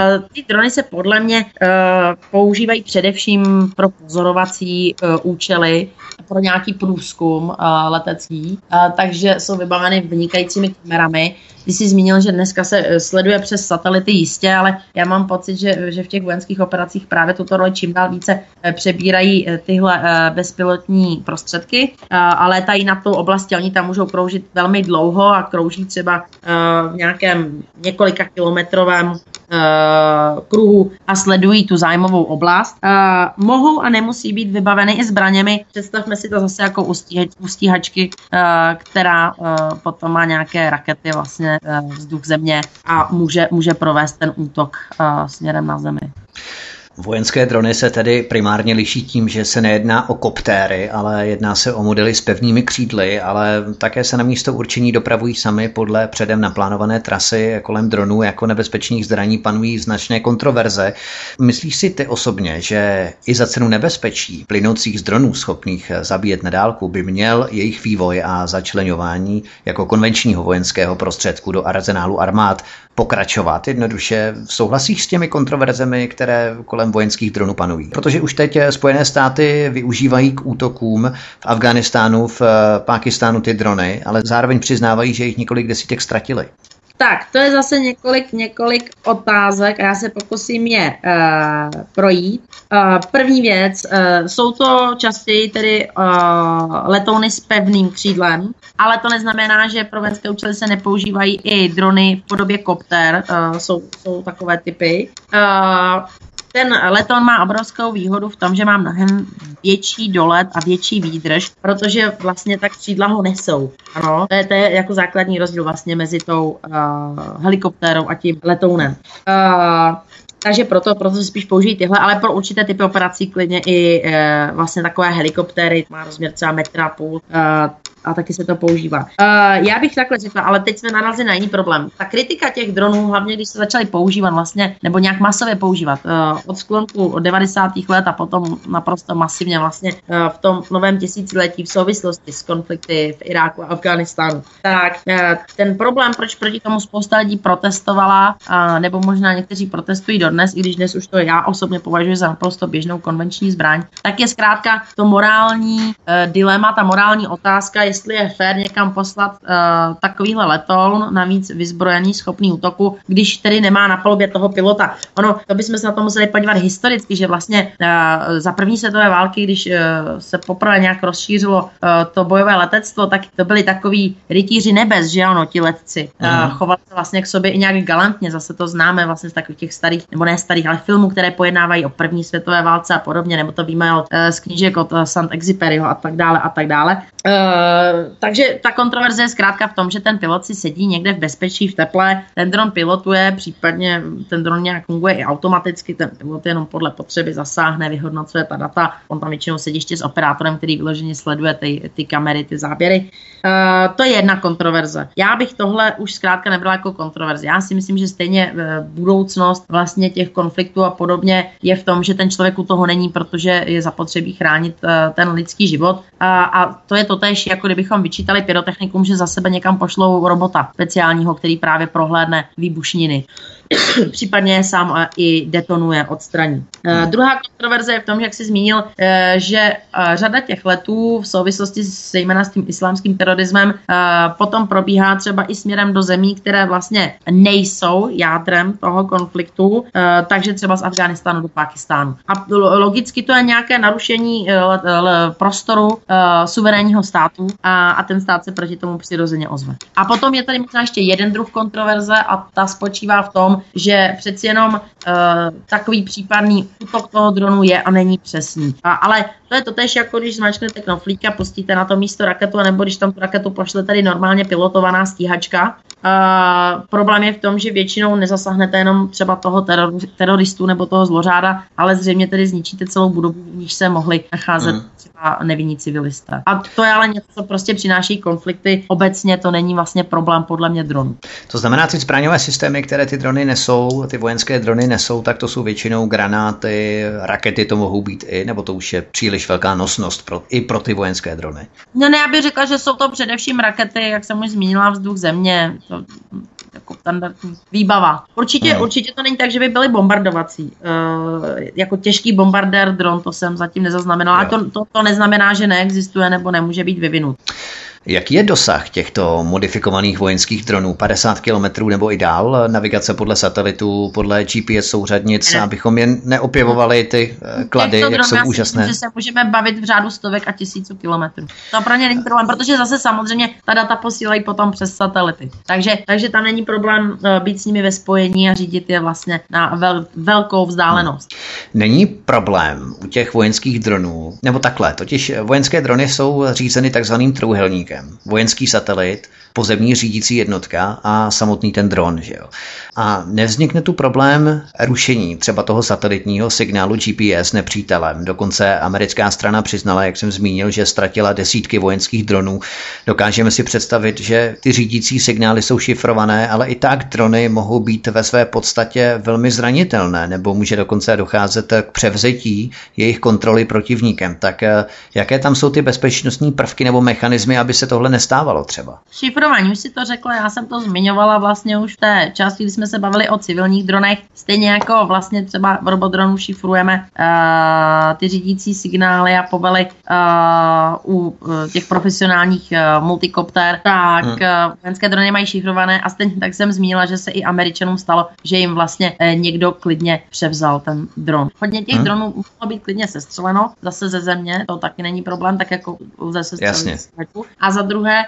ty drony se podle mě uh, používají především pro pozorovací uh, účely, pro nějaký průzkum uh, letecký, uh, takže jsou vybaveny vynikajícími kamerami. Ty jsi zmínil, že dneska se sleduje přes satelity jistě, ale já mám pocit, že, že v těch vojenských operacích právě tuto roli čím dál více přebírají tyhle bezpilotní prostředky a létají nad tou oblastí. Oni tam můžou kroužit velmi dlouho a krouží třeba v nějakém několika kilometrovém kruhu a sledují tu zájmovou oblast. Mohou a nemusí být vybaveny i zbraněmi. Představme si to zase jako u stíhačky, která potom má nějaké rakety vlastně vzduch země a může, může provést ten útok uh, směrem na zemi. Vojenské drony se tedy primárně liší tím, že se nejedná o koptéry, ale jedná se o modely s pevnými křídly, ale také se na místo určení dopravují sami podle předem naplánované trasy. Kolem dronů jako nebezpečných zraní panují značné kontroverze. Myslíš si ty osobně, že i za cenu nebezpečí plynoucích z dronů schopných zabíjet na dálku by měl jejich vývoj a začleňování jako konvenčního vojenského prostředku do arzenálu armád pokračovat? Jednoduše souhlasíš s těmi kontroverzemi, které kolem vojenských dronů panují? Protože už teď Spojené státy využívají k útokům v Afghánistánu, v Pákistánu ty drony, ale zároveň přiznávají, že jich několik desítek ztratili. Tak, to je zase několik, několik otázek a já se pokusím je uh, projít. Uh, první věc, uh, jsou to častěji tedy uh, letouny s pevným křídlem, ale to neznamená, že pro vojenské účely se nepoužívají i drony v podobě kopter, uh, jsou, jsou takové typy. Uh, Ten letoun má obrovskou výhodu v tom, že má mnohem větší dolet a větší výdrž, protože vlastně tak křídla ho nesou. Ano, to je, to je jako základní rozdíl vlastně mezi tou uh, helikoptérou a tím letounem. Uh, Takže proto, proto se spíš použijí tyhle, ale pro určité typy operací klidně i e, vlastně takové helikoptéry, má rozměr třeba metra půl e, a taky se to používá. E, já bych takhle řekla, ale teď jsme narazili na jiný problém. Ta kritika těch dronů, hlavně když se začaly používat vlastně, nebo nějak masově používat e, od sklonku od devadesátých let a potom naprosto masivně vlastně e, v tom novém tisíciletí v souvislosti s konflikty v Iráku a Afghánistánu. Tak e, ten problém, proč proti tomu spousta lidí protestovala, a, nebo možná někteří protestují do dnes, i když dnes už to já osobně považuji za naprosto běžnou konvenční zbraň, tak je zkrátka to morální e, dilema, ta morální otázka, jestli je fér někam poslat e, takovýhle letoun, navíc vyzbrojený, schopný útoku, když tedy nemá na palubě toho pilota. Ono, to bychom se na to museli podívat historicky, že vlastně e, za první světové války, když e, se poprvé nějak rozšířilo e, to bojové letectvo, tak to byli takový rytíři nebes, že ano, ti letci. E, chovali se vlastně k sobě i nějak galantně, zase to známe vlastně z takových těch starých, nebo ne starých, ale filmů, které pojednávají o první světové válce a podobně, nebo to víme od, z knížek od Saint-Exupéryho a tak dále a tak dále. E, takže ta kontroverze je zkrátka v tom, že ten pilot si sedí někde v bezpečí, v teple, ten dron pilotuje, případně ten dron nějak funguje i automaticky, ten pilot jenom podle potřeby zasáhne, vyhodnocuje ta data, on tam většinou sedí ještě s operátorem, který vyloženě sleduje ty, ty kamery, ty záběry. E, to je jedna kontroverze. Já bych tohle už zkrátka nebrala jako kontroverzi. Já si myslím, že stejně budoucnost vlastně těch konfliktů a podobně je v tom, že ten člověk u toho není, protože je zapotřebí chránit uh, ten lidský život. Uh, a to je totéž, jako kdybychom vyčítali pyrotechnikům, že za sebe někam pošlou robota speciálního, který právě prohlédne výbušniny. Případně sám uh, i detonuje, odstraní. Uh, druhá kontroverze je v tom, jak jsi zmínil, uh, že uh, řada těch letů v souvislosti s, zejména s tím islámským terorismem uh, potom probíhá třeba i směrem do zemí, které vlastně nejsou jádrem toho konfliktu, uh, takže třeba z Afghánistánu do Pákistánu. A logicky to je nějaké narušení uh, prostoru uh, suverénního státu a, a ten stát se proti tomu přirozeně ozve. A potom je tady možná ještě jeden druh kontroverze a ta spočívá v tom, že přeci jenom uh, takový případný útok toho dronu je a není přesný. A, ale to je totéž, jako když zmáčknete knoflík a pustíte na to místo raketu, nebo když tam tu raketu pošle tady normálně pilotovaná stíhačka. Uh, problém je v tom, že většinou nezasáhnete jenom třeba toho teror, teroristu nebo toho zlořáda, ale zřejmě tedy zničíte celou budovu, v níž se mohli nacházet mm. třeba nevinní civilisté. A to je ale něco, co prostě přináší konflikty. Obecně to není vlastně problém podle mě dronů. To znamená, ty zbraňové systémy, které ty drony nesou, ty vojenské drony nesou, tak to jsou většinou granáty, rakety to mohou být i, nebo to už je příliš velká nosnost pro, i pro ty vojenské drony. No ne, já bych řekla, že jsou to především rakety, jak jsem už zmínila, vzduch země. To, jako jako standardní výbava. Určitě, hmm. určitě to není tak, že by byly bombardovací. Uh, jako těžký bombardér dron, to jsem zatím nezaznamenala. A to, to, to neznamená, že neexistuje nebo nemůže být vyvinut. Jaký je dosah těchto modifikovaných vojenských dronů? padesát kilometrů nebo i dál? Navigace podle satelitu, podle G P S souřadnic, ne. abychom jen neopěvovali ty klady, jak dronů, jsou úžasné. Myslím, že se můžeme bavit v řádu stovek a tisíců kilometrů. To pro ně není problém, protože zase samozřejmě ta data posílají potom přes satelity. Takže, takže tam není problém být s nimi ve spojení a řídit je vlastně na vel, velkou vzdálenost. Není problém u těch vojenských dronů, nebo takhle, totiž vojenské drony jsou řízeny takzvaným trojúhelníkem. Vojenský satelit, pozemní řídící jednotka a samotný ten dron. Že jo? A nevznikne tu problém rušení třeba toho satelitního signálu G P S nepřítelem. Dokonce americká strana přiznala, jak jsem zmínil, že ztratila desítky vojenských dronů. Dokážeme si představit, že ty řídící signály jsou šifrované, ale i tak drony mohou být ve své podstatě velmi zranitelné, nebo může dokonce docházet k převzetí jejich kontroly protivníkem. Tak jaké tam jsou ty bezpečnostní prvky nebo mechanismy, aby se tohle nestávalo třeba? Šifrování, už si to řekla, já jsem to zmiňovala vlastně už v té části, kdy jsme se bavili o civilních dronech, stejně jako vlastně třeba v robodronu šifrujeme uh, ty řídící signály a povely uh, u uh, těch profesionálních uh, multikopter, tak hmm. uh, vojenské drony mají šifrované a stejně tak jsem zmínila, že se i Američanům stalo, že jim vlastně uh, někdo klidně převzal ten dron. Hodně těch hmm. dronů mohlo být klidně sestřeleno, zase ze země, to taky není problém, tak jako ze sestřelení. A za druhé,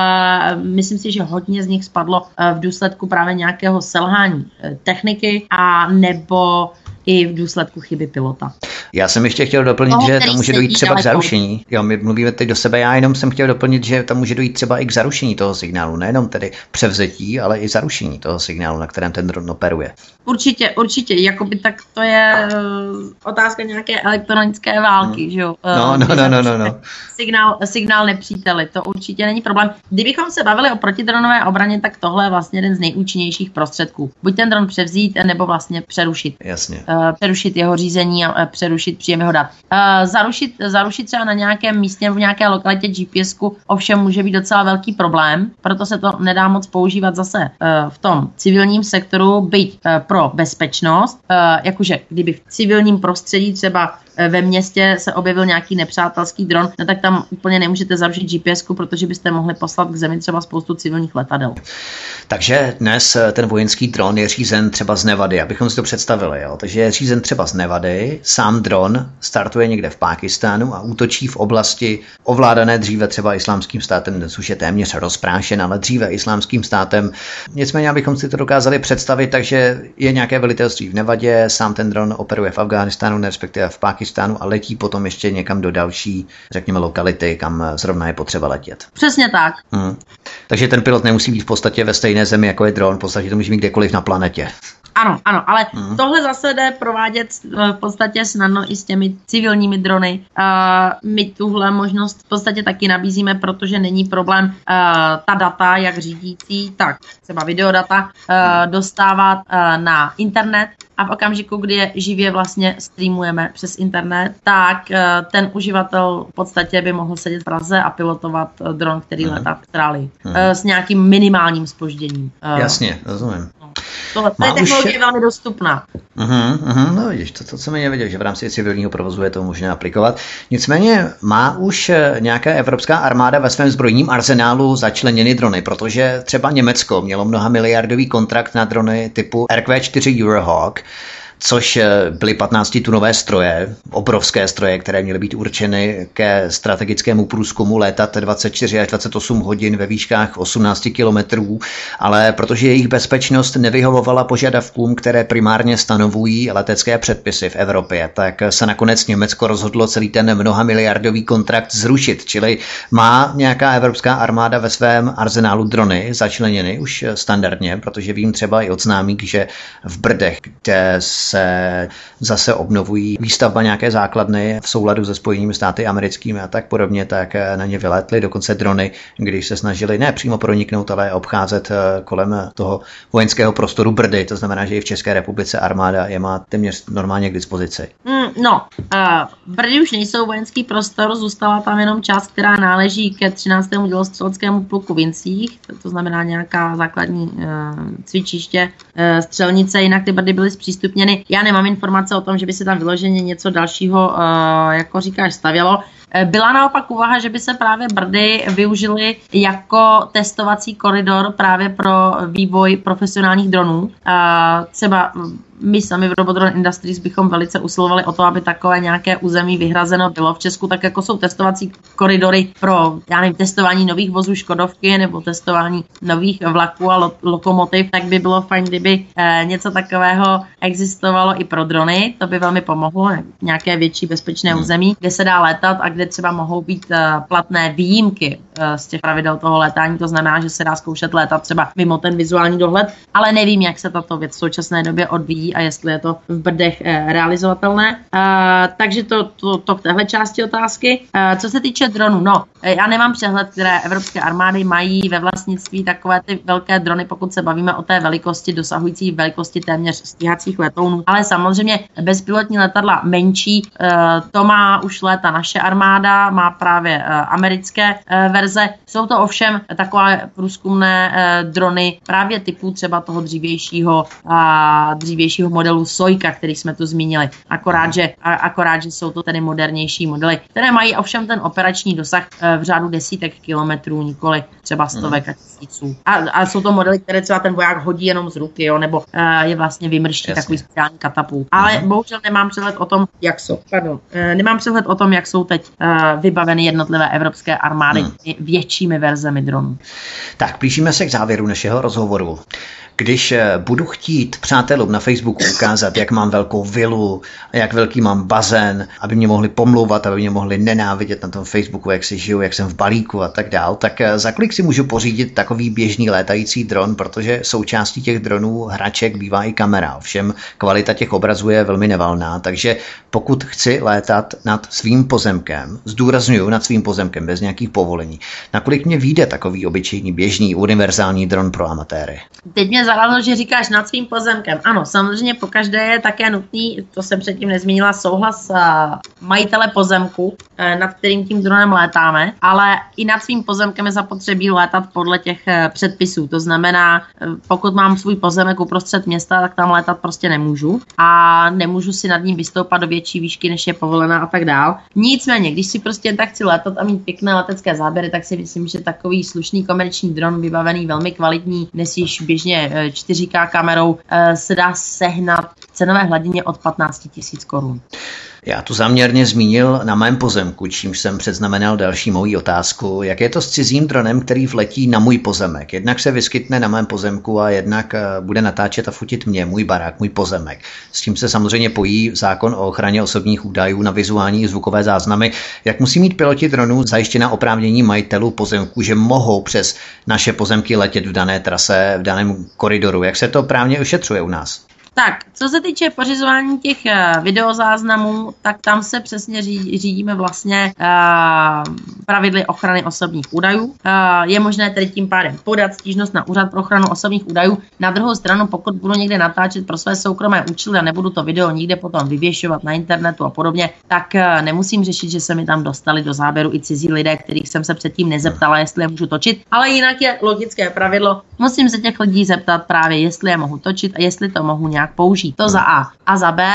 uh, myslím si, že hodně z nich spadlo uh, v důsledku právě nějakého selhání uh, techniky a nebo i v důsledku chyby pilota. Já jsem ještě chtěl doplnit, Toho, že tam může dojít třeba daleko. k zarušení. Jo, my mluvíme teď do sebe, já jenom jsem chtěl doplnit, že tam může dojít třeba i k zarušení toho signálu. Nejenom tedy převzetí, ale i zarušení toho signálu, na kterém ten dron operuje. Určitě, určitě. Jakoby tak to je uh, otázka nějaké elektronické války, hmm. že jo? Uh, no, no, no, no, no, no. Signál, signál nepříteli, to určitě není problém. Kdybychom se bavili o protidronové obraně, tak tohle je vlastně jeden z nejúčinnějších prostředků. Buď ten dron převzít, nebo vlastně přerušit. Jasně. Uh, přerušit jeho řízení a uh, přerušit příjem jeho dat. Uh, zarušit, zarušit třeba na nějakém místě nebo v nějaké lokalitě GPSku ovšem může být docela velký problém, proto se to nedá moc používat zase uh, v tom civilním sektoru, byť uh, pro bezpečnost, uh, jakože kdyby v civilním prostředí třeba uh, ve městě se objevil nějaký nepřátelský dron, no tak tam úplně nemůžete zarušit GPSku, protože byste mohli poslat k zemi třeba spoustu civilních letadel. Takže dnes ten vojenský dron je řízen třeba z Nevady, abychom si to představili. Jo? Takže je řízen třeba z Nevady, sám dron startuje někde v Pákistánu a útočí v oblasti ovládané dříve třeba Islámským státem, dnes už je téměř rozprášen, ale dříve Islámským státem. Nicméně, abychom si to dokázali představit, takže je nějaké velitelství v Nevadě, sám ten dron operuje v Afghánistánu, respektive v Pákistánu a letí potom ještě někam do další, řekněme, lokality, kam zrovna je potřeba letět. Přesně tak. Hmm. Takže ten pilot nemusí být v podstatě ve stejné zemi, jako je dron, v podstatě to může být kdekoliv na planetě. Ano, ano, ale hmm. tohle zase jde provádět v podstatě snadno i s těmi civilními drony. Uh, my tuhle možnost v podstatě taky nabízíme, protože není problém uh, ta data, jak řídící, tak třeba videodata, uh, dostávat uh, na internet a v okamžiku, kdy je živě vlastně streamujeme přes internet, tak uh, ten uživatel v podstatě by mohl sedět v Praze a pilotovat uh, dron, který hmm. letá v Austrálii hmm. uh, s nějakým minimálním zpožděním. Uh, Jasně, rozumím. Tohle je technologie už... velmi dostupná. Uhum, uhum, no vidíš, to, to jsem nevěděl, že v rámci civilního provozu je to možné aplikovat. Nicméně má už nějaká evropská armáda ve svém zbrojním arzenálu začleněny drony, protože třeba Německo mělo mnoha miliardový kontrakt na drony typu R Q čtyři Eurohawk, což byly patnáctitunové stroje, obrovské stroje, které měly být určeny ke strategickému průzkumu, létat dvacet čtyři až dvacet osm hodin ve výškách osmnáct kilometrů, ale protože jejich bezpečnost nevyhovovala požadavkům, které primárně stanovují letecké předpisy v Evropě, tak se nakonec Německo rozhodlo celý ten mnoha miliardový kontrakt zrušit, čili má nějaká evropská armáda ve svém arzenálu drony začleněny už standardně, protože vím třeba i od známých, že v Brdech, kde se zase obnovují výstavba nějaké základny v souladu se Spojenými státy americkými a tak podobně, tak na ně vylétly dokonce drony, když se snažili ne přímo proniknout, ale obcházet kolem toho vojenského prostoru Brdy. To znamená, že i v České republice armáda je má téměř normálně k dispozici. Mm, no, uh, Brdy už nejsou vojenský prostor, zůstala tam jenom část, která náleží ke třináctému dělostřeleckému pluku v Jincích, to, to znamená nějaká základní uh, cvičiště, uh, střelnice, jinak ty Brdy byly zpřístupněny. Já nemám informace o tom, že by se tam vyloženě něco dalšího, uh, jako říkáš, stavělo. Byla naopak úvaha, že by se právě Brdy využily jako testovací koridor právě pro vývoj profesionálních dronů. Třeba my sami v Robodrone Industries bychom velice usilovali o to, aby takové nějaké území vyhrazeno bylo v Česku, tak jako jsou testovací koridory pro, já nevím, testování nových vozů Škodovky nebo testování nových vlaků a lo- lokomotiv, tak by bylo fajn, kdyby eh, něco takového existovalo i pro drony. To by velmi pomohlo, nějaké větší bezpečné území, kde se dá létat a kde třeba mohou být eh, platné výjimky eh, z těch pravidel toho létání. To znamená, že se dá zkoušet létat třeba mimo ten vizuální dohled, ale nevím, jak se tato věc v současné době odvíjí a jestli je to v Brdech eh, realizovatelné. Uh, takže to, to, to k téhle části otázky. Uh, co se týče dronů, no, já nemám přehled, které evropské armády mají ve vlastnictví takové ty velké drony, pokud se bavíme o té velikosti, dosahující velikosti téměř stíhacích letounů. Ale samozřejmě bezpilotní letadla menší, uh, to má už léta naše armáda, má právě uh, americké uh, verze. Jsou to ovšem takové průzkumné uh, drony právě typu třeba toho dřívějšího, uh, dřívějšího modelu Sojka, který jsme tu zmínili. Akorát že, akorát, že jsou to tedy modernější modely, které mají ovšem ten operační dosah v řádu desítek kilometrů, nikoli třeba stovek a tisíců. A, a jsou to modely, které třeba ten voják hodí jenom z ruky, jo, nebo uh, je vlastně vymrští takový speciální katapult. Ale uh-huh. bohužel nemám přehled o tom, jak jsou. Pardon, uh, nemám přehled o tom, jak jsou teď uh, vybaveny jednotlivé evropské armády uh-huh. většími verzemi dronů. Tak, blížíme se k závěru našeho rozhovoru. Když budu chtít přátelům na Facebooku ukázat, jak mám velkou vilu, jak velký mám bazén, aby mě mohli pomlouvat, aby mě mohli nenávidět na tom Facebooku, jak si žiju, jak jsem v balíku a tak dál, tak za kolik si můžu pořídit takový běžný létající dron, protože součástí těch dronů hraček bývá i kamera. Ovšem kvalita těch obrazů je velmi nevalná, takže pokud chci létat nad svým pozemkem, zdůrazňuju nad svým pozemkem bez nějakých povolení, nakolik mě vyjde takový obyčejný běžný univerzální dron pro amatéry? Teď mě zarazilo, že říkáš nad svým pozemkem. Ano, samozřejmě pokaždé je také nutný, to jsem předtím nezmínila, souhlas majitele pozemku, nad kterým tím dronem létáme, ale i nad svým pozemkem je zapotřebí létat podle těch předpisů. To znamená, pokud mám svůj pozemek uprostřed města, tak tam létat prostě nemůžu a nemůžu si nad ním vystoupat do větší výšky, než je povolená a tak dál. Nicméně, když si prostě tak chci létat a mít pěkné letecké záběry, tak si myslím, že takový slušný komerční dron vybavený velmi kvalitní, dnes již běžně čtyři ká kamerou, se dá sehnat v cenové hladině od patnáct tisíc korun. Já tu záměrně zmínil na mém pozemku, čímž jsem předznamenal další mojí otázku. Jak je to s cizím dronem, který vletí na můj pozemek? Jednak se vyskytne na mém pozemku a jednak bude natáčet a fotit mě, můj barák, můj pozemek. S tím se samozřejmě pojí zákon o ochraně osobních údajů na vizuální i zvukové záznamy. Jak musí mít piloti dronů zajištěna oprávnění majitelů pozemku, že mohou přes naše pozemky letět v dané trase, v daném koridoru? Jak se to právně ošetřuje u nás? Tak, co se týče pořizování těch uh, videozáznamů, tak tam se přesně ří, řídíme vlastně uh, pravidly ochrany osobních údajů. Uh, je možné tedy tím pádem podat stížnost na Úřad pro ochranu osobních údajů. Na druhou stranu, pokud budu někde natáčet pro své soukromé účely a nebudu to video nikde potom vyvěšovat na internetu a podobně, tak uh, nemusím řešit, že se mi tam dostali do záběru i cizí lidé, kterých jsem se předtím nezeptala, jestli je můžu točit. Ale jinak je logické pravidlo, musím se těch lidí zeptat právě, jestli je mohu točit a jestli to mohu nějak použít. To za A. A za B,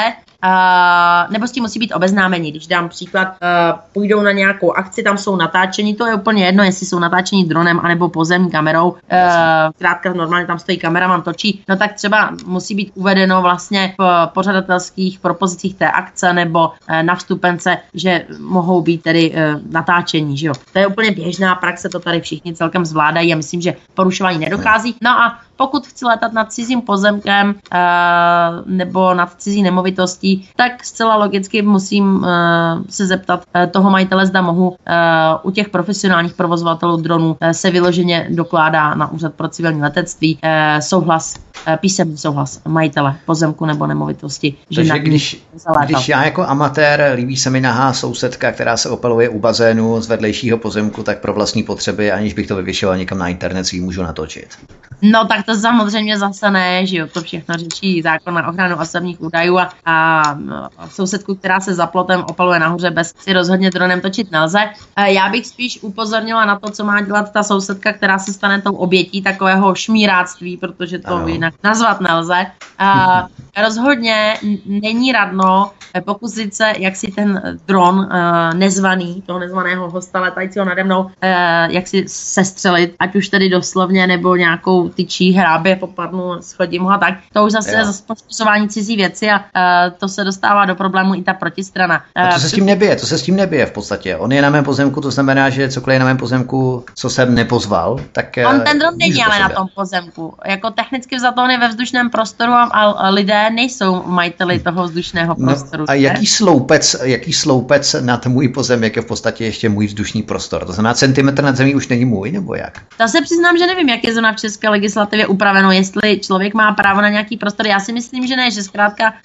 Uh, nebo s tím musí být obeznámení. Když dám příklad, uh, půjdou na nějakou akci, tam jsou natáčení, to je úplně jedno, jestli jsou natáčení dronem anebo pozemní kamerou. Uh, Krátka normálně tam stojí kameraman, točí, no tak třeba musí být uvedeno vlastně v pořadatelských propozicích té akce nebo uh, na vstupence, že mohou být tedy uh, natáčení, že jo. To je úplně běžná praxe, to tady všichni celkem zvládají a myslím, že porušování nedochází. No a pokud chci letat nad cizím pozemkem uh, nebo nad cizí nemovitostí, tak zcela logicky musím uh, se zeptat uh, toho majitele, zda mohu uh, u těch profesionálních provozovatelů dronů uh, se vyloženě dokládá na Úřad pro civilní letectví uh, souhlas, uh, písemný souhlas majitele pozemku nebo nemovitosti. Takže že když, když já jako amatér, líbí se mi nahá sousedka, která se opaluje u bazénu z vedlejšího pozemku, tak pro vlastní potřeby, aniž bych to vyvěšoval někam na internet, si ji můžu natočit. No tak to samozřejmě zase ne, že jo, to všechno řeší zákon na ochranu osobních údajů a, a, a sousedku, která se za plotem opaluje nahoře, bez si rozhodně dronem točit nelze. Já bych spíš upozornila na to, co má dělat ta sousedka, která se stane tou obětí takového šmíráctví, protože to ano. jinak nazvat nelze. A rozhodně není radno pokusit se, jak si ten dron uh, nezvaný, toho nezvaného hosta letajícího nade mnou, uh, jak si sestřelit, ať už tedy doslovně, nebo nějakou tyčí hrábě popadnu, schodím ho a tak. To už zase je zase poškozování cizí věci a uh, to se dostává do problému i ta protistrana. Uh, a to se s tím nebije, to se s tím nebije v podstatě. On je na mém pozemku, to znamená, že cokoliv je na mém pozemku, co jsem nepozval, tak on ten dron není ale na tom pozemku. Jako technicky vzato on je ve vzdušném prostoru a lidé nejsou majiteli toho vzdušného prostoru. No, a jaký sloupec, jaký sloupec nad můj pozemek je v podstatě ještě můj vzdušný prostor? To znamená, centimetr nad zemí už není můj, nebo jak? To se přiznám, že nevím, jak je zrovna v české legislativě upraveno, jestli člověk má právo na nějaký prostor. Já si myslím, že ne, že zkrátka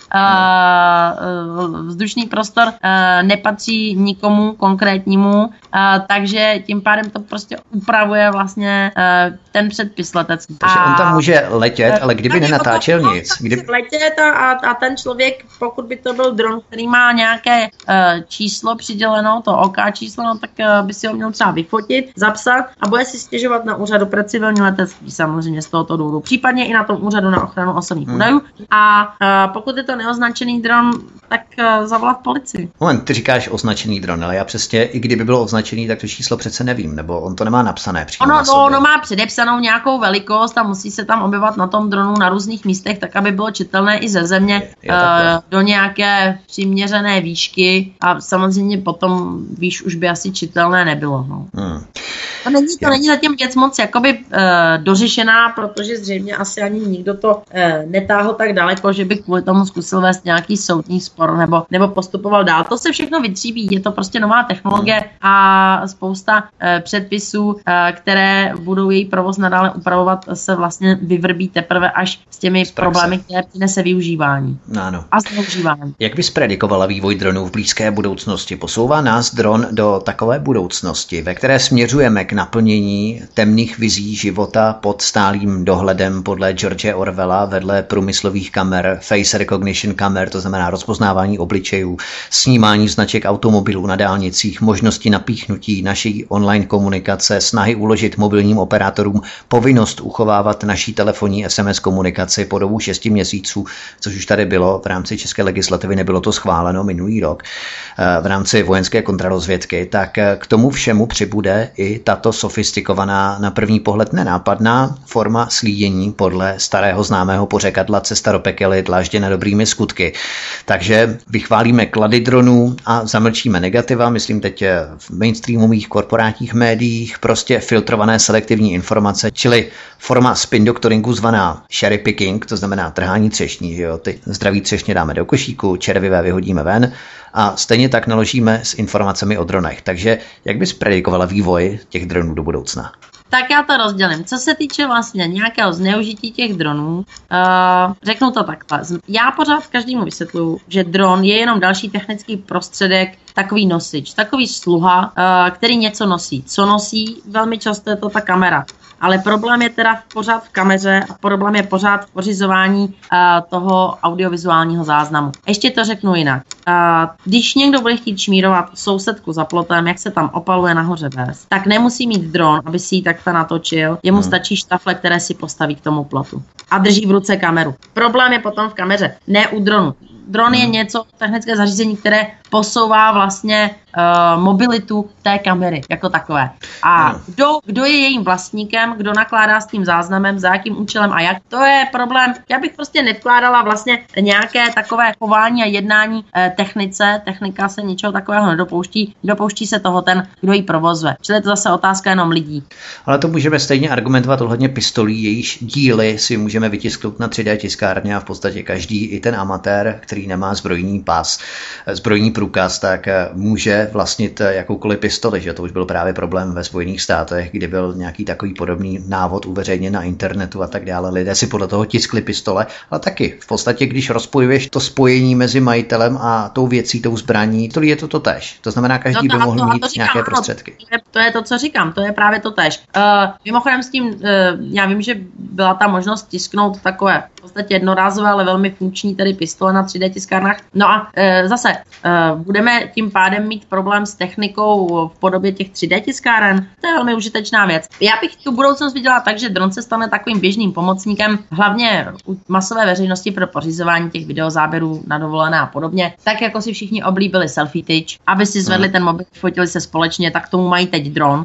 uh, vzdušný prostor uh, nepatří nikomu konkrétnímu, uh, takže tím pádem to prostě upravuje vlastně uh, ten předpis letecký. Takže on tam může letět, ale kdyby nenatáčel to, nic. Kdyby... Letět a, a ten člověk, pokud by to byl dron, který má nějaké uh, číslo přiděleno, to OK číslo, no, tak uh, by si ho měl třeba vyfotit, zapsat a bude si stěžovat na úřadu pro civilní letectví samozřejmě z tohoto důvodu. Případně i na tom úřadu na ochranu osobních hmm. údajů. A uh, pokud je to neoznačený dron, tak uh, zavolat policii. Moment, ty říkáš označený dron, ale já přesně, i kdyby bylo označený, tak to číslo přece nevím, nebo on to nemá napsané přímo ono, na sobě. Ono má předepsanou nějakou velikost a musí se tam objevovat na tom dronu na různých místech, tak aby bylo čitelné i ze země je, je uh, do nějaké přiměřené výšky a samozřejmě potom výš už by asi čitelné nebylo. No. Hmm. To není, to není zatím věc moc jakoby uh, dořešená, protože zřejmě asi ani nikdo to uh, netáhl tak daleko, že by kvůli tomu zkusil vést nějaký soudní spor nebo, nebo postupoval dál. To se všechno vytříbí, je to prostě nová technologie a spousta uh, předpisů, uh, které budou její provoz nadále upravovat, se vlastně vyvrbí teprve až s těmi problémy, které přinese využívání ano. a zneužívání. Jak bys predikovala vývoj dronů v blízké budoucnosti? Posouvá nás dron do takové budoucnosti, ve které směřujeme k naplnění temných vizí života pod stálým dohledem podle George Orwella vedle průmyslových kamer, face recognition kamer, to znamená rozpoznávání obličejů, snímání značek automobilů na dálnicích, možnosti napíchnutí naší online komunikace, snahy uložit mobilním operátorům povinnost uchovávat naší telefonní es em es komunikaci po dobu šesti měsíců, což už tady bylo v rámci české legislativy, nebylo to schváleno minulý rok v rámci vojenské kontrarozvědky, tak k tomu všemu přibude i tato sofistikovaná, na první pohled nenápadná forma slídění podle starého známého pořekadla cesta do pekel je dlážděna dobrými skutky. Takže vychválíme klady dronů a zamlčíme negativa, myslím teď v mainstreamových korporátních médiích, prostě filtrované selektivní informace, čili forma spin doktoringu zvaná cherry picking, to znamená trhání třešní, že jo, ty zdraví třešně dáme do košíku, červivé vyhodíme ven a stejně tak naložíme s informacemi o dronech. Takže jak bys predikovala vývoj těch dronů do budoucna? Tak já to rozdělím. Co se týče vlastně nějakého zneužití těch dronů, uh, řeknu to takhle. Já pořád každému vysvětluju, že dron je jenom další technický prostředek, takový nosič, takový sluha, uh, který něco nosí. Co nosí? Velmi často je to ta kamera. Ale problém je teda pořád v kameře a problém je pořád v pořizování uh, toho audiovizuálního záznamu. Ještě to řeknu jinak. Uh, když někdo bude chtít šmírovat sousedku za plotem, jak se tam opaluje nahoře ves, tak nemusí mít dron, aby si ji takto natočil. Jemu hmm. stačí štafle, které si postaví k tomu plotu. A drží v ruce kameru. Problém je potom v kameře, ne u dronu. Dron je něco, technické zařízení, které posouvá vlastně uh, mobilitu té kamery jako takové. A kdo, kdo je jejím vlastníkem, kdo nakládá s tím záznamem, za jakým účelem a jak, to je problém. Já bych prostě nevkládala vlastně nějaké takové chování a jednání eh, technice. Technika se ničeho takového nedopouští. Dopouští se toho ten, kdo ji provozuje. Čili je to zase otázka jenom lidí. Ale to můžeme stejně argumentovat ohledně pistolí, jejíž díly si můžeme vytisknout na tři dé tiskárně a v podstatě každý, i ten amatér, který nemá zbrojní pas, zbrojní průkaz, tak může vlastnit jakoukoliv pistoli, že to už byl právě problém ve Spojených státech, kdy byl nějaký takový podobný návod uveřejněn na internetu a tak dále. Lidé si podle toho tiskli pistole, ale taky v podstatě, když rozpojuješ to spojení mezi majitelem a tou věcí, tou zbraní, to je to totéž. To znamená, každý no to, by mohl to, mít říkám, nějaké prostředky. To je, to je to, co říkám, to je právě to též. Uh, mimochodem s tím, uh, já vím, že byla ta možnost tisknout takové v podstatě jednorázové, ale velmi funkční tedy pistole na tři dé tiskárnách. No a uh, zase uh, budeme tím pádem mít problém s technikou v podobě těch tři dé tiskáren. To je velmi užitečná věc. Já bych tu budoucnost viděla tak, že dron se stane takovým běžným pomocníkem, hlavně u masové veřejnosti pro pořizování těch videozáběrů na dovolené a podobně. Tak jako si všichni oblíbili selfie tyč, aby si zvedli hmm. ten mobil, fotili se společně, tak tomu mají teď dron. Uh,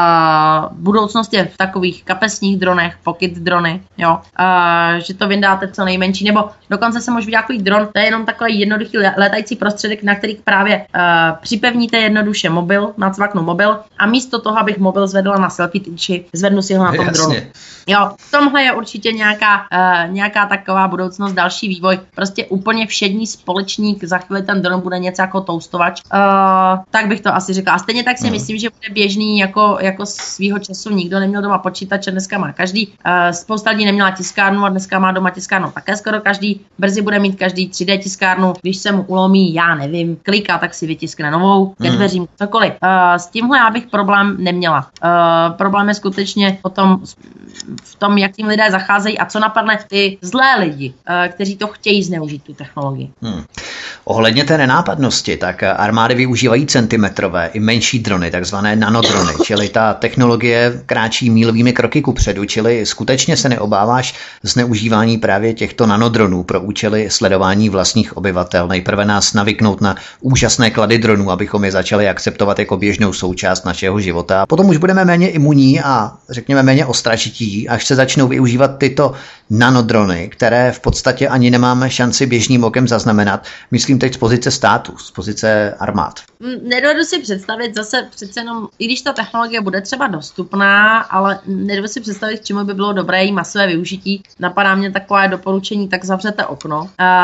budoucnost je v takových kapesních dronech, pocket drony, jo, uh, že to vyndáte co nejmenší, nebo dokonce se může vidět takový dron, to je jenom takový jednoduchý létající prostředek, na který právě uh, připevníte jednoduše mobil, nacvaknu mobil a místo toho, abych mobil zvedla na selfie tyči, zvednu si ho na tom Jasně. dronu. Jo, v tomhle je určitě nějaká, uh, nějaká taková budoucnost, další vývoj, prostě úplně všední společník, za chvíli ten dron bude něco jako toustovač, uh, tak bych to asi řekla. A stejně tak si hmm. myslím, že bude běžný jako, jako svýho času, nikdo neměl doma počítač, dneska má každý, uh, spousta lidí neměla tiskárnu a dneska má doma tiskárnu také skoro každý, brzy bude mít každý tři dé tiskárnu, když se mu ulomí, já nevím, kliká, tak si vytiskne novou, ke dveřím, cokoliv. Uh, s tímhle já bych problém neměla. Uh, problém je skutečně o tom, v tom, jak tím lidé zacházejí a co napadne ty zlé lidi, kteří to chtějí zneužít, tu technologii. Hmm. Ohledně té nenápadnosti, tak armády využívají centimetrové i menší drony, takzvané nanodrony, čili ta technologie kráčí mílovými kroky kupředu, čili skutečně se neobáváš zneužívání právě těchto nanodronů pro účely sledování vlastních obyvatel. Nejprve nás navyknout na úžasné klady dronů, abychom je začali akceptovat jako běžnou součást našeho života. Potom už budeme méně imunní a řekněme méně ostražití, až se začnou využívat tyto nanodrony, které v podstatě ani nemáme šanci běžným okem zaznamenat. Myslím teď z pozice státu, z pozice armád. Nedovedu si představit zase přece jenom, i když ta technologie bude třeba dostupná, ale nedovedu si představit, k čemu by bylo dobré její masové využití. Napadá mě takové doporučení, tak zavřete okno. Uh,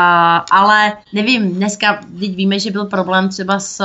ale nevím, dneska teď víme, že byl problém třeba s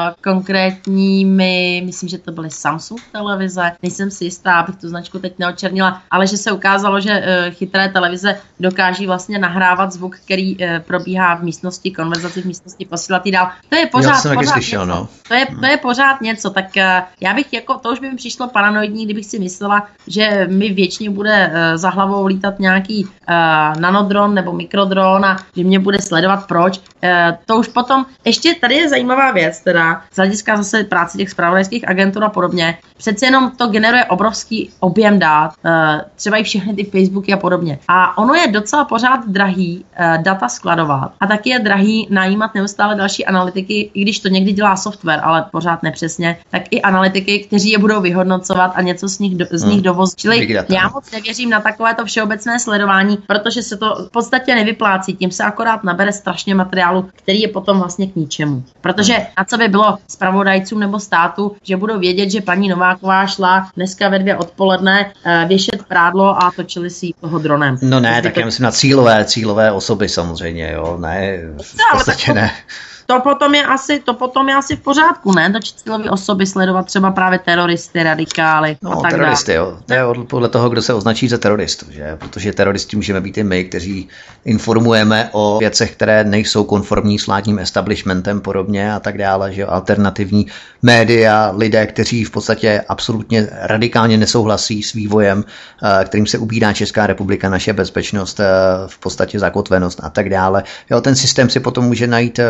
konkrétními, myslím, že to byly Samsung televize, nejsem si jistá, abych tu značku teď neočernila, ale že se ukázalo, že uh, chytré televize dokáží vlastně nahrávat zvuk, který uh, probíhá v místnosti, konverzaci v místnosti, posílat jí dál. To je pořád, pořád slyšel, no. to, je, to je pořád něco, tak uh, já bych jako, to už by mi přišlo paranoidní, kdybych si myslela, že mi věčně bude uh, za hlavou lítat nějaký uh, nanodron nebo mikrodron a že mě bude sledovat proč. Uh, to už potom, ještě tady je zajímavá věc, teda z hlediska zase práce těch zpravodajských agentur a podobně. Přece jenom to generuje obrovský objem dát, uh, třeba i všechny ty Facebooky a podobně. A ono je docela pořád drahý uh, data skladovat a taky je drahý najímat neustále další analytiky, i když to někdy dělá software, ale pořád nepřesně, tak i analytiky, kteří je budou vyhodnocovat a něco z nich, do, z nich dovozí. Čili já moc nevěřím na takovéto všeobecné sledování, protože se to v podstatě nevyplácí. Tím se akorát nabere strašně materiálu, který je potom vlastně k ničemu. Protože na co by bylo zpravodajcům nebo státu, že budou vědět, že paní Nováková šla dneska ve dvě odpoledne uh, věšet prádlo a točili si toho dronem. No ne, tak to... já myslím na cílové, cílové osoby samozřejmě, jo, ne, v podstatě ne. To potom je asi, to potom je asi v pořádku, ne? Do cílové osoby sledovat třeba právě teroristy, radikály no, a tak teroristy, dále. Jo. To je podle toho, kdo se označí za teroristu, že? Protože teroristi můžeme být i my, kteří informujeme o věcech, které nejsou konformní s vládním establishmentem podobně a tak dále, že alternativní média, lidé, kteří v podstatě absolutně radikálně nesouhlasí s vývojem, kterým se ubírá Česká republika, naše bezpečnost, v podstatě zakotvenost a tak dále. Jo, ten systém si potom může najít kohokoliv,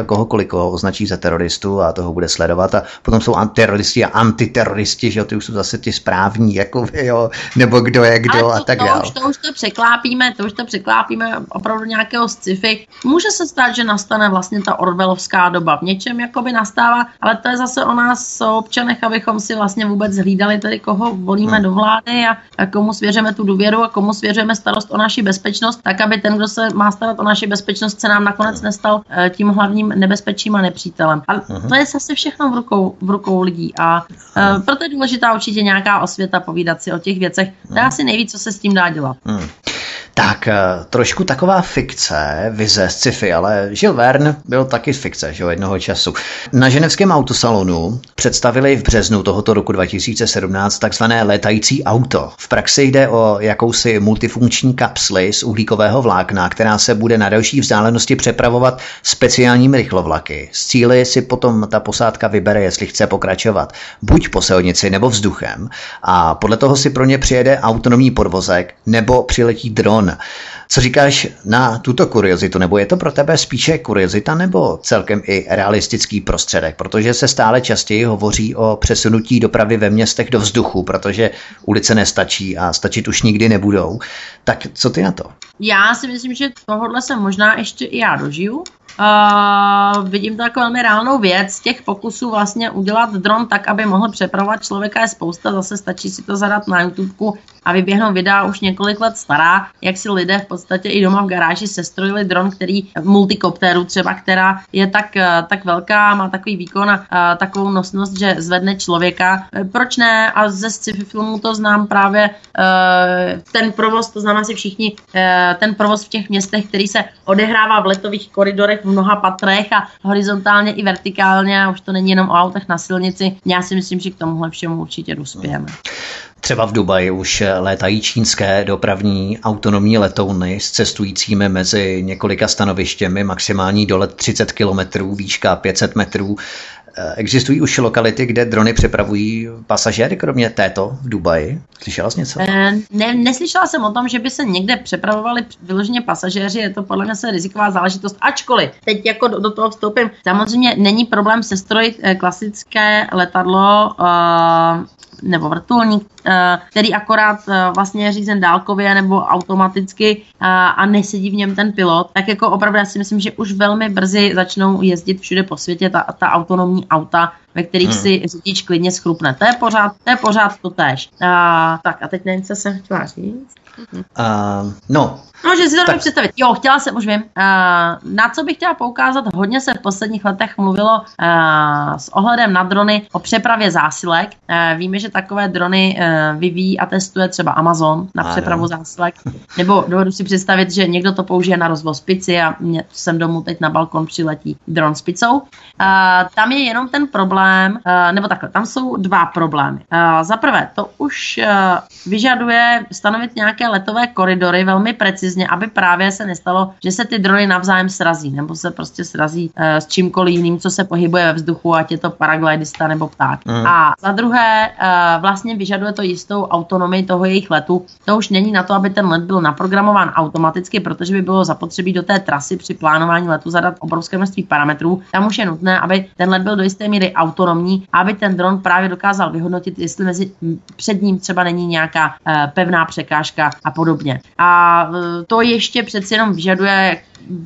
kohokoliv, koho označí za teroristu a toho bude sledovat a potom jsou teroristi a antiteroristi, že jo, ty už jsou zase ti správní, jako vy, jo, nebo kdo je kdo to, a tak to dále. Už, to už to překlápíme, to už to překlápíme opravdu nějakého sci-fi. Může se stát, že nastane vlastně ta orwellovská doba. V něčem jakoby nastává, ale to je zase o nás občanech, abychom si vlastně vůbec hlídali tedy, koho volíme hmm. do vlády a, a komu svěřeme tu důvěru a komu svěřujeme starost o naši bezpečnost, tak aby ten, kdo se má starat o naši bezpečnost, se nám nakonec nestal uh, tím hlavním nebezpečím a nepřítelem. Ale hmm. to je zase všechno v rukou, v rukou lidí a uh, proto je důležitá určitě nějaká osvěta, povídat si o těch věcech. To je asi nejvíc, co se s tím dá dělat. Hmm. Tak trošku taková fikce, vize, sci-fi, ale Jules Verne byl taky fikce, že jo, jednoho času. Na ženevském autosalonu představili v březnu tohoto roku dva tisíce sedmnáct takzvané létající auto. V praxi jde o jakousi multifunkční kapsli z uhlíkového vlákna, která se bude na delší vzdálenosti přepravovat speciálními rychlovlaky. Z cíli si potom ta posádka vybere, jestli chce pokračovat buď po silnici nebo vzduchem a podle toho si pro ně přijede autonomní podvozek nebo přiletí dron. Co říkáš na tuto kuriozitu, nebo je to pro tebe spíše kuriozita nebo celkem i realistický prostředek, protože se stále častěji hovoří o přesunutí dopravy ve městech do vzduchu, protože ulice nestačí a stačit už nikdy nebudou. Tak co ty na to? Já si myslím, že tohohle se možná ještě i já dožiju. Uh, vidím to jako velmi reálnou věc. Těch pokusů vlastně udělat dron tak, aby mohl přepravovat člověka je spousta. Zase stačí si to zadat na YouTubeku a vyběhnou videa už několik let stará, jak si lidé v podstatě i doma v garáži sestrojili dron, který multikoptéru třeba, která je tak, tak velká, má takový výkon a uh, takovou nosnost, že zvedne člověka. Proč ne? A ze sci-fi filmů to znám právě uh, ten provoz, to znamená si všichni, uh, ten provoz v těch městech, který se odehrává v letových koridorech v mnoha patrech a horizontálně i vertikálně, a už to není jenom o autech na silnici. Já si myslím, že k tomuhle všemu určitě dospějeme. Třeba v Dubaji už létají čínské dopravní autonomní letouny s cestujícími mezi několika stanovištěmi, maximální dolet třicet kilometrů, výška pět set metrů. Existují už lokality, kde drony přepravují pasažéry, kromě této v Dubaji? Slyšela jsi něco? Ne, neslyšela jsem o tom, že by se někde přepravovali vyloženě pasažéři, je to podle mě se riziková záležitost, ačkoliv teď jako do, do toho vstoupím. Samozřejmě není problém sestrojit klasické letadlo uh, nebo vrtulník, který akorát vlastně je řízen dálkově nebo automaticky a nesedí v něm ten pilot, tak jako opravdu já si myslím, že už velmi brzy začnou jezdit všude po světě ta, ta autonomní auta, ve kterých hmm. si řidič klidně schrupne. To je pořád, to je pořád to též. A, tak a teď nevím, co jsem chtěla říct. Uh, no. No, že si to tak... můžu představit. Jo, chtěla jsem, už vím. Uh, na co bych chtěla poukázat, hodně se v posledních letech mluvilo uh, s ohledem na drony o přepravě zásilek. Uh, víme, že takové drony uh, vyvíjí a testuje třeba Amazon na ano. přepravu zásilek. Nebo dovedu si představit, že někdo to použije na rozvoz pici a mě sem domů teď na balkon přiletí dron s picou. Uh, tam je jenom ten problém, uh, nebo takhle, tam jsou dva problémy. Uh, za prvé, to už uh, vyžaduje stanovit nějaké letové koridory velmi precizně, aby právě se nestalo, že se ty drony navzájem srazí, nebo se prostě srazí uh, s čímkoliv jiným, co se pohybuje ve vzduchu, ať je to paraglidista nebo pták. Mm. A za druhé, uh, vlastně vyžaduje to jistou autonomii toho jejich letu. To už není na to, aby ten let byl naprogramován automaticky, protože by bylo zapotřebí do té trasy při plánování letu zadat obrovské množství parametrů. Tam už je nutné, aby ten let byl do jisté míry autonomní, aby ten dron právě dokázal vyhodnotit, jestli mezi před ním třeba není nějaká uh, pevná překážka a podobně. A uh, to ještě přeci jenom vyžaduje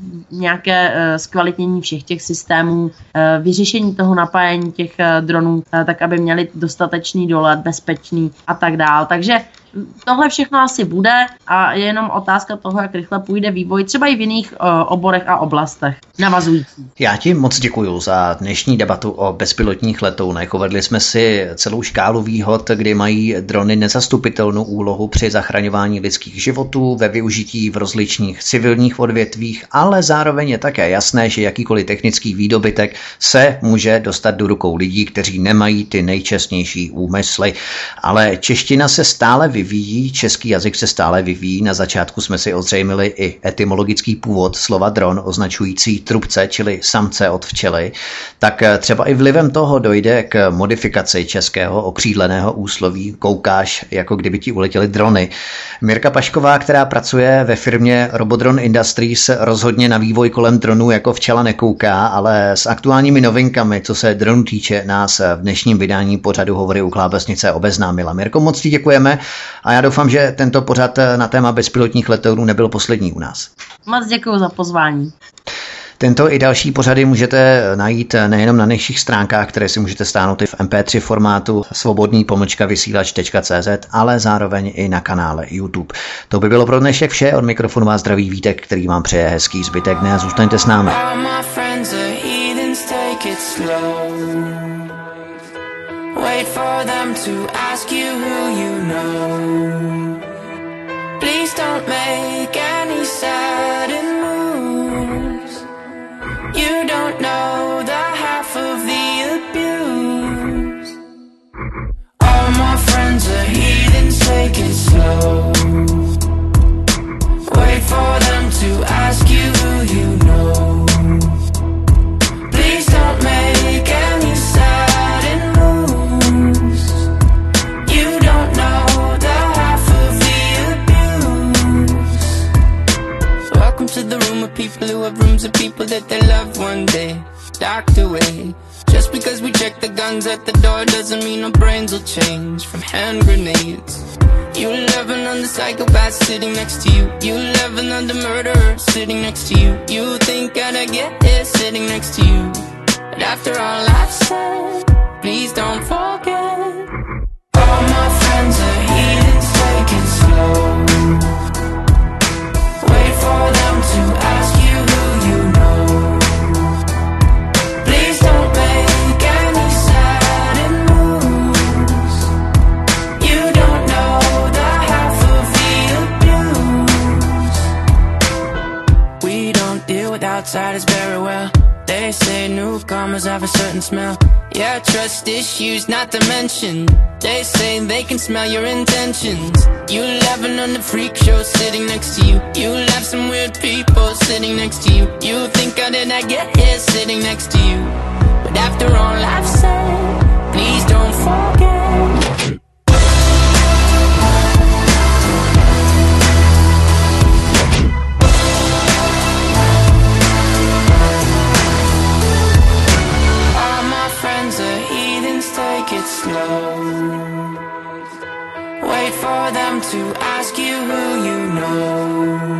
nějaké uh, zkvalitnění všech těch systémů, uh, vyřešení toho napájení těch uh, dronů, uh, tak aby měli dostatečný dolet, bezpečný a tak dál. Takže tohle všechno asi bude a je jenom otázka toho, jak rychle půjde vývoj třeba i v jiných uh, oborech a oblastech navazující. Já ti moc děkuju za dnešní debatu o bezpilotních letounech. Uvedli jsme si celou škálu výhod, kdy mají drony nezastupitelnou úlohu při zachraňování lidských životů, ve využití v rozličných civilních odvětvích, ale zároveň je také jasné, že jakýkoliv technický výdobytek se může dostat do rukou lidí, kteří nemají ty nejčestnější úmysly. Ale čeština se stále vyvíjí, český jazyk se stále vyvíjí. Na začátku jsme si ozřejmili i etymologický původ slova dron, označující trubce, čili samce od včely. Tak třeba i vlivem toho dojde k modifikaci českého okřídleného úsloví koukáš, jako kdyby ti uletěly drony. Mirka Pašková, která pracuje ve firmě Robodron Industries, rozhodně na vývoj kolem dronu jako včela nekouká, ale s aktuálními novinkami, co se dronu týče, nás v dnešním vydání pořadu Hovory u klávesnice obeznámila. Mirko, moc ti děkujeme a já doufám, že tento pořad na téma bezpilotních letounů nebyl poslední u nás. Moc děkuji za pozvání. Tento i další pořady můžete najít nejenom na našich stránkách, které si můžete stáhnout i v em pé tři formátu svobodný pomlčka vysílač tečka cé zet, ale zároveň i na kanále YouTube. To by bylo pro dnešek vše. Od mikrofonu vás zdraví Vítek, který vám přeje hezký zbytek dne a zůstaňte s námi. Wait for them to ask you who you know. Please don't make any sudden moves. You don't know the half of the abuse. All my friends are heathens, take it slow. Wait for them to ask you who you know. Please don't make any sudden moves. You don't know the half of the abuse. Welcome to the room of people who have rooms of people that they love one day docked away. Just because we check the guns at the door doesn't mean our brains will change from hand grenades. You laughing on the psychopath sitting next to you. You laughing on the murderer sitting next to you. You think I'd get here sitting next to you. But after all I've said, please don't forget. All my friends are heathens, take it slow. Wait for them to ask you who you know. Please don't make any sudden moves. You don't know the half of the abuse. We don't deal with outsiders very well. They say newcomers have a certain smell. Yeah, trust issues not to mention. They say they can smell your intentions. You laughing on the freak show sitting next to you. You laugh some weird people sitting next to you. You think I did not get here sitting next to you. But after all I've said, please don't forget. Take it slow. Wait for them to ask you who you know.